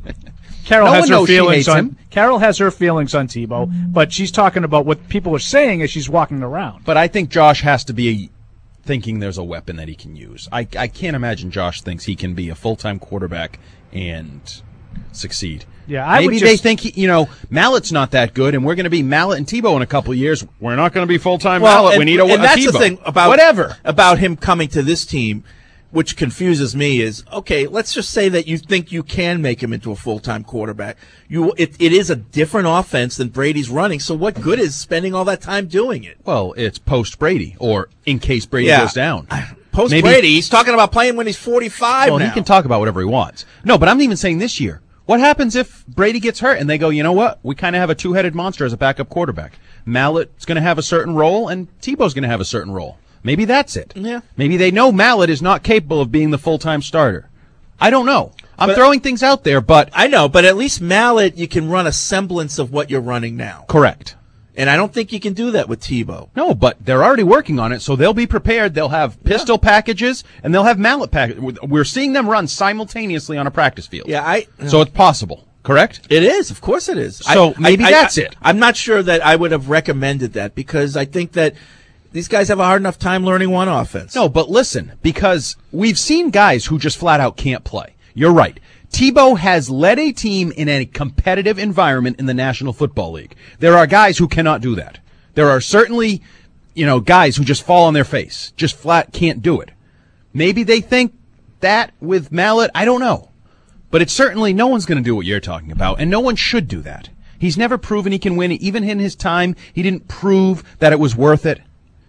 Carol No has one her knows she feelings hates on him. Carol has her feelings on Tebow, but she's talking about what people are saying as she's walking around. But I think Josh has to be thinking there's a weapon that he can use. I, I can't imagine Josh thinks he can be a full-time quarterback and succeed. Yeah, I Maybe would they just- think, he, you know, Mallett's not that good, and we're going to be Mallett and Tebow in a couple of years. We're not going to be full-time Mallett. and, we need a, and a that's Tebow. the thing about Whatever. about him coming to this team, which confuses me, is okay. Let's just say that you think you can make him into a full-time quarterback. You, it, it is a different offense than Brady's running. So what good is spending all that time doing it? Well, it's post-Brady, or in case Brady Yeah. goes down. Post Maybe- Brady, he's talking about playing when he's forty-five Well, now. he can talk about whatever he wants. No, but I'm even saying this year. What happens if Brady gets hurt and they go, you know what? We kind of have a two-headed monster as a backup quarterback. Mallett's going to have a certain role, and Tebow's going to have a certain role. Maybe that's it. Yeah. Maybe they know Mallett is not capable of being the full-time starter. I don't know. I'm But- throwing things out there, but I know, but at least Mallett, you can run a semblance of what you're running now. correct. And I don't think you can do that with Tebow. No, but they're already working on it, so they'll be prepared. They'll have pistol packages, and they'll have Mallet packages. We're seeing them run simultaneously on a practice field. Yeah, I. So it's possible, correct? It is, of course it is. So maybe that's it. I'm not sure that I would have recommended that because I think that these guys have a hard enough time learning one offense. No, but listen, because we've seen guys who just flat out can't play. You're right. Tebow has led a team in a competitive environment in the National Football League. There are guys who cannot do that. There are certainly, you know, guys who just fall on their face, just flat can't do it. Maybe they think that with Mallett, I don't know. But it's certainly no one's going to do what you're talking about, and no one should do that. He's never proven he can win. Even in his time, he didn't prove that it was worth it.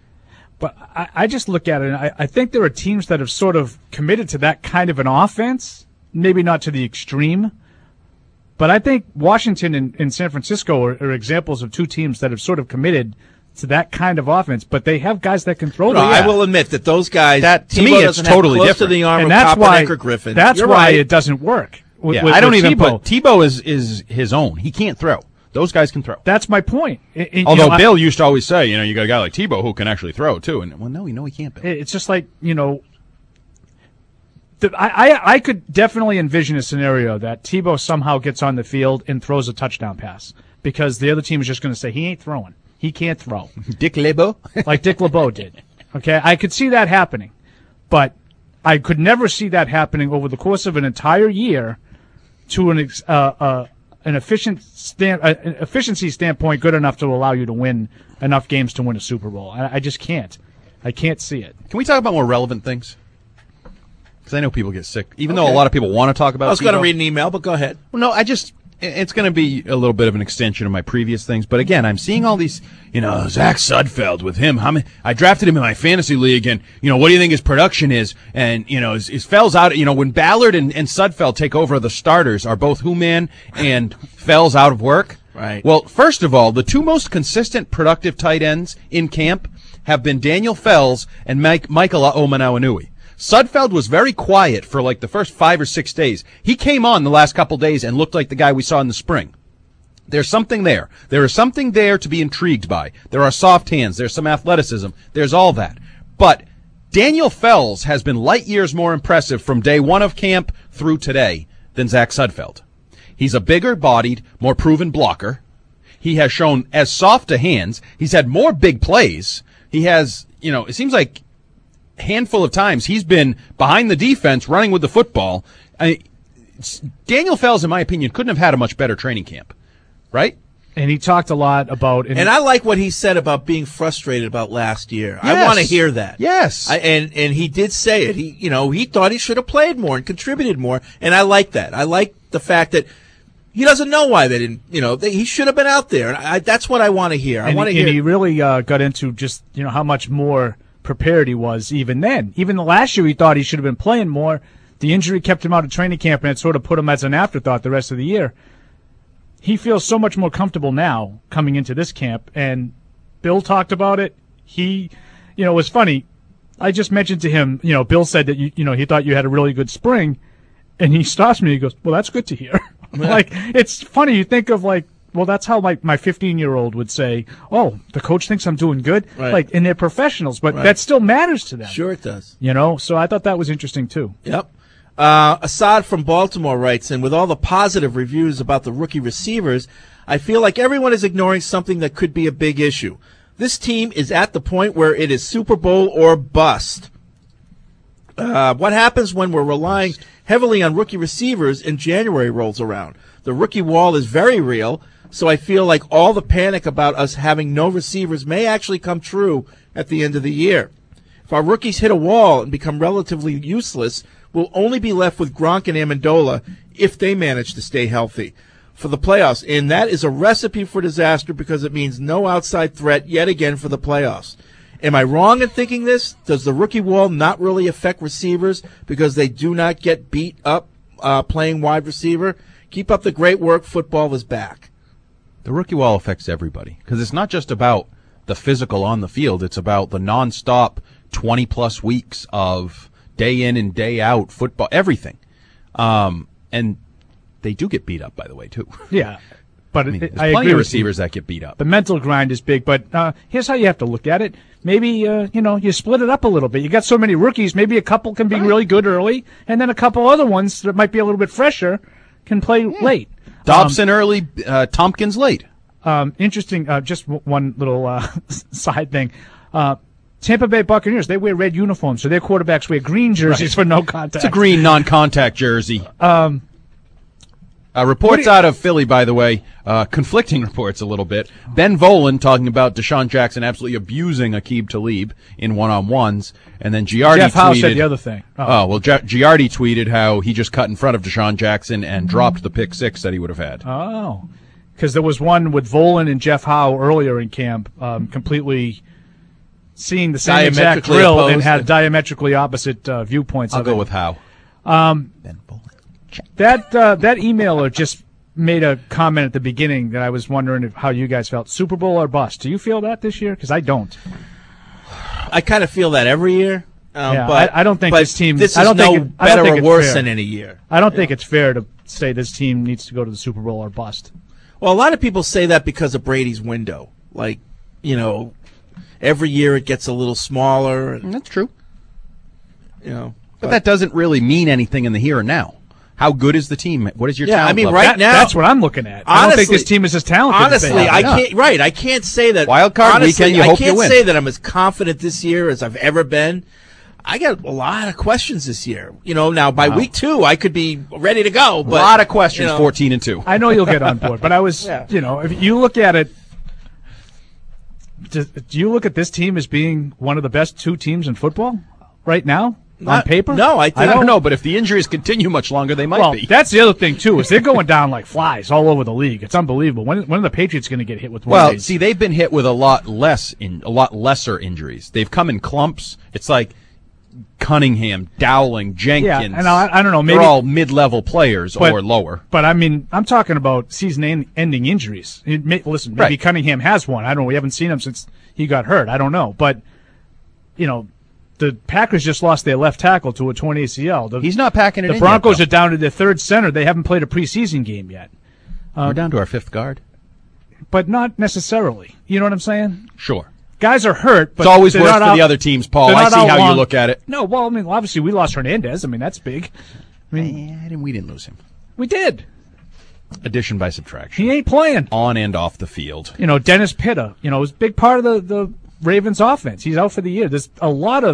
But I, I just look at it, and I, I think there are teams that have sort of committed to that kind of an offense, maybe not to the extreme. But I think Washington and, and San Francisco are, are examples of two teams that have sort of committed to that kind of offense, but they have guys that can throw No, the I will admit that those guys, That- to Tebow me, it's doesn't totally have close different. to the arm and of that's Kaepernick why or Griffin. that's You're why right. it doesn't work. With, Yeah, with- I don't with even Tebow. put Tebow is is his own. He can't throw. Those guys can throw. That's my point. It- it- you Although know, I- Bill used to always say, you know, you got a guy like Tebow who can actually throw too, and well, no, you know he can't. Bill. It's just like, you know, the, I, I I could definitely envision a scenario that Tebow somehow gets on the field and throws a touchdown pass because the other team is just going to say he ain't throwing. He can't throw. Dick LeBeau? Like Dick LeBeau did. Okay, I could see that happening, but I could never see that happening over the course of an entire year to an ex- uh, uh, an efficient stand, uh, an efficiency standpoint good enough to allow you to win enough games to win a Super Bowl. I, I just can't. I can't see it. Can we talk about more relevant things? Because I know people get sick, even though Okay. a lot of people want to talk about. I was going to Tebow. read an email, but go ahead. Well, no, I just, it's going to be a little bit of an extension of my previous things. But again, I'm seeing all these, you know, Zach Sudfeld with him. How many, I drafted him in my fantasy league, and, you know, what do you think his production is? And, you know, his, his Fells out, you know, when Ballard and, and Sudfeld take over the starters, are both Human and Fells out of work? Right. Well, first of all, the two most consistent productive tight ends in camp have been Daniel Fells and Mike, Michael Omanawanui. Sudfeld was very quiet for like the first five or six days. He came on the last couple days and looked like the guy we saw in the spring. There's something there. There is something there to be intrigued by. There are soft hands. There's some athleticism. There's all that. But Daniel Fells has been light years more impressive from day one of camp through today than Zach Sudfeld. He's a bigger bodied, more proven blocker. He has shown as soft to hands. He's had more big plays. He has, you know, it seems like handful of times he's been behind the defense running with the football. I, Daniel Fells, in my opinion, couldn't have had a much better training camp, right? And he talked a lot about, and I like what he said about being frustrated about last year. Yes. I want to hear that. Yes, I, and and he did say it. He, you know, he thought he should have played more and contributed more, and I like that. I like the fact that he doesn't know why they didn't. You know, they, he should have been out there, and I, that's what I want to hear. I and want to he, hear. And he really uh, got into just you know how much more prepared he was even then. Even the last year, he thought he should have been playing more. The injury kept him out of training camp, and it sort of put him as an afterthought the rest of the year. He feels so much more comfortable now coming into this camp, and Bill talked about it. He, you know, it was funny. I just mentioned to him, you know, Bill said that, you, you know, he thought you had a really good spring, and he stops me. He goes, well, that's good to hear. Yeah. Like, it's funny. You think of, like, well, that's how my, my fifteen-year-old would say, oh, the coach thinks I'm doing good. Right. Like, and they're professionals, but Right. that still matters to them. Sure it does. You know, so I thought that was interesting, too. Yep. Uh, Assad from Baltimore writes in, with all the positive reviews about the rookie receivers, I feel like everyone is ignoring something that could be a big issue. This team is at the point where it is Super Bowl or bust. Uh, what happens when we're relying heavily on rookie receivers and January rolls around? The rookie wall is very real, so I feel like all the panic about us having no receivers may actually come true at the end of the year. If our rookies hit a wall and become relatively useless, we'll only be left with Gronk and Amendola if they manage to stay healthy for the playoffs. And that is a recipe for disaster because it means no outside threat yet again for the playoffs. Am I wrong in thinking this? Does the rookie wall not really affect receivers because they do not get beat up uh, playing wide receiver? Keep up the great work. Football is back. The rookie wall affects everybody because it's not just about the physical on the field. It's about the nonstop twenty-plus weeks of day in and day out football, everything. Um, and they do get beat up, by the way, too. Yeah. But I mean, it, there's I plenty agree of with receivers you. that get beat up. The mental grind is big, but uh, here's how you have to look at it. Maybe, uh, you know, you split it up a little bit. You got so many rookies, maybe a couple can be really good early, and then a couple other ones that might be a little bit fresher can play yeah. late. Dobson um, early, uh, Tompkins late. Um, interesting, uh, just w- one little uh, side thing. Uh, Tampa Bay Buccaneers, they wear red uniforms, so their quarterbacks wear green jerseys right. for no contact. It's a green non-contact jersey. Um, uh, reports out of Philly, by the way, uh, conflicting reports a little bit. Ben Volen talking about Deshaun Jackson absolutely abusing Aqib Talib in one-on-ones, and then Giardi Jeff Howe tweeted, said the other thing. Oh, oh well, Gi- Giardi tweeted how he just cut in front of Deshaun Jackson and dropped the pick six that he would have had. Oh, because there was one with Volen and Jeff Howe earlier in camp, um, completely seeing the same exact drill opposed. and had diametrically opposite uh, viewpoints. I'll of go it. with Howe. Um, that uh, that emailer just made a comment at the beginning that I was wondering if, how you guys felt. Super Bowl or bust? Do you feel that this year? Because I don't. I kind of feel that every year. Um, yeah, but I, I don't think but this team. This is I don't no think it, I better don't think or it's worse fair. than any year. I don't think it's fair to say this team needs to go to the Super Bowl or bust. Well, a lot of people say that because of Brady's window. Like, you know, every year it gets a little smaller. And, That's true. You know, but, but that doesn't really mean anything in the here and now. How good is the team? What is your yeah, talent I mean, level? right That- now, that's what I'm looking at. Honestly, I don't think this team is as talented. Honestly, as they are. I Yeah. can't. Right, I can't say that. Wild card honestly, weekend, you I hope you can't win. say that I'm as confident this year as I've ever been. I got a lot of questions this year. You know, now by Wow. week two, I could be ready to go. A But, lot of questions. you know, Fourteen and two. I know you'll get on board, but I was, Yeah. you know, if you look at it, do, do you look at this team as being one of the best two teams in football right now on Not- paper? no, I think- I don't know, but if the injuries continue much longer, they might well, be. that's the other thing too. Is they're going down like flies all over the league. It's unbelievable. When when are the Patriots going to get hit with one Well, of these? see, they've been hit with a lot less in a lot lesser injuries. They've come in clumps. It's like Cunningham, Dowling, Jenkins. and I- I don't know, maybe- they're all mid-level players But- or lower. But I mean, I'm talking about season-ending injuries. It may, listen, maybe Right. Cunningham has one. I don't know. We haven't seen him since he got hurt. I don't know. But you know, the Packers just lost their left tackle to a torn A C L. The, He's not packing it The in Broncos yet, are down to their third center. They haven't played a preseason game yet. We're Um, down to our fifth guard. but not necessarily. You know what I'm saying? Sure. Guys are hurt, but It's always they're worse not for out- the other teams, Paul. they're I not see out how you long. look at it. No, well, I mean, obviously we lost Hernandez. I mean, that's big. I mean, Eh, we didn't lose him. we did. Addition by subtraction. He ain't playing. On and off the field. You know, Dennis Pitta, you know, was a big part of the, the Ravens offense. He's out for the year. There's a lot of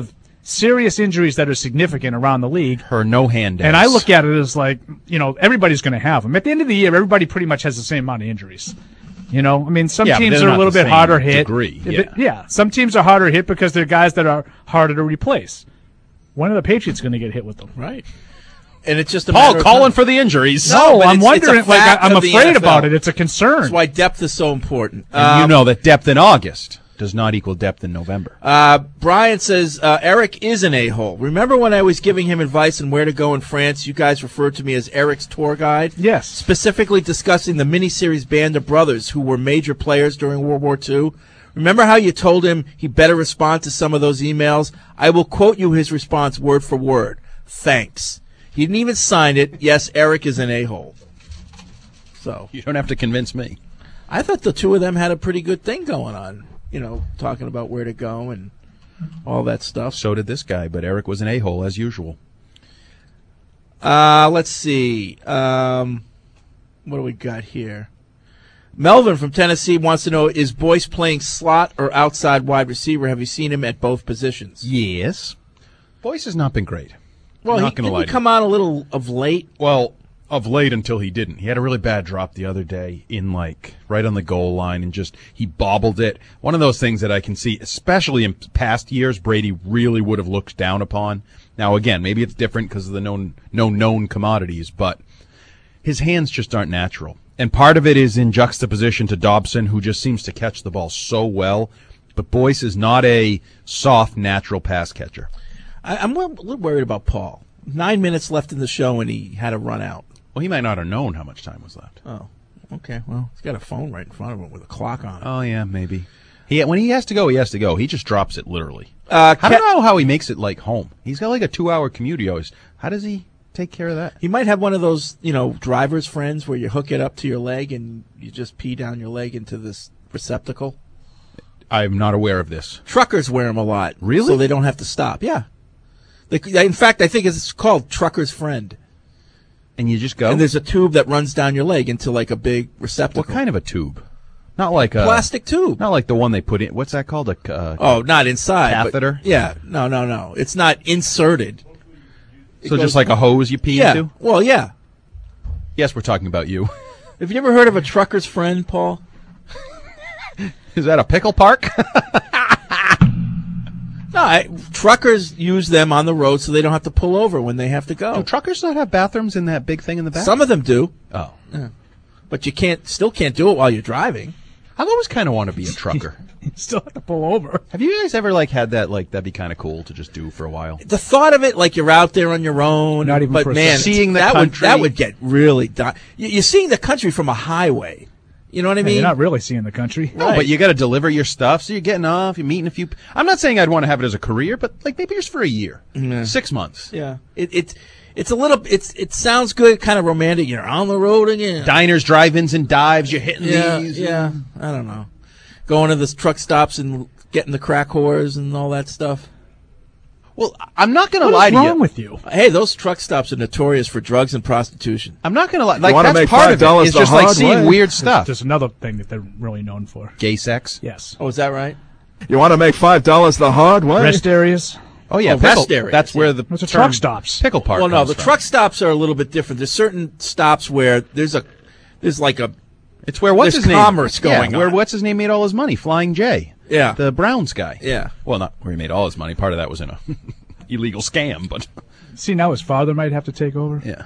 serious injuries that are significant around the league. Her no hand. And I look at it as like, you know, everybody's going to have them. At the end of the year, everybody pretty much has the same amount of injuries. You know, I mean, some Yeah, but teams they're are a not little the bit same harder hit. degree, If yeah. it- yeah, some teams are harder hit because they're guys that are harder to replace. When are the Patriots going to get hit with them? Right. And it's just a Paul matter of calling time. for the injuries. No, but I'm it's- wondering. it's a Like, fact I- I'm of the afraid N F L. about it. It's a concern. That's why depth is so important. And you Um, know that depth in August does not equal depth in November. Uh, Brian says, uh, Eric is an a-hole. Remember when I was giving him advice on where to go in France? You guys referred to me as Eric's tour guide? Yes. Specifically discussing the miniseries Band of Brothers who were major players during World War Two. Remember how you told him he better respond to some of those emails? I will quote you his response word for word. Thanks. He didn't even sign it. Yes, Eric is an a-hole. So You don't have to convince me. I thought the two of them had a pretty good thing going on. You know, talking about where to go and all that stuff. So did this guy, but Eric was an a-hole as usual. Uh, let's see. Um, what do we got here? Melvin from Tennessee wants to know, is Boyce playing slot or outside wide receiver? Have you seen him at both positions? Yes. Boyce has not been great. Well, I'm he not gonna didn't lie he to you. come on a little of late. Well, of late until he didn't. He had a really bad drop the other day in like right on the goal line and just he bobbled it. One of those things that I can see, especially in past years, Brady really would have looked down upon. Now again, maybe it's different because of the known no known commodities, but his hands just aren't natural. And part of it is in juxtaposition to Dobson, who just seems to catch the ball so well. But Boyce is not a soft, natural pass catcher. I, I'm a little worried about Paul. Nine minutes left in the show and he had to run out. Well, he might not have known how much time was left. Oh, okay. Well, he's got a phone right in front of him with a clock on it. Oh, yeah, maybe. He When he has to go, he has to go. He just drops it literally. Uh, I don't know how he makes it like home. He's got like a two-hour commute. He always, how does he take care of that? He might have one of those, you know, driver's friends where you hook it up to your leg and you just pee down your leg into this receptacle. I'm not aware of this. Truckers wear them a lot. Really? So they don't have to stop. Yeah. They, in fact, I think it's called Trucker's Friend. And you just go? And there's a tube that runs down your leg into like a big receptacle. What kind of a tube? Not like a plastic tube. Not like the one they put in. What's that called? A uh, oh, not inside. catheter. But, yeah. No, no, no. It's not inserted. It So goes- just like a hose you pee yeah. into? Well, yeah. Yes, we're talking about you. Have you ever heard of a Trucker's Friend, Paul? Is that a pickle park? No, I, truckers use them on the road so they don't have to pull over when they have to go. Do truckers not have bathrooms in that big thing in the back? Some of them do. Oh. Yeah. But you can't, still can't do it while you're driving. I've always kind of wanted to be a trucker. You still have to pull over. Have you guys ever like had that like that'd be kind of cool to just do for a while? The thought of it, like you're out there on your own, Not even but for a man, second. Seeing the that country. would that would get really di- you- You're seeing the country from a highway. You know what I Yeah, mean? you're not really seeing the country. No, but you got to deliver your stuff, so you're getting off, you're meeting a few. I'm not saying I'd want to have it as a career, but like maybe just for a year, six months. Yeah, it it it's a little. It's it sounds good, kind of romantic. You're on the road again. Diners, drive-ins, and dives. You're hitting Yeah, these. yeah. I don't know. Going to the truck stops and getting the crack whores and all that stuff. Well, I'm not going to What lie is to wrong you. with you? Hey, those truck stops are notorious for drugs and prostitution. I'm not going to lie. Like wanna that's make part of five dollars it. It's the just like hard seeing way. weird stuff. There's another thing that they're really known for. Gay sex. Yes. Oh, is that right? You want to make five dollars the hard way? Rest areas. Oh yeah, Oh, pickle- rest areas, That's yeah. where the Those are term truck stops. Pickle park. Well, no, comes the from. truck stops are a little bit different. There's certain stops where there's a there's like a It's where what's there's his name? commerce going yeah, Where on. what's his name made all his money? Flying J. Yeah. The Browns guy. Yeah. Well, not where he made all his money. Part of that was in a illegal scam, but See, now his father might have to take over. yeah,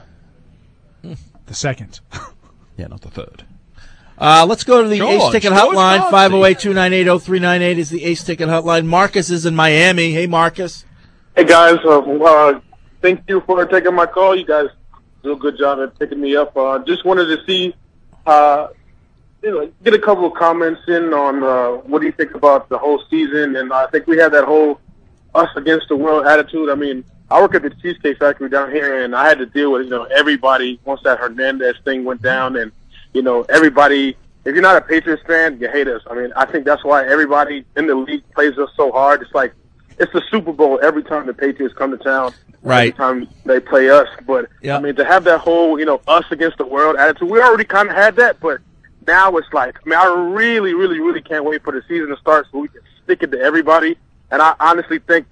The second. yeah, not the third. Uh, let's go to the George, Ace Ticket George Hotline. Conte. five oh eight, two nine eight, oh three nine eight is the Ace Ticket Hotline. Marcus is in Miami. Hey, Marcus. Hey guys, uh, uh, thank you for taking my call. You guys do a good job at picking me up. Uh, just wanted to see, uh, you know, get a couple of comments in on uh, what do you think about the whole season. And I think we have that whole us against the world attitude. I mean, I work at the Cheesecake Factory down here, and I had to deal with, you know, everybody once that Hernandez thing went down. And, you know, everybody, if you're not a Patriots fan, you hate us. I mean, I think that's why everybody in the league plays us so hard. It's like, it's the Super Bowl every time the Patriots come to town. Right. Every time they play us. But, Yeah. I mean, to have that whole, you know, us against the world attitude, we already kind of had that, but now it's like, I mean, I really, really, really can't wait for the season to start so we can stick it to everybody. And I honestly think that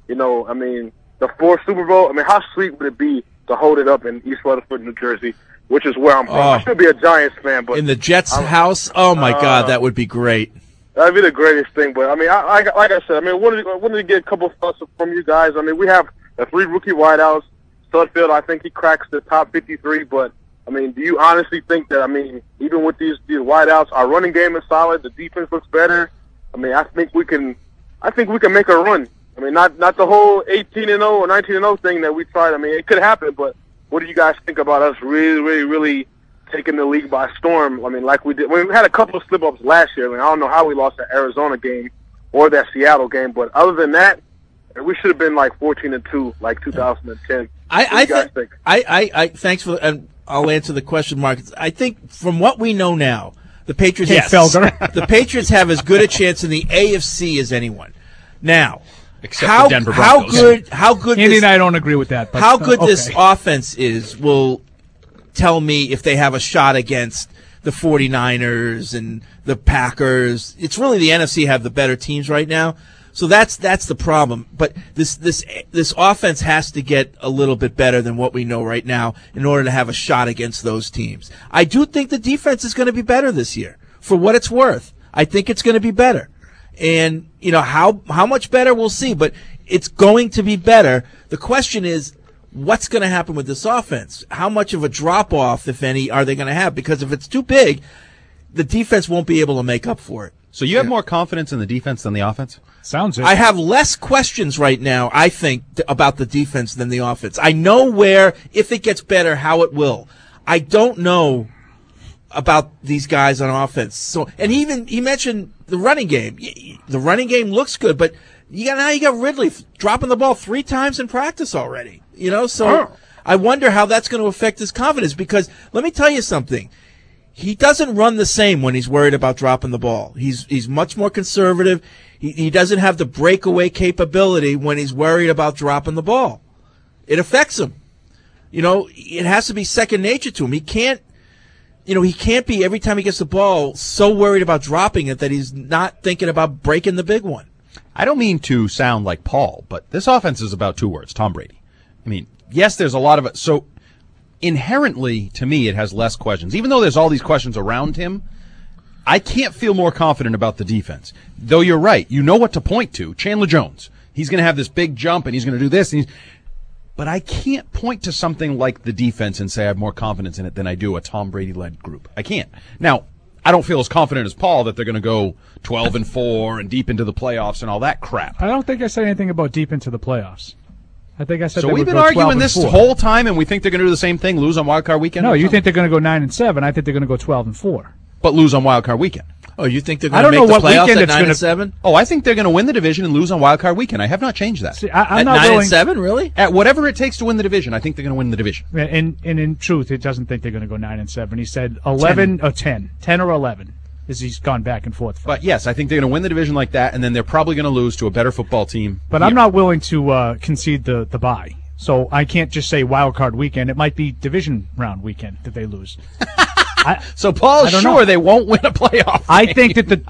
you know, I mean, the fourth Super Bowl. I mean, how sweet would it be to hold it up in East Rutherford, New Jersey, which is where I'm from? Oh. I should be a Giants fan, but In the Jets' I'm- house? Oh, my uh, God, that would be great. That'd be the greatest thing. But I mean, I, I, like I said, I mean, wanted to, wanted to get a couple of thoughts from you guys. I mean, we have the three rookie wideouts. Sudfeld, I think he cracks the top fifty-three. But I mean, do you honestly think that? I mean, even with these these wideouts, our running game is solid. The defense looks better. I mean, I think we can. I think we can make a run. I mean, not not the whole eighteen and oh or nineteen and oh thing that we tried. I mean, it could happen. But what do you guys think about us really, really, really taking the league by storm? I mean, like we did. We had a couple of slip-ups last year. I mean, I don't know how we lost that Arizona game or that Seattle game, but other than that, we should have been like fourteen and two, like two thousand ten. I, What do I, you guys th- think? I, I, I, thanks for, and I'll answer the question, Mark. I think from what we know now, the Patriots, Yes. Felger. the Patriots have as good a chance in the A F C as anyone. Now, Except how the Denver how Broncos. good how good Andy this, and I don't agree with that. But, how good uh, this okay. offense is will tell me if they have a shot against the 49ers and the Packers. It's really the N F C have the better teams right now. So that's that's the problem. But this this this offense has to get a little bit better than what we know right now in order to have a shot against those teams. I do think the defense is going to be better this year. For what it's worth, I think it's going to be better. And you know how how much better we'll see, but it's going to be better. The question is, what's going to happen with this offense? How much of a drop off, if any, are they going to have? Because if it's too big, the defense won't be able to make up for it. So you have more confidence in the defense than the offense? Sounds it. I have less questions right now, I think, th- about the defense than the offense. I know where, if it gets better, how it will. I don't know about these guys on offense. So, and he even he mentioned the running game. Y- y- The running game looks good, but you got now you got Ridley f- dropping the ball three times in practice already. You know, so I wonder how that's going to affect his confidence. Because let me tell you something. He doesn't run the same when he's worried about dropping the ball. He's he's much more conservative. He he doesn't have the breakaway capability when he's worried about dropping the ball. It affects him. You know, it has to be second nature to him. He can't, you know, he can't be every time he gets the ball so worried about dropping it that he's not thinking about breaking the big one. I don't mean to sound like Paul, but this offense is about two words, Tom Brady. I mean, yes, there's a lot of it. So inherently, to me, it has less questions. Even though there's all these questions around him, I can't feel more confident about the defense. Though you're right. You know what to point to. Chandler Jones. He's going to have this big jump, and he's going to do this. And he's, but I can't point to something like the defense and say I have more confidence in it than I do a Tom Brady-led group. I can't. Now, I don't feel as confident as Paul that they're going to go twelve and four and deep into the playoffs and all that crap. I don't think I said anything about deep into the playoffs. I think I said So they we've would been go twelve arguing and this four. whole time, and we think they're going to do the same thing, lose on Wild Card Weekend? No, or you something? think they're going to go nine and seven. I think they're going to go twelve and four. But lose on Wild Card Weekend. Oh, you think they're I going to don't make know the what playoffs weekend at it's nine gonna- and seven? Oh, I think they're going to win the division and lose on Wild Card Weekend. I have not changed that. See, I, I'm At not nine willing. and seven, really? At whatever it takes to win the division, I think they're going to win the division. And, and in truth, it doesn't think they're going to go nine and seven. He said eleven or ten, ten or eleven, as he's gone back and forth. From. But yes, I think they're going to win the division like that, and then they're probably going to lose to a better football team. But I'm not willing to uh, concede the the bye. So I can't just say wild card weekend. It might be division round weekend that they lose. I, so Paul's I don't sure know. they won't win a playoff. I think that the.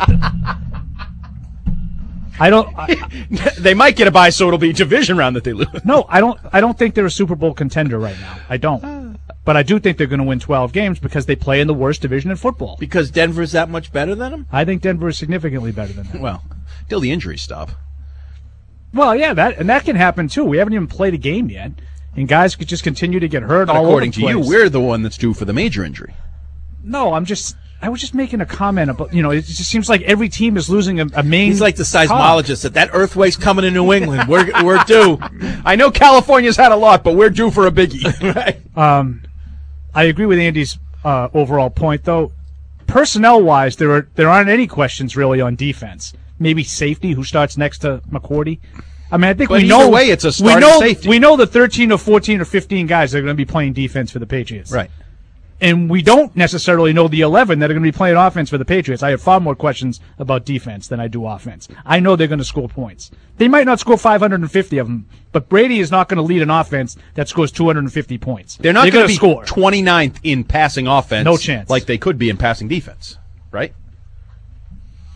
I don't. I, they might get a bye, so it'll be division round that they lose. no, I don't. I don't think they're a Super Bowl contender right now. I don't. But I do think they're going to win twelve games because they play in the worst division in football. Because Denver's that much better than them? I think Denver is significantly better than them. Well, till the injuries stop. Well, yeah, that and that can happen too. We haven't even played a game yet, and guys could just continue to get hurt But all according over to the you, place. we're the one that's due for the major injury. No, I'm just. I was just making a comment about. You know, it just seems like every team is losing a, a main. He's like the seismologist that that earthquake's coming to New England. We're we're due. I know California's had a lot, but we're due for a biggie. Right. Um, I agree with Andy's uh, overall point, though. Personnel-wise, there are there aren't any questions really on defense. Maybe safety, who starts next to McCourty. I mean, I think But we either know. way, it's a we starting know safety. we know the thirteen or fourteen or fifteen guys that are going to be playing defense for the Patriots. Right. And we don't necessarily know the eleven that are going to be playing offense for the Patriots. I have far more questions about defense than I do offense. I know they're going to score points. They might not score five hundred fifty of them, but Brady is not going to lead an offense that scores two hundred fifty points. They're not They're going gonna to be score. twenty-ninth in passing offense. No chance. Like they could be in passing defense, right?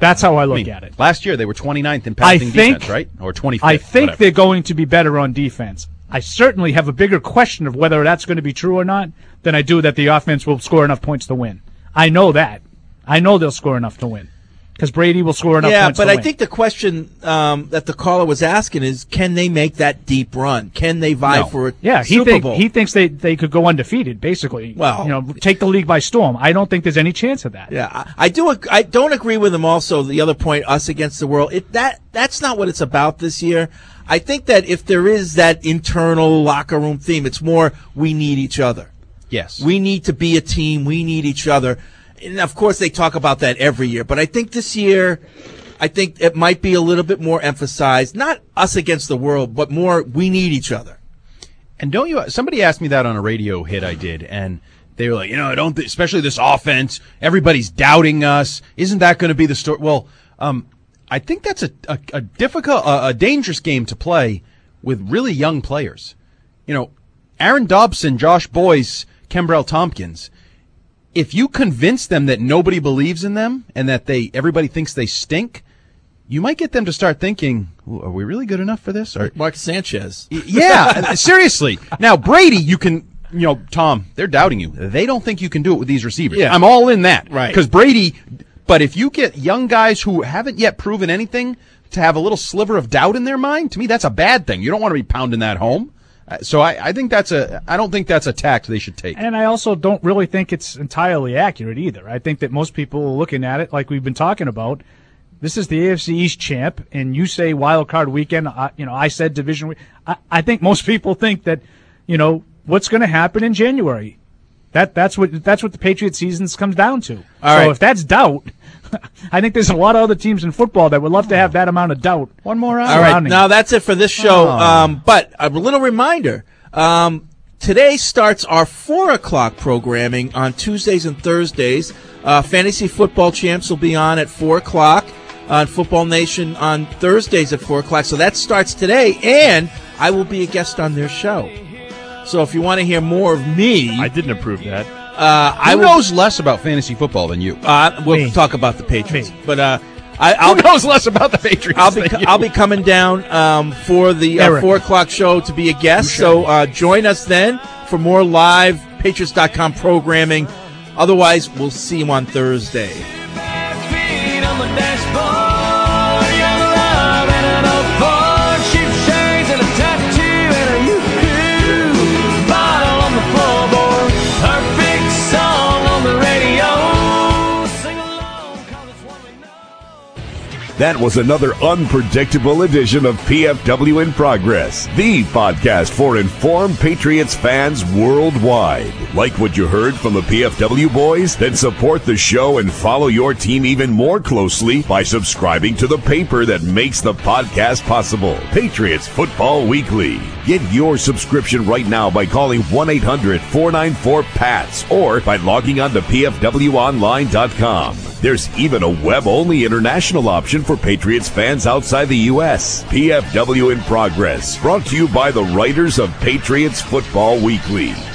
That's how I look I mean, at it. Last year they were twenty-ninth in I passing think, defense, right? Or twenty-fifth. I think whatever. they're going to be better on defense. I certainly have a bigger question of whether that's going to be true or not than I do that the offense will score enough points to win. I know that. I know they'll score enough to win. Because Brady will score enough yeah, points but to I win. think the question um, that the caller was asking is, can they make that deep run? Can they vie No. for a yeah, he Super think, Bowl? he thinks they, they could go undefeated, basically. Well, you know, take the league by storm. I don't think there's any chance of that. Yeah, I, I do. ag- I don't agree with him. Also, the other point, us against the world. It that that's not what it's about this year. I think that if there is that internal locker room theme, it's more we need each other. Yes, we need to be a team. We need each other. And of course, they talk about that every year. But I think this year, I think it might be a little bit more emphasized. Not us against the world, but more we need each other. And don't you? Somebody asked me that on a radio hit I did, and they were like, you know, I don't, th- especially this offense. Everybody's doubting us. Isn't that going to be the story? Well, um, I think that's a a, a difficult, a, a dangerous game to play with really young players. You know, Aaron Dobson, Josh Boyce, Kembrell Tompkins. If you convince them that nobody believes in them and that they everybody thinks they stink, you might get them to start thinking, are we really good enough for this? Or, Mark Sanchez. yeah, seriously. Now, Brady, you can, you know, Tom, they're doubting you. They don't think you can do it with these receivers. Yeah. I'm all in that. Right. Because Brady, but if you get young guys who haven't yet proven anything to have a little sliver of doubt in their mind, to me, that's a bad thing. You don't want to be pounding that home. Uh, So I, I think that's a, I don't think that's a tact they should take. And I also don't really think it's entirely accurate either. I think that most people are looking at it like we've been talking about. This is the A F C East champ, and you say wild card weekend. I, you know, I said division week. I, I think most people think that, you know, what's going to happen in January. That that's what that's what the Patriot season comes down to. All so right. if that's doubt, I think there's a lot of other teams in football that would love to have that amount of doubt. One more round. All right, now that's it for this show. Oh. Um, but a little reminder. Um, today starts our four o'clock programming on Tuesdays and Thursdays. Uh, Fantasy Football Champs will be on at four o'clock on Football Nation on Thursdays at four o'clock. So that starts today, and I will be a guest on their show. So if you want to hear more of me, I didn't approve that. Uh, Who I will, knows less about fantasy football than you? Uh, we'll Me. talk about the Patriots, Me. but uh, I, I'll Who knows less about the Patriots I'll be than you? I'll be coming down um, for the uh, Eric. four o'clock show to be a guest. So uh, join us then for more live Patriots dot com programming. Otherwise, we'll see you on Thursday. That was another unpredictable edition of P F W in Progress, the podcast for informed Patriots fans worldwide. Like what you heard from the P F W boys? Then support the show and follow your team even more closely by subscribing to the paper that makes the podcast possible, Patriots Football Weekly. Get your subscription right now by calling one eight hundred four nine four P A T S or by logging on to P F W online dot com. There's even a web-only international option for Patriots fans outside the U S. P F W in Progress, brought to you by the writers of Patriots Football Weekly.